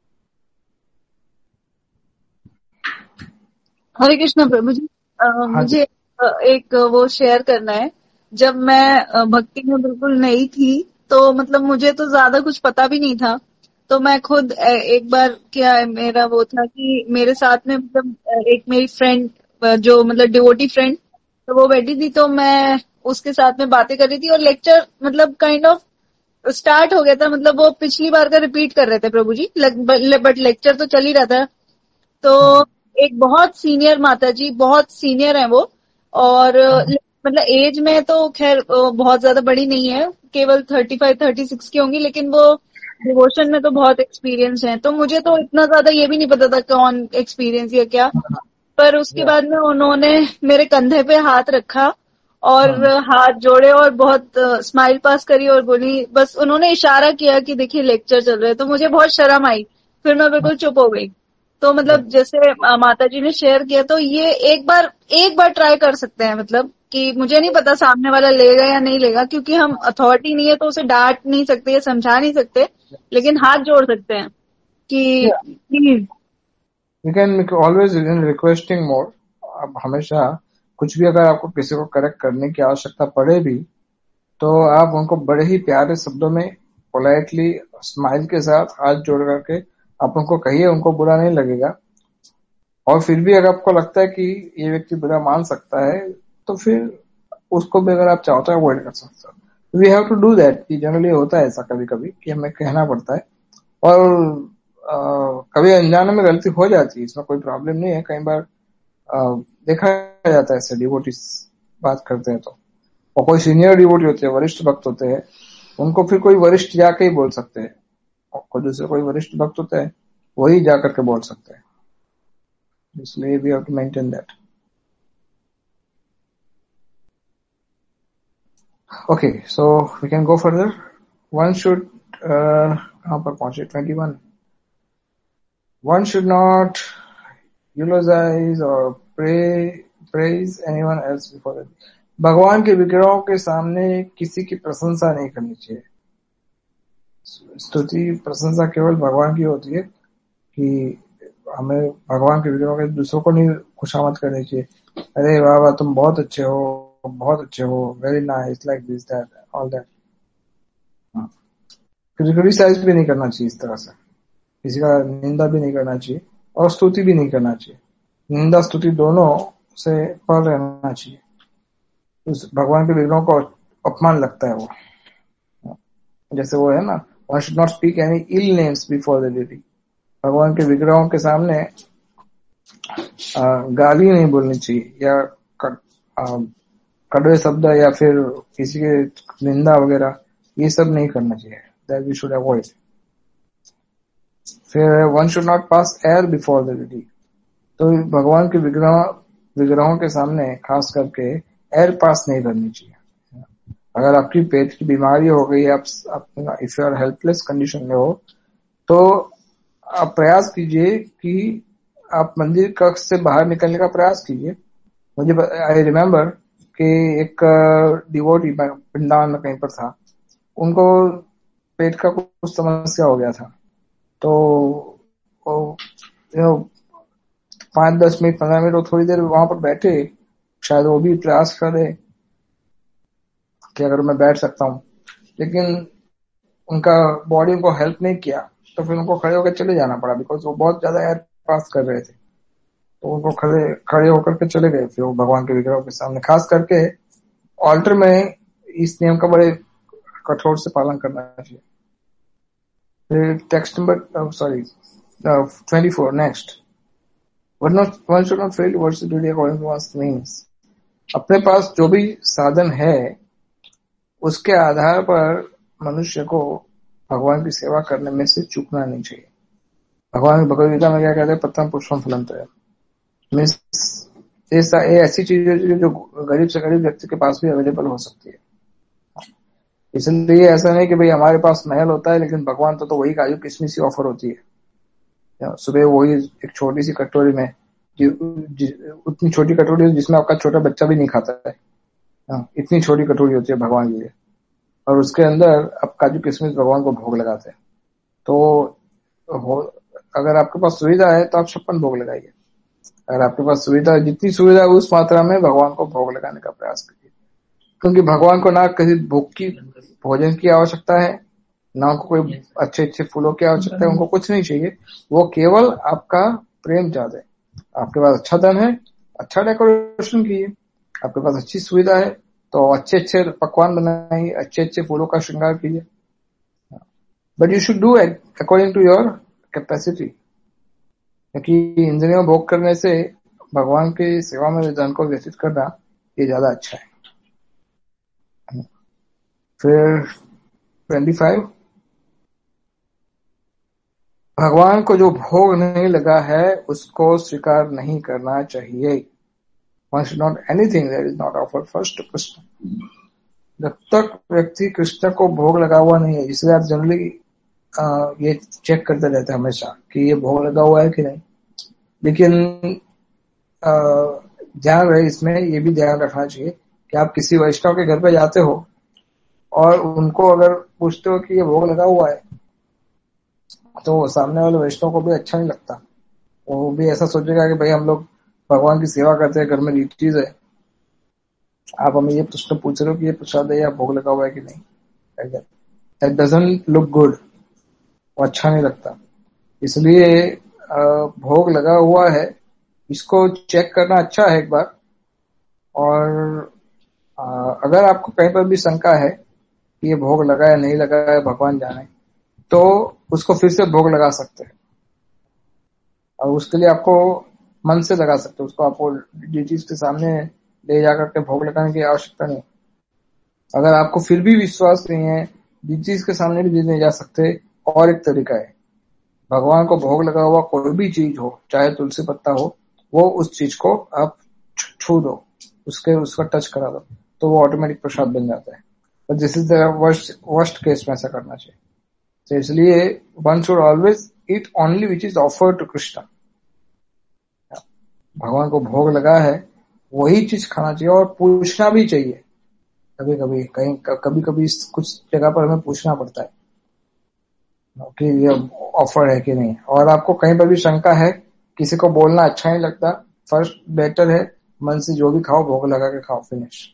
Speaker 2: Hare Krishna प्रभु जी। आ, मुझे एक वो शेयर करना है। जब मैं भक्ति में बिल्कुल नई थी तो मतलब मुझे तो ज्यादा कुछ पता भी नहीं था। तो मैं खुद एक बार क्या मेरा वो था कि मेरे साथ में मतलब एक मेरी फ्रेंड जो मतलब डिवोटी फ्रेंड तो वो बैठी थी तो मैं उसके साथ में बातें कर रही थी और लेक्चर मतलब काइंड ऑफ स्टार्ट हो गया था। मतलब वो पिछली बार का रिपीट कर रहे थे प्रभु जी बट लेक्चर तो चल ही रहा था। तो एक बहुत सीनियर माता जी बहुत सीनियर है वो और मतलब एज में तो खैर बहुत ज्यादा बड़ी नहीं है केवल थर्टी फाइव थर्टी सिक्स की होंगी लेकिन वो डिवोशन में तो बहुत एक्सपीरियंस है। तो मुझे तो इतना ज्यादा ये भी नहीं पता था कौन एक्सपीरियंस या क्या। पर उसके बाद में उन्होंने मेरे कंधे पे हाथ रखा और हाथ जोड़े और बहुत स्माइल पास करी और बोली बस उन्होंने इशारा किया कि देखिए लेक्चर चल रहे हैं। तो मुझे बहुत शर्म आई फिर मैं बिल्कुल चुप हो गई। तो मतलब जैसे माता जी ने शेयर किया तो ये एक बार एक बार ट्राई कर सकते हैं। मतलब कि मुझे नहीं पता सामने वाला लेगा या नहीं लेगा क्योंकि हम अथॉरिटी नहीं है तो उसे डांट नहीं सकते या समझा नहीं सकते लेकिन हाथ जोड़ सकते हैं कि
Speaker 1: you can always in requesting mode. अब हमेशा कुछ भी अगर आपको किसी को करेक्ट करने की आवश्यकता पड़े भी तो आप उनको बड़े ही प्यारे शब्दों में पोलाइटली स्माइल के साथ हाथ जोड़ करके आप उनको कहिए उनको बुरा नहीं लगेगा। और फिर भी अगर आपको लगता है कि ये व्यक्ति बुरा मान सकता है तो फिर उसको भी अगर आप चाहो तो अवॉइड कर सकते हो। We have to do that. Generally होता है ऐसा कभी कभी कि हमें कहना पड़ता है और आ, कभी अनजाने में गलती हो जाती है इसमें कोई प्रॉब्लम नहीं है। कई बार आ, देखा जाता है ऐसे डिवोटीज बात करते हैं तो और कोई सीनियर डिवोटी होते हैं वरिष्ठ भक्त होते हैं उनको फिर कोई वरिष्ठ जाके ही बोल सकते हैं और दूसरे कोई वरिष्ठ भक्त होते हैं वही जाकर के बोल सकते हैं। इसलिए we have to maintain that. Okay so we can go further. One should कहां पर पहुंचे twenty one. One should not eulogize or pray praise anyone else before them। भगवान के विग्रहों के सामने किसी की प्रशंसा नहीं करनी चाहिए। स्तुति प्रशंसा केवल भगवान की होती है कि हमें भगवान के विग्रहों के दूसरों को नहीं खुशामद करनी चाहिए। अरे वाह वाह तुम बहुत अच्छे हो बहुत अच्छे हो very nice like this that all that. Criticize भी नहीं करना चाहिए इस तरह से। किसी का निंदा भी नहीं करना चाहिए और स्तुति भी नहीं करना चाहिए। निंदा स्तुति दोनों से पर रहना चाहिए। उस भगवान के विग्रहों को अपमान लगता है वो। जैसे वो है ना one should not speak any ill names before the deity. भगवान के विग्रहों के सामने गाली नहीं बोलनी चाहिए या कड़वे शब्द या फिर किसी के निंदा वगैरह ये सब नहीं करना चाहिए। That we should avoid. फिर one should not pass air before the deity. तो भगवान के विग्रह विग्रहों के सामने खास करके एयर पास नहीं करनी चाहिए। अगर आपकी पेट की बीमारी हो गई आप if you are helpless condition में हो तो आप प्रयास कीजिए कि आप मंदिर कक्ष से बाहर निकलने का प्रयास कीजिए। मुझे आई रिमेम्बर कि एक डिवोटी वृंदावन में कहीं पर था उनको पेट का कुछ समस्या हो गया था तो यू नो पांच दस मिनट पंद्रह मिनट वो थोड़ी देर वहां पर बैठे। शायद वो भी प्रयास करे कि अगर मैं बैठ सकता हूँ लेकिन उनका बॉडी उनको हेल्प नहीं किया तो फिर उनको खड़े होकर चले जाना पड़ा बिकॉज वो बहुत ज्यादा एयर पास कर रहे थे। तो उनको खड़े खड़े होकर के चले गए फिर वो भगवान के विग्रह के सामने। खास करके ऑल्टर में इस नियम का बड़े कठोर से पालन करना चाहिए। फिर text number sorry twenty four next. One not one should not fail to worship duty according to one's means। अपने पास जो भी साधन है उसके आधार पर मनुष्य को भगवान की सेवा करने में से चूकना नहीं चाहिए। भगवान भगवद गीता में क्या कहते हैं पत्रम पुष्पम फलम त्रयम। मीन्स ये ऐसी चीज है जो गरीब से गरीब व्यक्ति के पास भी अवेलेबल हो सकती है। इसलिए ऐसा नहीं कि भाई हमारे पास महल होता है लेकिन भगवान तो, तो वही काजू किशमिश ही ऑफर होती है। सुबह वही एक छोटी सी कटोरी में, उतनी छोटी कटोरी जिसमें आपका छोटा बच्चा भी नहीं खाता है, इतनी छोटी कटोरी होती है भगवान के लिए, और उसके अंदर आप काजू किशमिश भगवान को भोग लगाते हैं। तो हो, अगर आपके पास सुविधा है तो आप छप्पन भोग लगाइए। अगर आपके पास सुविधा, जितनी सुविधा है उस मात्रा में भगवान को भोग लगाने का प्रयास करिए, क्योंकि भगवान को ना किसी भोग की भोजन की आवश्यकता है, ना उनको कोई अच्छे अच्छे फूलों की आवश्यकता है, उनको कुछ नहीं चाहिए। वो केवल आपका प्रेम चाहते हैं। आपके पास अच्छा धन है, अच्छा डेकोरेशन कीजिए, आपके पास अच्छी सुविधा है तो अच्छे अच्छे पकवान बनाइए, अच्छे अच्छे फूलों का श्रृंगार कीजिए, but you should do according to your capacity. क्योंकि इंद्रियों भोग करने से भगवान की सेवा में धन को व्यतीत करना ये ज्यादा अच्छा है। फिर पच्चीस, भगवान को जो भोग नहीं लगा है उसको स्वीकार नहीं करना चाहिए। One should not anything that is not offered first to Krishna. जब तक व्यक्ति कृष्ण को भोग लगा हुआ नहीं है, इसलिए आप जनरली ये चेक करते रहते हैं हमेशा कि ये भोग लगा हुआ है कि नहीं। लेकिन ध्यान रहे, इसमें ये भी ध्यान रखना चाहिए कि आप किसी वैष्णव के घर पे जाते हो और उनको अगर पूछते हो कि ये भोग लगा हुआ है, तो सामने वाले वैष्णव को भी अच्छा नहीं लगता। वो भी ऐसा सोचेगा कि भाई हम लोग भगवान की सेवा करते हैं, घर में ड्यूटीज है, आप हमें ये प्रश्न पूछ रहे हो कि ये प्रसाद है या भोग लगा हुआ है कि नहीं। दैट डजंट लुक गुड, वो अच्छा नहीं लगता। इसलिए भोग लगा हुआ है, इसको चेक करना अच्छा है एक बार। और अगर आपको कहीं पर भी शंका है कि ये भोग लगा है नहीं लगा है, भगवान जाने, तो उसको फिर से भोग लगा सकते हैं। और उसके लिए आपको मन से लगा सकते हो, उसको आपको ड्यूटीज के सामने ले जाकर के भोग लगाने की आवश्यकता नहीं। अगर आपको फिर भी विश्वास नहीं है, ड्यूटीज के सामने भी नहीं जा सकते, और एक तरीका है, भगवान को भोग लगा हुआ कोई भी चीज हो, चाहे तुलसी पत्ता हो, वो उस चीज को आप छू दो, उसके उसका टच करा दो, तो वो ऑटोमेटिक प्रसाद बन जाता है। पर this is the worst worst case में ऐसा करना चाहिए। तो इसलिए one should always eat only which is offered to Krishna. भगवान को भोग लगा है वही चीज खाना चाहिए, और पूछना भी चाहिए। कभी कभी कहीं कभी कभी कुछ जगह पर हमें पूछना पड़ता है कि ये ऑफर है कि नहीं। और आपको कहीं पर भी शंका है, किसी को बोलना अच्छा नहीं लगता, फर्स्ट बेटर है मन से जो भी खाओ भोग लगा के खाओ, फिनिश।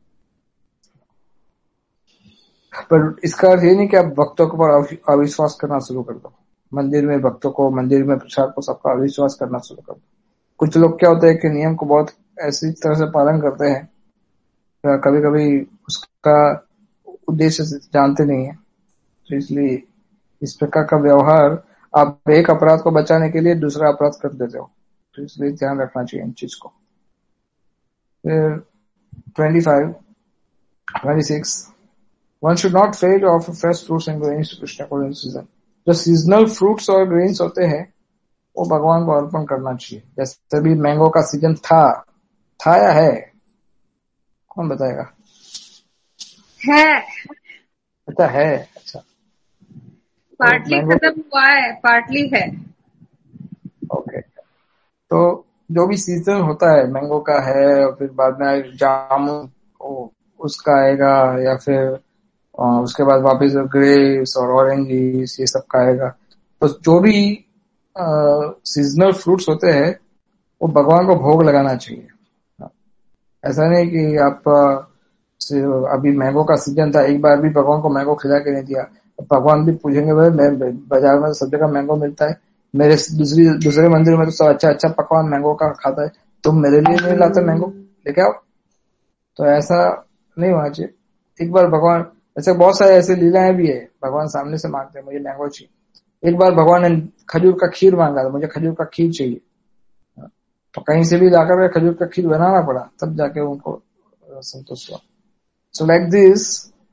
Speaker 1: पर इसका अर्थ ये नहीं कि आप भक्तों के ऊपर अविश्वास करना शुरू कर दो। मंदिर में भक्तों को, मंदिर में प्रसाद को, सबका अविश्वास करना शुरू कर दो। कुछ लोग क्या होता है कि नियम को बहुत ऐसी तरह से पालन करते हैं, कभी कभी उसका उद्देश्य जानते नहीं है, तो इसलिए इस प्रकार का व्यवहार आप एक अपराध को बचाने के लिए दूसरा अपराध कर देते हो। तो इसलिए ध्यान रखना चाहिए इन चीज को। फिर पच्चीस, छब्बीस, one should not fail to offer fresh fruits and grains to Krishna according to season. जो सीजनल फ्रूट्स और ग्रेन्स होते हैं वो भगवान को अर्पण करना चाहिए। जैसे भी मैंगो का सीजन था था या है, कौन बताएगा?
Speaker 4: है।
Speaker 1: अच्छा है, अच्छा।
Speaker 4: पार्टली
Speaker 1: तो
Speaker 4: खत्म हुआ है, पार्टली है।
Speaker 1: ओके, तो जो भी सीजन होता है मैंगो का है, और फिर बाद में जामुन उसका आएगा, या फिर उसके बाद वापस ग्रेप्स और ऑरेंजेस ये सब का आएगा। तो जो भी सीजनल फ्रूट्स होते हैं वो भगवान को भोग लगाना चाहिए। ऐसा नहीं कि आप अभी मैंगो का सीजन था, एक बार भी भगवान को मैंगो खिला के नहीं दिया, भगवान भी पूछेंगे भाई मैं बाजार में सब जगह मैंगो मिलता है, मेरे दूसरी दूसरे मंदिर में तो सब अच्छा अच्छा पकवान मैंगो का खाता है, तुम मेरे लिए नहीं लाते मैंगो, लेके आओ। तो ऐसा नहीं होना चाहिए। एक बार भगवान, ऐसे बहुत सारे ऐसे लीलाएं भी है, भगवान सामने से मांगते हैं मुझे मैंगो चाहिए। एक बार भगवान ने खजूर का खीर मांगा था, मुझे खजूर का खीर चाहिए, तो कहीं से भी लाकर खजूर का खीर बनाना पड़ा, तब जाके उनको संतुष्ट हुआ। सो लाइक दिस,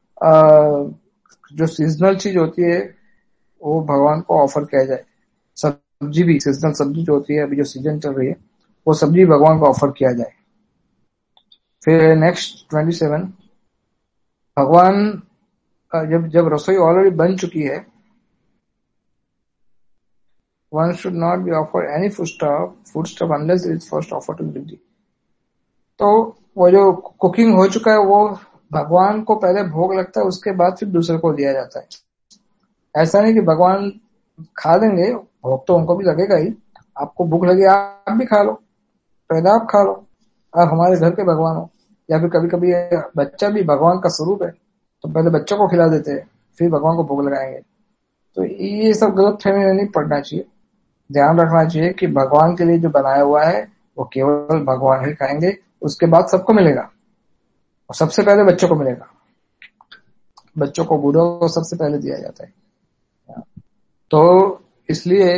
Speaker 1: जो सीजनल चीज होती है वो भगवान को ऑफर किया जाए। सब्जी भी, सीजनल सब्जी जो होती है, अभी जो सीजन चल रही है वो सब्जी भगवान को ऑफर किया जाए। फिर नेक्स्ट ट्वेंटी सेवन, भगवान जब जब रसोई ऑलरेडी बन चुकी है, one should not be offered any foodstuff foodstuff unless it is first offered to deity। तो वो जो कुकिंग हो चुका है वो भगवान को पहले भोग लगता है, उसके बाद फिर दूसरे को दिया जाता है। ऐसा नहीं कि भगवान खा लेंगे, भोग तो उनको भी लगेगा ही। आपको भूख लगे आप भी खा लो, पहले आप खा लो, आप हमारे घर के भगवान हो। या फिर कभी कभी बच्चा भी भगवान का स्वरूप है, तो पहले बच्चों को खिला देते हैं, फिर भगवान को भोग लगाएंगे। तो ये सब गलत फहमी में नहीं पड़ना चाहिए। ध्यान रखना चाहिए कि भगवान के लिए जो बनाया हुआ है वो केवल भगवान ही खाएंगे, उसके बाद सबको मिलेगा, और सबसे पहले बच्चों को मिलेगा। बच्चों को, बूढ़ों को सबसे पहले दिया जाता है। तो इसलिए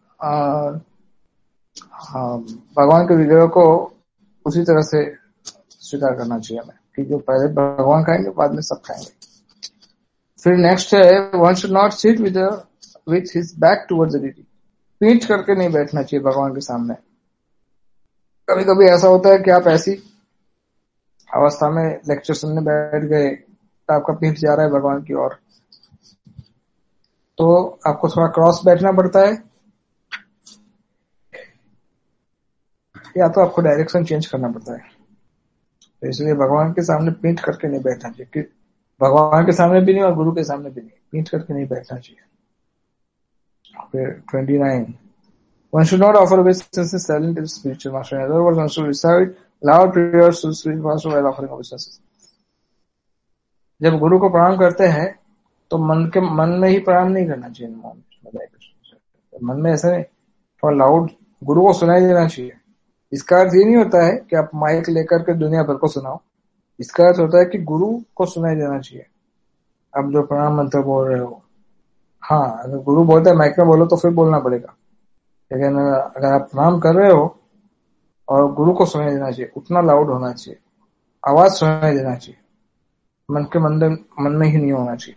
Speaker 1: भगवान के विग्रह को उसी तरह से स्वीकार करना चाहिए हमें कि जो पहले भगवान खाएंगे बाद में सब खाएंगे। फिर नेक्स्ट है, one should not sit with with his back towards the deity. पीठ करके नहीं बैठना चाहिए भगवान के सामने। कभी कभी ऐसा होता है कि आप ऐसी अवस्था में लेक्चर सुनने बैठ गए, तो आपका पीठ जा रहा है भगवान की ओर, तो आपको थोड़ा क्रॉस बैठना पड़ता है, या तो आपको डायरेक्शन चेंज करना पड़ता है। तो इसलिए भगवान के सामने पीठ करके नहीं बैठना चाहिए, कि भगवान के सामने भी नहीं और गुरु के सामने भी नहीं, पीठ करके नहीं बैठना चाहिए। फिर twenty nine, one should not offer obeisances silent to the spiritual master. In other words, one should recite loud prayers to the spiritual master while offering obeisances. जब गुरु को प्रणाम करते हैं तो मन के मन में ही प्रणाम नहीं करना चाहिए। मन में ऐसा नहीं, थोड़ा लाउड गुरु को सुनाई देना चाहिए। इसका अर्थ ये नहीं होता है कि आप माइक लेकर के दुनिया भर को सुनाओ। इसका अर्थ होता है कि गुरु को सुनाई देना चाहिए आप जो प्रणाम मंत्र बोल रहे हो। हाँ, अगर गुरु बोलते हैं माइक में बोलो तो फिर बोलना पड़ेगा, लेकिन अगर आप प्रणाम कर रहे हो और गुरु को सुनाई देना चाहिए, उतना लाउड होना चाहिए, आवाज सुनाई देना चाहिए, मन के मंदिर मन में ही नहीं होना चाहिए।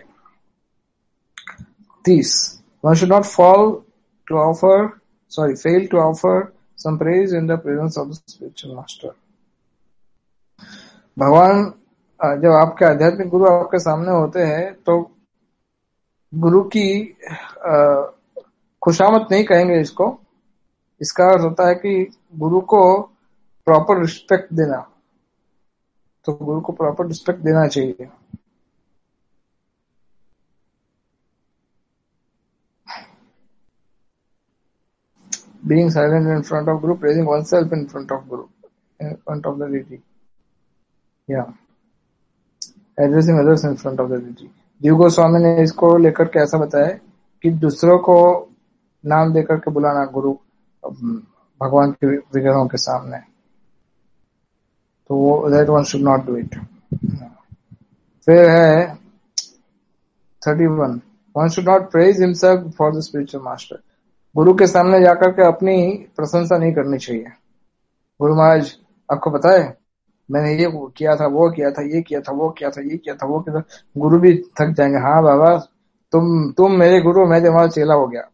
Speaker 1: तीस, one should not fall to offer sorry fail to offer some praise in the presence of the spiritual master. भगवान जब आपके आध्यात्मिक गुरु आपके सामने होते हैं तो गुरु की खुशामद नहीं कहेंगे इसको। इसका अर्थ होता है कि गुरु को प्रॉपर रिस्पेक्ट देना, तो गुरु को प्रॉपर रिस्पेक्ट देना चाहिए। Being silent in front of Guru, praising oneself in front of Guru, in front of the deity. Yeah. Addressing others in front of the deity. जीव गोस्वामी ने इसको लेकर के ऐसा बताया कि दूसरों को नाम देकर के बुलाना गुरु भगवान के विग्रहों के सामने, तो वो that one should not do it. फिर है thirty one, one should not praise himself for the spiritual master. गुरु के सामने जाकर के अपनी प्रशंसा नहीं करनी चाहिए। गुरु महाराज आपको पता है मैंने ये किया था, वो किया था, ये किया था, वो किया था, ये किया था, वो किया था। गुरु भी थक जाएंगे, हाँ बाबा तुम तुम मेरे गुरु, मैं तुम्हारा चेला हो गया।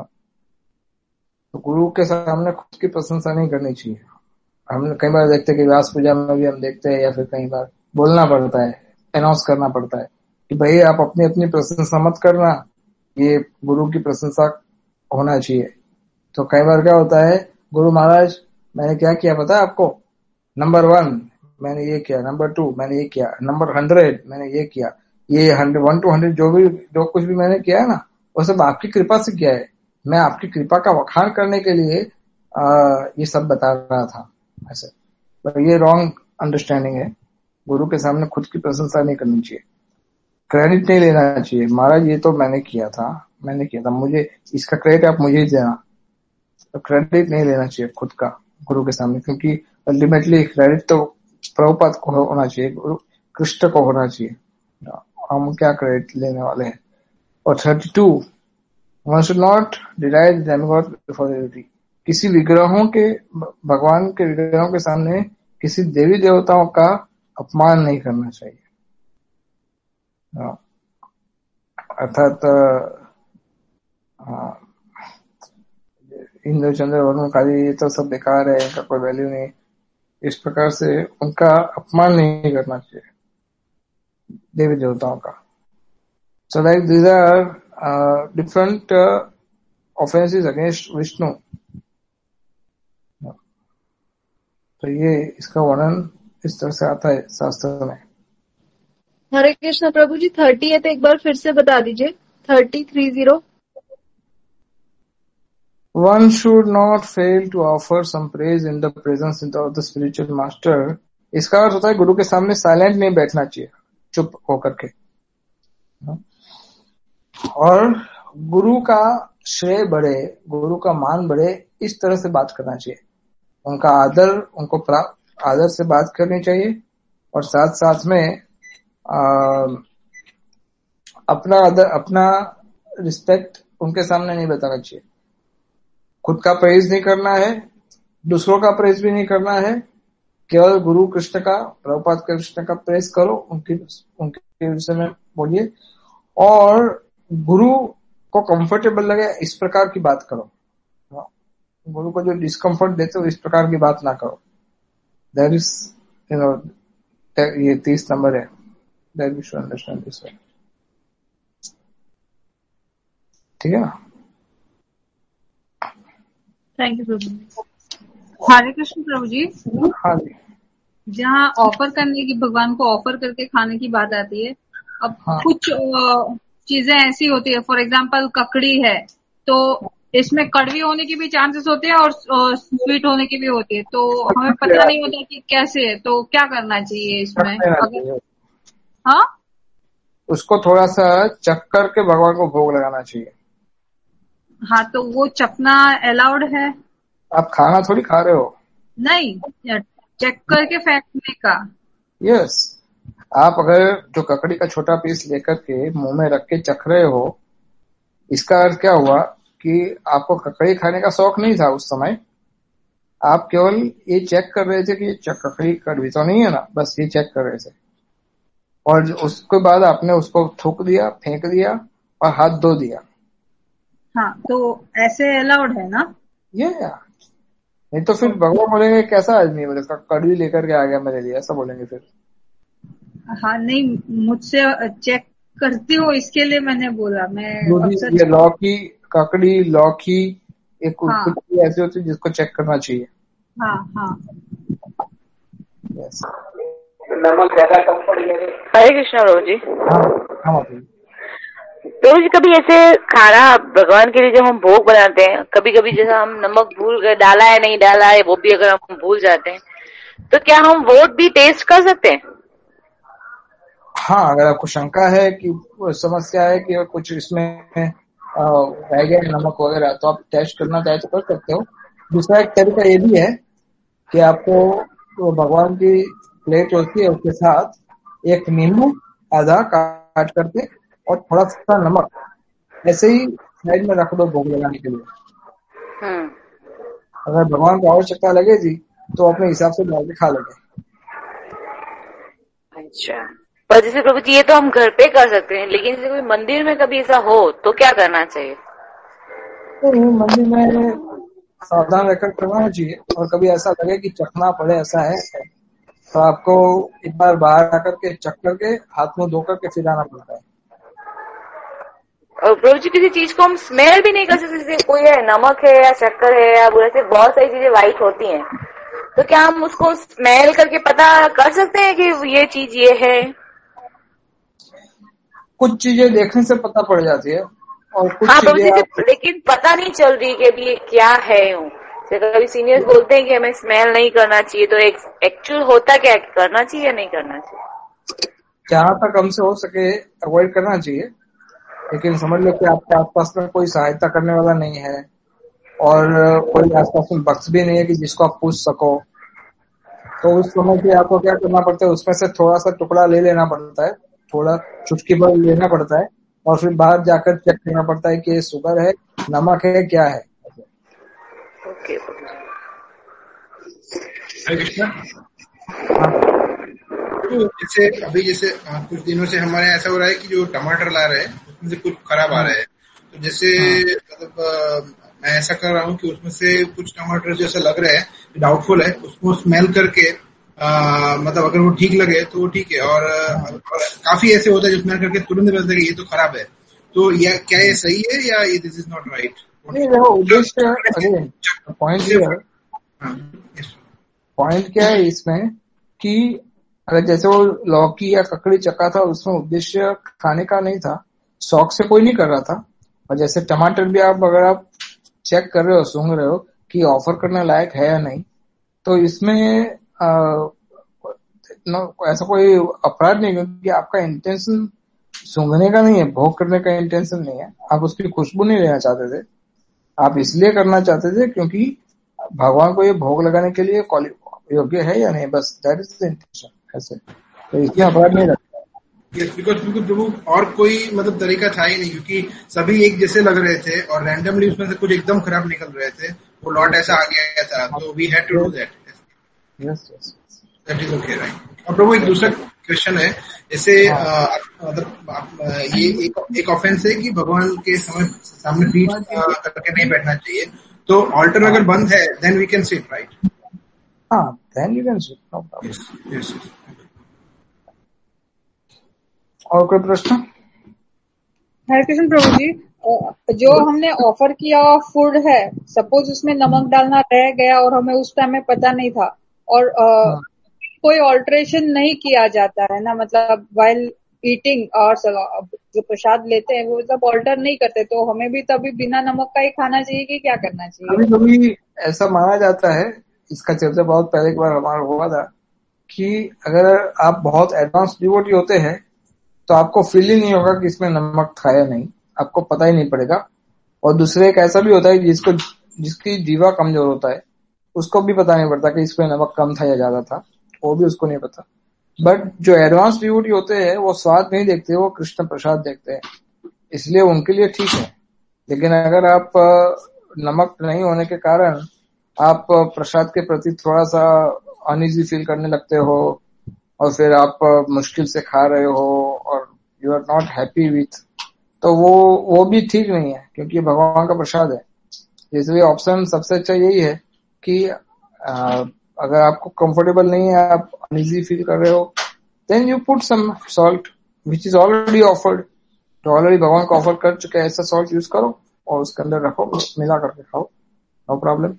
Speaker 1: तो गुरु के सामने खुद की प्रशंसा नहीं करनी चाहिए। हम कई बार देखते हैं कि व्यास पूजा में भी हम देखते हैं, या फिर कई बार बोलना पड़ता है, अनाउंस करना पड़ता है कि भाई आप अपनी अपनी प्रशंसा मत करना, ये गुरु की प्रशंसा होना चाहिए। तो कई बार क्या होता है, गुरु महाराज मैंने क्या किया पता है आपको, नंबर वन मैंने ये किया, नंबर टू मैंने ये किया, नंबर हंड्रेड मैंने ये किया, ये हंड्रेड वन टू हंड्रेड जो भी जो कुछ भी मैंने किया है ना, वो सब आपकी कृपा से किया है। मैं आपकी कृपा का वखान करने के लिए आ, ये सब बता रहा था ऐसे। तो ये रॉन्ग अंडरस्टैंडिंग है। गुरु के सामने खुद की प्रशंसा नहीं करनी चाहिए, क्रेडिट नहीं लेना चाहिए। महाराज ये तो मैंने किया था, मैंने किया था, मुझे इसका क्रेडिट आप मुझे ही देना। तो क्रेडिट नहीं लेना चाहिए खुद का गुरु के सामने, क्योंकि अल्टीमेटली क्रेडिट तो प्रभुपाद को होना चाहिए, गुरु कृष्ण को होना चाहिए। हम क्या क्रेडिट लेने वाले हैं। और thirty two, one should not derive the demigod before the deity. किसी विग्रहों के, भगवान के विग्रहों के सामने किसी देवी देवताओं का अपमान नहीं करना चाहिए। अर्थात इंद्र चंद्र वरुण काली ये तो सब बेकार है, इनका कोई वैल्यू नहीं, इस प्रकार से उनका अपमान नहीं करना चाहिए देवी देवताओं का। So like these are different offenses against Vishnu. तो ये इसका वर्णन इस तरह से आता है शास्त्र में।
Speaker 2: हरे कृष्ण प्रभु जी, थर्टी है तो एक बार फिर से बता दीजिए। Thirty three zero.
Speaker 1: One should not fail to offer some praise in the presence of the spiritual master। इसका अर्थ होता है गुरु के सामने साइलेंट नहीं बैठना चाहिए, चुप होकर के, और गुरु का श्रेय बढ़े, गुरु का मान बढ़े, इस तरह से बात करना चाहिए। उनका आदर, उनको प्राप्त आदर से बात करनी चाहिए, और साथ साथ में आ, अपना आदर, अपना रिस्पेक्ट उनके सामने नहीं बताना चाहिए। खुद का प्रेज नहीं करना है, दूसरों का प्रेज भी नहीं करना है, केवल गुरु कृष्ण का, प्रभुपाद कृष्ण का प्रेज करो, उनकी उनके विषय में बोलिए, और गुरु को कंफर्टेबल लगे इस प्रकार की बात करो। गुरु को जो डिस्कम्फर्ट देते हो इस प्रकार की बात ना करो। दैट इज यू नो ये तीस नंबर है। That we should understand this way. ठीक है ना?
Speaker 4: थैंक यू प्रभु। हरे कृष्ण प्रभु जी।
Speaker 1: हाँ जी।
Speaker 4: जहाँ ऑफर करने की, भगवान को ऑफर करके खाने की बात आती है, अब हाँ। कुछ चीजें ऐसी होती है, फॉर एग्जाम्पल ककड़ी है, तो इसमें कड़वी होने की भी चांसेस होते हैं और स्वीट होने की भी होती है, तो हमें पता नहीं होता कि कैसे है, तो क्या करना चाहिए इसमें? अगर हाँ,
Speaker 1: उसको थोड़ा सा चख करके भगवान को भोग लगाना चाहिए।
Speaker 4: हाँ, तो वो चखना अलाउड है?
Speaker 1: आप खाना थोड़ी खा रहे हो।
Speaker 4: नहीं, चेक करके फेंकने का।
Speaker 1: यस, आप अगर जो ककड़ी का छोटा पीस लेकर के मुंह में रख के चख रहे हो, इसका अर्थ क्या हुआ कि आपको ककड़ी खाने का शौक नहीं था उस समय, आप केवल ये चेक कर रहे थे कि ये ककड़ी कड़वी तो नहीं है ना, बस ये चेक कर रहे थे, और उसके बाद आपने उसको थूक दिया, फेंक दिया और हाथ धो दिया।
Speaker 4: हाँ, तो ऐसे अलाउड है ना? ये
Speaker 1: yeah, yeah. नहीं तो फिर भगवान बोलेंगे कैसा आदमी बोले, कड़वी लेकर के आ गया मेरे लिए, ऐसा बोलेंगे फिर।
Speaker 4: हाँ, नहीं, मुझसे चेक करती हो इसके लिए मैंने बोला। मैं
Speaker 1: ये लौकी, ककड़ी, लौकी एक
Speaker 4: हाँ,
Speaker 1: कुछ ऐसी होती है जिसको चेक करना चाहिए।
Speaker 4: हाँ हाँ।
Speaker 1: यस।
Speaker 12: हरे कृष्णा प्रभु जी।
Speaker 1: हाँ
Speaker 12: प्रभु जी, कभी ऐसे खाना भगवान के लिए जब हम भोग बनाते हैं, कभी कभी जैसा हम नमक भूल गए, डाला है नहीं डाला है वो भी अगर हम भूल जाते हैं, तो क्या हम वो भी टेस्ट कर सकते हैं?
Speaker 1: हाँ, अगर आपको शंका है कि समस्या है कि कुछ इसमें रह गया नमक वगैरह, तो आप टेस्ट करना चाहे तो कर सकते हो। दूसरा एक तरीका ये भी है कि आपको तो भगवान की प्लेट होती है, उसके साथ एक नींबू आधा काट करके और थोड़ा सा नमक ऐसे ही साइड में रख दो भोग लगाने के लिए। अगर भगवान को आवश्यकता लगेगी तो अपने हिसाब से डाल के खा लेंगे।
Speaker 12: अच्छा, पर जैसे प्रभु जी ये तो हम घर पे कर सकते हैं, लेकिन जैसे कोई मंदिर में कभी ऐसा हो तो क्या करना चाहिए?
Speaker 1: तो मंदिर में सावधान रहकर करना चाहिए, और कभी ऐसा लगे कि चखना पड़े ऐसा है तो आपको एक बार बाहर आकर के चख करके हाथ मुंह धो करके फिर आना पड़ता है।
Speaker 12: और प्रभु जी किसी चीज को हम स्मेल भी नहीं कर सकते, जैसे कोई है नमक है या शक्कर है या वैसे बहुत सारी चीजें व्हाइट होती हैं, तो क्या हम उसको स्मेल करके पता कर सकते हैं कि ये चीज ये है?
Speaker 1: कुछ चीजें देखने से पता पड़ जाती है और कुछ
Speaker 12: हाँ
Speaker 1: चीजें
Speaker 12: आप... लेकिन पता नहीं चल रही कि अभी ये क्या है। कभी सीनियर्स बोलते हैं कि हमें स्मेल नहीं करना चाहिए, तो एक एक्चुअल होता क्या, करना चाहिए या नहीं करना चाहिए?
Speaker 1: जहाँ तक हमसे हो सके अवॉइड करना चाहिए, लेकिन समझ लो कि आपके आसपास में कोई सहायता करने वाला नहीं है और कोई आसपास में बख्श भी नहीं है कि जिसको आप पूछ सको, तो उस समय पे आपको क्या करना पड़ता है, उसमें से थोड़ा सा टुकड़ा ले लेना पड़ता है, थोड़ा चुटकी भर लेना पड़ता है, और फिर बाहर जाकर चेक करना पड़ता है कि ये शुगर है, नमक है, क्या है।
Speaker 12: ओके
Speaker 3: तो जैसे अभी जैसे कुछ दिनों से हमारे ऐसा हो रहा है कि जो टमाटर ला रहे हैं उसमें से कुछ खराब आ रहे हैं, तो जैसे मतलब मैं ऐसा कर रहा हूँ कि उसमें से कुछ टमाटर जैसे लग रहे हैं, डाउटफुल है, उसको स्मेल करके आ, मतलब अगर वो ठीक लगे तो वो ठीक है, और, और काफी ऐसे होता है जो स्मेल करके तुरंत बोलते हैं कि ये तो खराब है, तो या क्या ये सही है या ये दिस इज नॉट राइट?
Speaker 1: उद्देश्य पॉइंट ये है, पॉइंट क्या है इसमें कि अगर जैसे वो लौकी या ककड़ी चक्का था, उसमें उद्देश्य खाने का नहीं था, शौक से कोई नहीं कर रहा था। और जैसे टमाटर भी आप अगर आप चेक कर रहे हो, सूंघ रहे हो कि ऑफर करने लायक है या नहीं, तो इसमें आ, न, ऐसा कोई अपराध नहीं, क्योंकि आपका इंटेंशन सूंघने का नहीं है, भोग करने का इंटेंशन नहीं है, आप उसकी खुशबू नहीं लेना चाहते थे, आप इसलिए करना चाहते थे क्योंकि भगवान को ये भोग लगाने के लिए योग्य है या नहीं, बस दैट इज द इंटेंशन। ऐसे तो इसमें अपराध नहीं लगता।
Speaker 3: यस, बिकॉज प्रभु और कोई मतलब तरीका था ही नहीं, क्योंकि सभी एक जैसे लग रहे थे और रैंडमली उसमें से कुछ एकदम खराब निकल रहे थे, वो लॉट ऐसा आ गया था, तो we had to do that. Yes yes, that is okay, right. और प्रभु एक दूसरा क्वेश्चन है, जैसे मतलब ये एक, एक ऑफेंस है कि भगवान के समय सामने पीठ करके नहीं बैठना चाहिए, तो ऑल्टर अगर बंद है then we can sit, right?
Speaker 1: हाँ, then you can sit, no problem.
Speaker 3: Yes.
Speaker 1: और कोई प्रश्न?
Speaker 4: हरे कृष्ण प्रभु जी, जो हमने ऑफर किया फूड है, सपोज उसमें नमक डालना रह गया और हमें उस टाइम में पता नहीं था, और आ, कोई ऑल्टरेशन नहीं किया जाता है ना, मतलब वाइल ईटिंग और जो प्रसाद लेते हैं वो सब ऑल्टर नहीं करते, तो हमें भी तभी बिना नमक का ही खाना चाहिए कि क्या करना चाहिए?
Speaker 1: कभी कभी ऐसा माना जाता है, इसका चर्चा बहुत पहले एक बार हमारा हुआ था, कि अगर आप बहुत एडवांस डिवोटी होते हैं तो आपको फील ही नहीं होगा कि इसमें नमक था या नहीं, आपको पता ही नहीं पड़ेगा। और दूसरे एक ऐसा भी होता है जिसको जिसकी जीवा कमजोर होता है, उसको भी पता नहीं पड़ता कि इसमें नमक कम था या ज्यादा था, वो भी उसको नहीं पता। बट जो एडवांस डिवोटी होते हैं वो स्वाद नहीं देखते, वो कृष्ण प्रसाद देखते हैं, इसलिए उनके लिए ठीक है। लेकिन अगर आप नमक नहीं होने के कारण आप प्रसाद के प्रति थोड़ा सा अनईजी फील करने लगते हो और फिर आप मुश्किल से खा रहे हो और you are not happy with, तो वो वो भी ठीक नहीं है, क्योंकि भगवान का प्रसाद है। इसलिए ऑप्शन सबसे अच्छा यही है कि आ, अगर आपको कंफर्टेबल नहीं है, आप अनईजी फील कर रहे हो, then you put some salt which is already offered, तो ऑलरेडी भगवान को ऑफर कर चुके हैं, ऐसा सॉल्ट यूज करो और उसके अंदर रखो, मिला करके खाओ, no problem.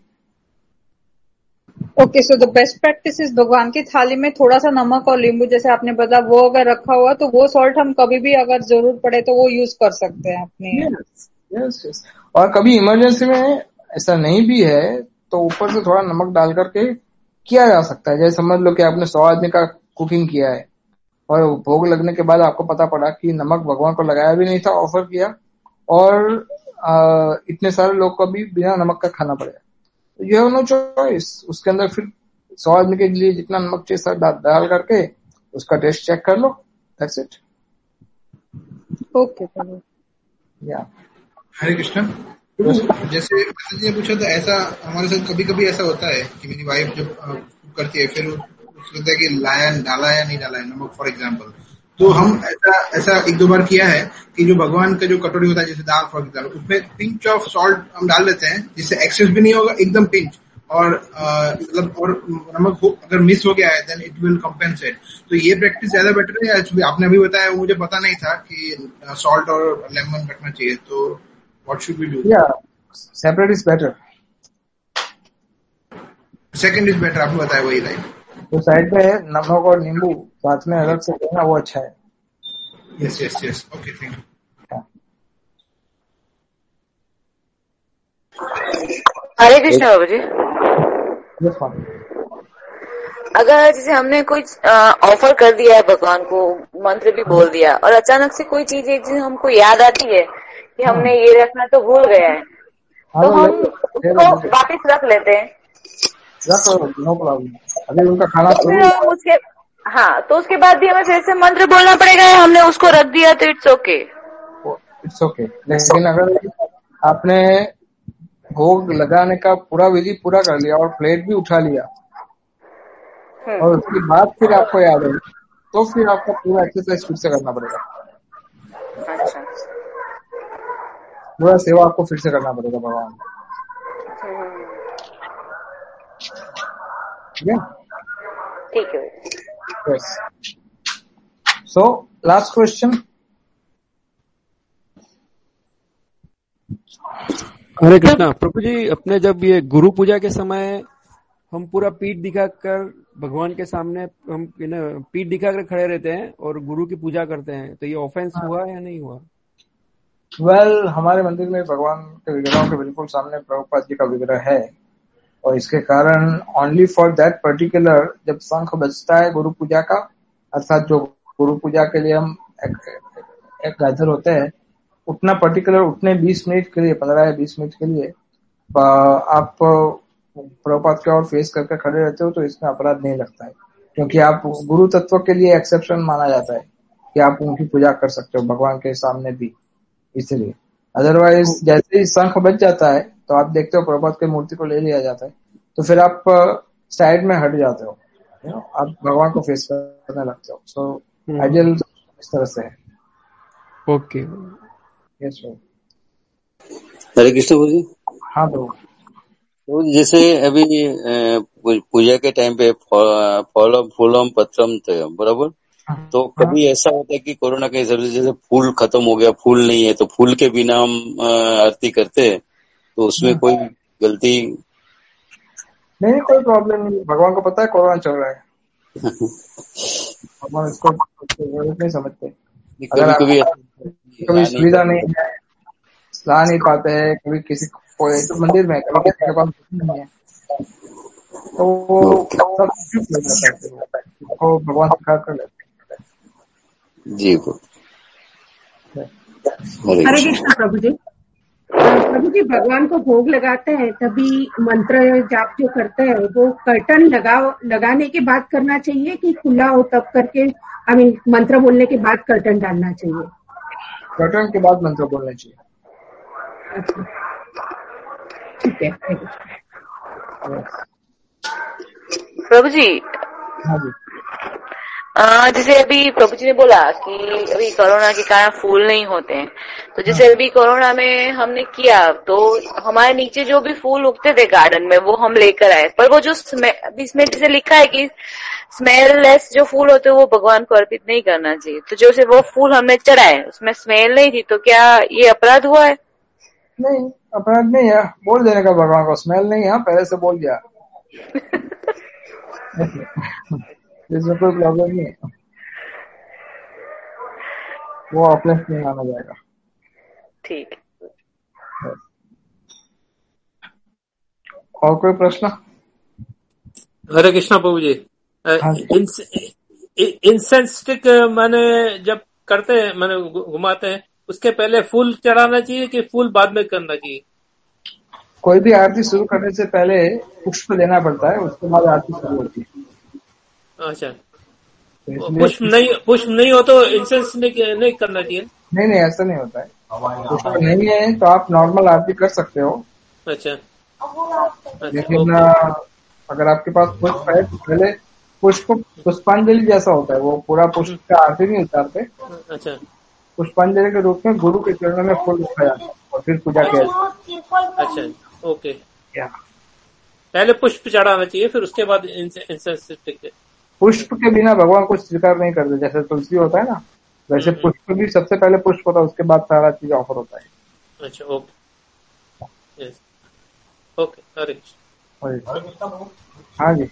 Speaker 4: Okay, so the best practice is भगवान की थाली में थोड़ा सा नमक और नींबू, जैसे आपने बताया, वो अगर रखा हुआ तो वो सॉल्ट हम कभी भी अगर जरूरत पड़े तो वो यूज कर सकते हैं अपने।
Speaker 1: Yes yes yes. और कभी इमरजेंसी में ऐसा नहीं भी है तो ऊपर से थोड़ा नमक डाल करके किया जा सकता है। जैसे समझ लो कि आपने सौ आदमी का कुकिंग किया है और भोग लगने के बाद आपको पता पड़ा कि नमक भगवान को लगाया भी नहीं था, ऑफर किया, और आ, इतने सारे लोग को भी बिना नमक का खाना पड़ेगा, यू हैव नो चॉइस। उसके अंदर फिर सौ आदमी के लिए जितना नमक चाहिए सब डाल करके उसका टेस्ट चेक कर लो, दैट्स इट।
Speaker 4: ओके,
Speaker 1: या
Speaker 3: हरे कृष्ण। जैसे जी ने पूछा था, ऐसा हमारे साथ कभी कभी ऐसा होता है कि मेरी वाइफ जब करती है फिर सोचता है कि लाया डाला या नहीं डाला है नमक, फॉर एग्जाम्पल, तो हम ऐसा ऐसा एक दो बार किया है कि जो भगवान का जो कटोरी होता है, जैसे दाल फॉर एग्जाम्पल, उसमें पिंच ऑफ सॉल्ट हम डाल देते हैं, जिससे एक्सेस भी नहीं होगा, एकदम पिंच, और मतलब और नमक अगर मिस हो गया है देन इट विल कम्पेंसेट। तो ये प्रैक्टिस ज्यादा बेटर है, या आपने अभी बताया मुझे पता नहीं था कि सॉल्ट और लेमन रखना चाहिए, तो व्हाट शुड वी डू?
Speaker 1: या separate is better,
Speaker 3: second is better, आपने बताया वही, राइट?
Speaker 1: तो साइड पे नमक और नींबू साथ में अलग से देना, वो अच्छा है।
Speaker 3: Yes yes yes, okay, thank you.
Speaker 12: Hare Krishna बाबू जी।
Speaker 1: Yes ma'am.
Speaker 12: अगर जैसे हमने कोई ऑफर कर दिया है भगवान को, मंत्र भी बोल दिया, और अचानक से कोई चीज एक चीज हमको याद आती है कि हमने ये रखना तो भूल गए हैं, तो हम उसको वापस रख लेते हैं,
Speaker 1: नो प्रॉब्लम। अभी उनका खाना
Speaker 12: तो उसके हाँ तो उसके बाद भी हमें फिर से मंत्र बोलना पड़ेगा, हमने उसको रख दिया तो इट्स ओके?
Speaker 1: It's okay. लेकिन अगर आपने भोग लगाने का पूरा विधि पूरा कर लिया और प्लेट भी उठा लिया और उसके बाद फिर आपको याद है, तो फिर आपका पूरा एक्सरसाइज फिर से करना पड़ेगा।
Speaker 12: अच्छा,
Speaker 1: पूरा सेवा आपको फिर से करना पड़ेगा भगवान। ठीक है
Speaker 12: ठीक है।
Speaker 1: Yes. So last question.
Speaker 13: Hare Krishna प्रभु जी, अपने जब ये गुरु पूजा के समय हम पूरा पीठ दिखाकर भगवान के सामने हम पीठ दिखाकर खड़े रहते हैं और गुरु की पूजा करते हैं, तो ये ऑफेंस हुआ या नहीं हुआ?
Speaker 1: वेल well, हमारे मंदिर में भगवान के विग्रहों के बिल्कुल सामने प्रभुपाद जी का विग्रह है और इसके कारण ओनली फॉर दैट पर्टिकुलर जब शंख बजता है गुरु पूजा का, अर्थात जो गुरु पूजा के लिए हम एक, एक गैदर होते हैं, उतना पर्टिकुलर उतने बीस मिनट के लिए, पंद्रह या बीस मिनट के लिए आप प्रभुपाद की ओर फेस करके खड़े रहते हो, तो इसमें अपराध नहीं लगता है, क्योंकि आप गुरु तत्व के लिए एक्सेप्शन माना जाता है कि आप उनकी पूजा कर सकते हो भगवान के सामने भी, इसलिए। अदरवाइज जैसे ही शंख बज जाता है तो आप देखते हो प्रभुपाद की मूर्ति को ले लिया जाता है, तो फिर आप साइड में हट जाते हो, you know, आप भगवान को फेस करने लगते हो। सो आइडियल इस तरह से है।
Speaker 13: Okay,
Speaker 1: yes sir.
Speaker 8: Hare Krishna ji.
Speaker 1: हाँ प्रभु।
Speaker 8: तो जैसे अभी पूजा के टाइम पे फलम फूलम पत्रम थे, बराबर, तो कभी ऐसा होता है कि कोरोना के हिसाब से जैसे फूल खत्म हो गया, फूल नहीं है, तो फूल के बिना हम आरती करते हैं, तो उसमें कोई गलती
Speaker 1: नहीं? कोई प्रॉब्लम नहीं, भगवान को पता है कोरोना चल रहा है। भगवान इसको जरूरत नहीं समझते। अगर कभी कभी सुविधा नहीं है, ला नहीं पाते हैं, कभी किसी को तो मंदिर में, कभी किसी के पास नहीं है, तो वो सब चुप हो जाता है, तो भगवान सिखा कर लेते
Speaker 8: जी।
Speaker 11: हरे कृष्ण प्रभु जी। प्रभु जी, भगवान को भोग लगाते हैं तभी मंत्र जाप जो करते हैं वो कर्टन लगा लगाने के बाद करना चाहिए कि खुला हो तब करके, आई मीन मंत्र बोलने के बाद कर्टन डालना चाहिए?
Speaker 1: कर्टन के बाद मंत्र बोलना चाहिए।
Speaker 11: अच्छा, ठीक है।
Speaker 12: प्रभु जी।
Speaker 1: हाँ जी।
Speaker 12: आ, जैसे अभी प्रभु जी ने बोला कि अभी कोरोना के कारण फूल नहीं होते हैं, तो जैसे अभी कोरोना में हमने किया तो हमारे नीचे जो भी फूल उगते थे गार्डन में वो हम लेकर आए, पर वो जो अभी इसमें जैसे लिखा है कि स्मेल लेस जो फूल होते हैं वो भगवान को अर्पित नहीं करना चाहिए, तो जो से वो फूल हमने चढ़ाए उसमें स्मेल नहीं थी, तो क्या ये अपराध हुआ है?
Speaker 1: नहीं, अपराध नहीं है, बोल देने का भगवान को स्मेल नहीं है, पहले से बोल दिया। इसमें कोई प्रॉब्लम नहीं है, वो अपने से माना जाएगा।
Speaker 12: ठीक।
Speaker 1: और कोई प्रश्न?
Speaker 6: हरे कृष्णा प्रभु जी। इंसेंस स्टिक मैंने जब करते हैं, मैंने घुमाते हैं, उसके पहले फूल चढ़ाना चाहिए कि फूल बाद में करना चाहिए?
Speaker 1: कोई भी आरती शुरू करने से पहले पुष्प लेना पड़ता है, उसके बाद आरती शुरू होती है।
Speaker 6: अच्छा, पुष्प नहीं पुष्प नहीं हो तो इंसेंस नहीं, नहीं करना चाहिए?
Speaker 1: नहीं नहीं, ऐसा नहीं होता है। पुष्प नहीं है तो आप नॉर्मल आरती कर सकते हो।
Speaker 6: अच्छा,
Speaker 1: लेकिन अगर आपके पास पुष्प है तो पहले पुष्प पुष्पांजलि जैसा होता है, वो पूरा पुष्प का आरती नहीं उतारते।
Speaker 6: अच्छा,
Speaker 1: पुष्पांजलि के रूप में गुरु के चरणों में फूल रखा जाता है और फिर पूजा किया जाता है।
Speaker 6: अच्छा, ओके। क्या पहले पुष्प चढ़ाना चाहिए फिर उसके बाद इंसेंस स्टिक?
Speaker 1: पुष्प के बिना भगवान को स्वीकार नहीं करते, जैसे तुलसी होता है ना, वैसे पुष्प भी सबसे पहले पुष्प होता है, उसके बाद सारा चीज ऑफर होता है।
Speaker 6: अच्छा, okay, yes, okay. Hare Krishna.
Speaker 1: हाँ जी।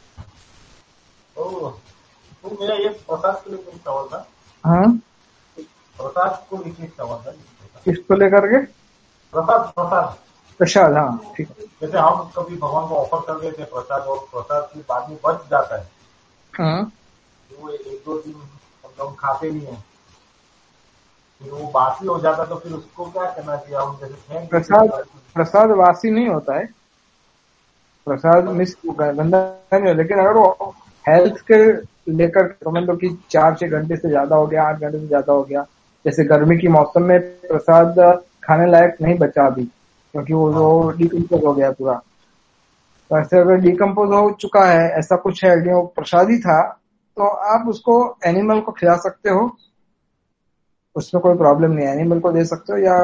Speaker 14: तो मेरा ये प्रसाद को लेकर सवाल था।
Speaker 1: हाँ,
Speaker 14: प्रसाद को लेकर सवाल था।
Speaker 1: किसको लेकर के?
Speaker 14: प्रसाद प्रसाद
Speaker 1: प्रसाद, हाँ ठीक है।
Speaker 14: जैसे हम कभी भगवान को ऑफर कर देते प्रसाद और प्रसाद के बाद में बच जाता है,
Speaker 1: हाँ,
Speaker 14: तो वो एक दो दिन हम खाते नहीं है, फिर वो बासी हो जाता, तो फिर उसको क्या करना चाहिए? हम जैसे
Speaker 1: प्रसाद प्रसाद वासी नहीं होता है, प्रसाद मिस गंदा नहीं है, लेकिन अगर वो हेल्थ के लेकर समझ लो कि चार छह घंटे से ज्यादा हो गया, आठ घंटे से ज्यादा हो गया, जैसे गर्मी की मौसम में प्रसाद खाने लायक नहीं बचा अभी, क्योंकि वो जो डिकम्पोज हो गया पूरा, तो ऐसे अगर डिकम्पोज हो चुका है, ऐसा कुछ है, वो प्रसादी था, तो आप उसको एनिमल को खिला सकते हो, उसमें कोई प्रॉब्लम नहीं है। एनिमल को दे सकते हो या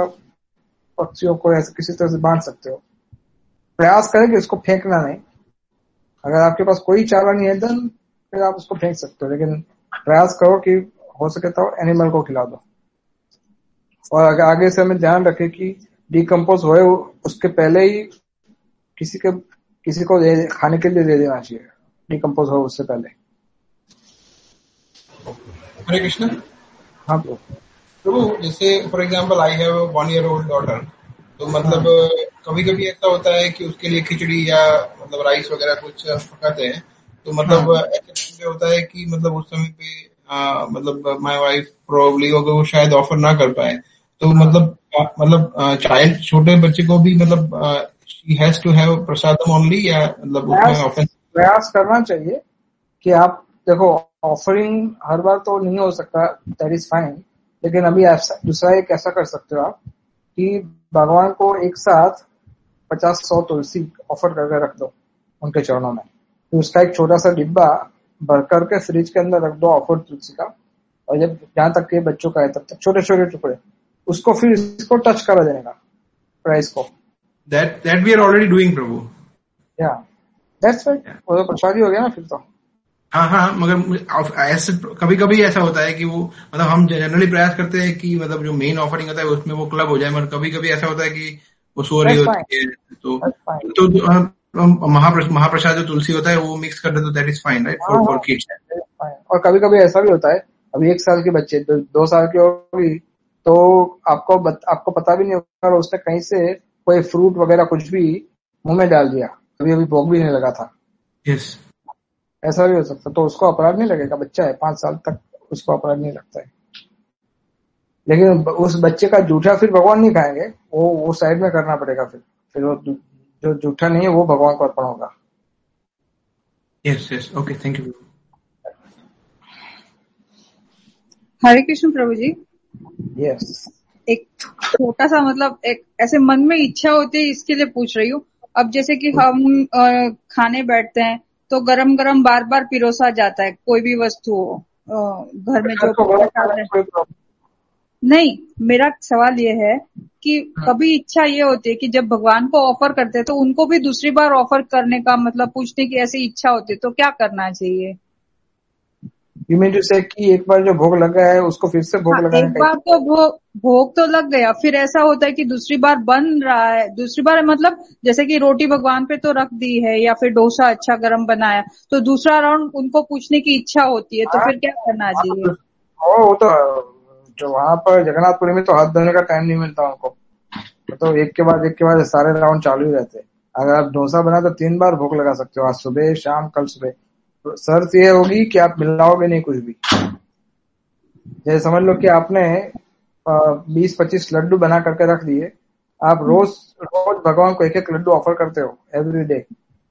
Speaker 1: पक्षियों को ऐसे किसी तरह से बांध सकते हो। प्रयास करें कि उसको फेंकना नहीं, अगर आपके पास कोई चारा नहीं है देन फिर आप उसको फेंक सकते हो, लेकिन प्रयास करो कि हो सके तो एनिमल को खिला दो। और अगर आगे से हमें ध्यान रखें कि डिकम्पोज होए उसके पहले ही किसी के किसी को दे, खाने के लिए दे देना चाहिए, डिकम्पोज हो उससे पहले।
Speaker 3: हरे कृष्ण।
Speaker 1: हाँ ब्रो।
Speaker 3: प्रभु, जैसे for example I have one year old daughter, तो मतलब कभी कभी ऐसा होता है कि उसके लिए खिचड़ी या मतलब राइस वगैरह कुछ पकाते हैं, तो मतलब ऐसे टाइम पे होता है कि मतलब उस समय पे आ, मतलब माय वाइफ प्रोबेबली अगर वो शायद ऑफर ना कर पाए, तो मतलब आ, मतलब चाइल्ड छोटे बच्चे को भी मतलब she has to have prasadam only, या मतलब उसमें ऑफेंस
Speaker 1: प्रयास करना चाहिए कि आप देखो ऑफरिंग हर बार तो नहीं हो सकता, दैट इज फाइन, लेकिन अभी ऐसा दूसरा एक ऐसा कर सकते हो आप कि भगवान को एक साथ पचास सौ तुलसी ऑफर करके रख दो उनके चरणों में, तो उसका एक छोटा सा डिब्बा भर करके फ्रिज के अंदर रख दो ऑफर तुलसी का, और जब जहां तक के बच्चों का है तब तक छोटे छोटे टुकड़े उसको फिर इसको टच करा देने का प्राइस को।
Speaker 3: That that we are already doing प्रभु।
Speaker 1: या दैट्स राइट, वो तो प्रसादी हो गया ना फिर तो।
Speaker 3: हाँ हाँ, मगर ऐसे कभी कभी ऐसा होता है कि वो मतलब हम जनरली प्रयास करते हैं कि मतलब जो मेन ऑफरिंग होता है उसमें वो क्लब हो जाए, मगर कभी कभी ऐसा होता है कि वो सो रही होती है, तो तो, तो महाप्रसाद जो तुलसी होता है वो मिक्स कर दे तो that is fine right for for kids.
Speaker 1: और कभी कभी ऐसा भी होता है, अभी एक साल के बच्चे दो, दो साल की होगी तो आपको बत, आपको पता भी नहीं होगा उसने कहीं से कोई फ्रूट वगैरह कुछ भी मुंह में डाल दिया, अभी अभी भोग भी नहीं लगा था।
Speaker 3: यस,
Speaker 1: ऐसा भी हो सकता, तो उसको अपराध नहीं लगेगा, बच्चा है पांच साल तक उसको अपराध नहीं लगता है, लेकिन उस बच्चे का जूठा फिर भगवान नहीं खाएंगे, वो वो साइड में करना पड़ेगा, फिर फिर वो जो जूठा नहीं है वो भगवान को अर्पण होगा।
Speaker 3: Yes yes, okay, thank you.
Speaker 4: Hare Krishna प्रभु जी।
Speaker 1: यस।
Speaker 4: एक छोटा सा मतलब एक ऐसे मन में इच्छा होती है, इसके लिए पूछ रही हूँ। अब जैसे कि हम आ, खाने बैठते हैं तो गरम गरम बार बार पिरोसा जाता है, कोई भी वस्तु हो घर में जो प्रसाद है। नहीं, मेरा सवाल ये है कि कभी इच्छा ये होती है कि जब भगवान को ऑफर करते हैं तो उनको भी दूसरी बार ऑफर करने का मतलब पूछने की ऐसी इच्छा होती है, तो क्या करना चाहिए?
Speaker 1: यू मीन टू से कि एक बार जो भोग लगा है उसको फिर से भोग
Speaker 4: हाँ,
Speaker 1: लगाने
Speaker 4: एक
Speaker 1: का?
Speaker 4: बार तो भोग भोग तो लग गया, फिर ऐसा होता है कि दूसरी बार बन रहा है, दूसरी बार मतलब जैसे कि रोटी भगवान पे तो रख दी है या फिर डोसा अच्छा गरम बनाया, तो दूसरा राउंड उनको पूछने की इच्छा होती है, तो फिर क्या करना चाहिए?
Speaker 1: वो तो जो वहां पर जगन्नाथपुरी में तो हाथ धोने का टाइम नहीं मिलता उनको, तो एक के बाद एक के बाद सारे राउंड चालू ही रहते हैं। अगर आप डोसा बना तो तीन बार भोग लगा सकते हो, आज सुबह शाम कल सुबह। तो शर्त ये होगी कि आप मिलाओगे नहीं कुछ भी। जैसे समझ लो कि आपने बीस पच्चीस लड्डू बना करके रख दिए, आप रोज रोज भगवान को एक एक लड्डू ऑफर करते हो एवरी डे,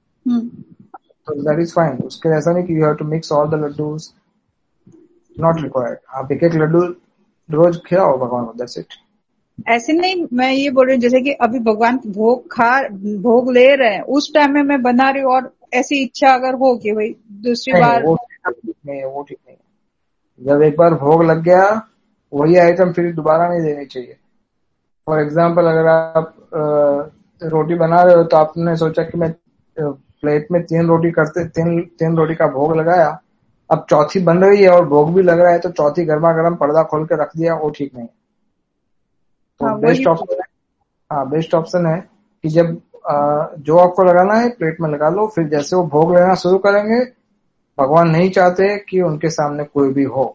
Speaker 1: तो दैट इज फाइन। उसके ऐसा नहीं कि you have to mix all the laddus, not required. आप एक एक लड्डू रोज खिलाओ भगवान को, दैट्स इट।
Speaker 4: ऐसे नहीं, मैं ये बोल रही हूँ जैसे कि अभी भगवान भोग खा भोग ले रहे हैं उस टाइम में मैं बना रही हूँ, और ऐसी इच्छा अगर हो कि भाई दूसरी
Speaker 1: नहीं,
Speaker 4: बार
Speaker 1: वो ठीक नहीं है, वो ठीक नहीं है। जब एक बार भोग लग गया वही आइटम फिर दोबारा नहीं देनी चाहिए। फॉर एग्जाम्पल अगर आप आ, रोटी बना रहे हो तो आपने सोचा कि मैं प्लेट में तीन रोटी करते तीन तीन रोटी का भोग लगाया, अब चौथी बन रही है और भोग भी लग रहा है, तो चौथी गर्मा गर्म पर्दा खोल के रख दिया, वो ठीक नहीं है। तो
Speaker 4: हाँ,
Speaker 1: बेस्ट ऑप्शन है, हाँ बेस्ट ऑप्शन है कि जब आ, जो आपको लगाना है प्लेट में लगा लो, फिर जैसे वो भोग लेना शुरू करेंगे, भगवान नहीं चाहते कि उनके सामने कोई भी हो।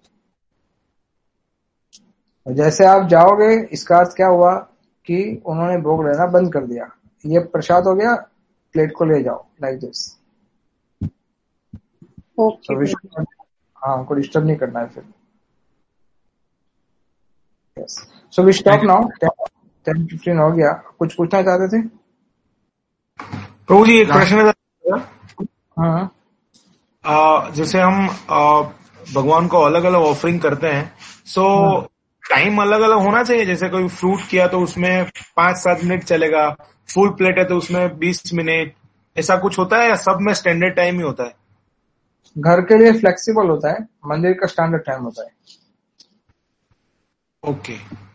Speaker 1: जैसे आप जाओगे इसका अर्थ क्या हुआ कि उन्होंने भोग लेना बंद कर दिया, ये प्रसाद हो गया, प्लेट को ले जाओ, लाइक दिस। हाँ, उनको डिस्टर्ब नहीं करना है फिर। Yes, so we stop now, ten fifteen हो गया। कुछ पूछना चाहते थे
Speaker 3: प्रभु जी? एक प्रश्न है।
Speaker 1: हाँ,
Speaker 3: जैसे हम आ, भगवान को अलग अलग ऑफरिंग करते हैं, सो टाइम अलग अलग होना चाहिए। जैसे कोई फ्रूट किया तो उसमें पांच सात मिनट चलेगा, फुल प्लेट है तो उसमें बीस मिनट, ऐसा कुछ होता है या सब में स्टैंडर्ड टाइम ही होता है?
Speaker 1: घर के लिए फ्लेक्सिबल होता है, मंदिर का स्टैंडर्ड टाइम होता है।
Speaker 3: Okay,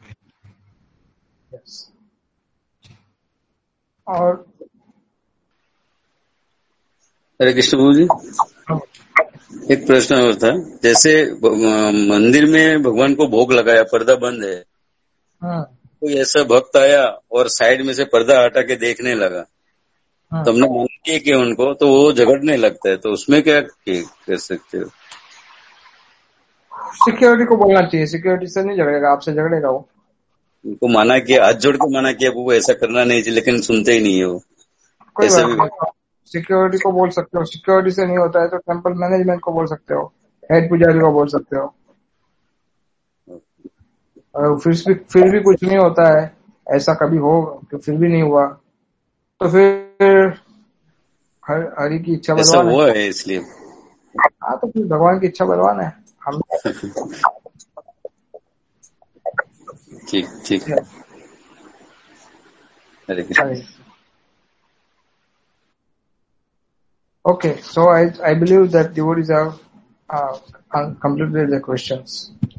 Speaker 1: yes. और
Speaker 8: हरे कृष्ण प्रभु जी, एक प्रश्न और था। जैसे मंदिर में भगवान को भोग लगाया, पर्दा बंद है, कोई तो ऐसा भक्त आया और साइड में से पर्दा हटा के देखने लगा, तो हमने मना किया कि उनको, तो वो झगड़ने लगता है, तो उसमें क्या कर सकते हो?
Speaker 1: सिक्योरिटी को बोलना चाहिए, सिक्योरिटी से नहीं झगड़ेगा, आपसे झगड़ेगा वो।
Speaker 8: उनको मना किया, हाथ जोड़ के मना किया वो ऐसा करना नहीं चाहिए, लेकिन सुनते ही नहीं है वो।
Speaker 1: कोई बात नहीं, सिक्योरिटी को बोल सकते हो। सिक्योरिटी से नहीं होता है तो टेम्पल मैनेजमेंट को बोल सकते हो, हेड पुजारी को बोल सकते हो। और फिर भी फिर भी कुछ नहीं होता है, ऐसा कभी हो कि फिर भी नहीं हुआ, तो फिर हर हरि की इच्छा
Speaker 8: ऐसा
Speaker 1: बलवान
Speaker 8: हुआ है इसलिए।
Speaker 1: हाँ, तो फिर भगवान की इच्छा बलवान है हम।
Speaker 8: ठीक ठीक है। हरे Krishna.
Speaker 1: Okay, so I I believe that devotees have uh, completed their questions.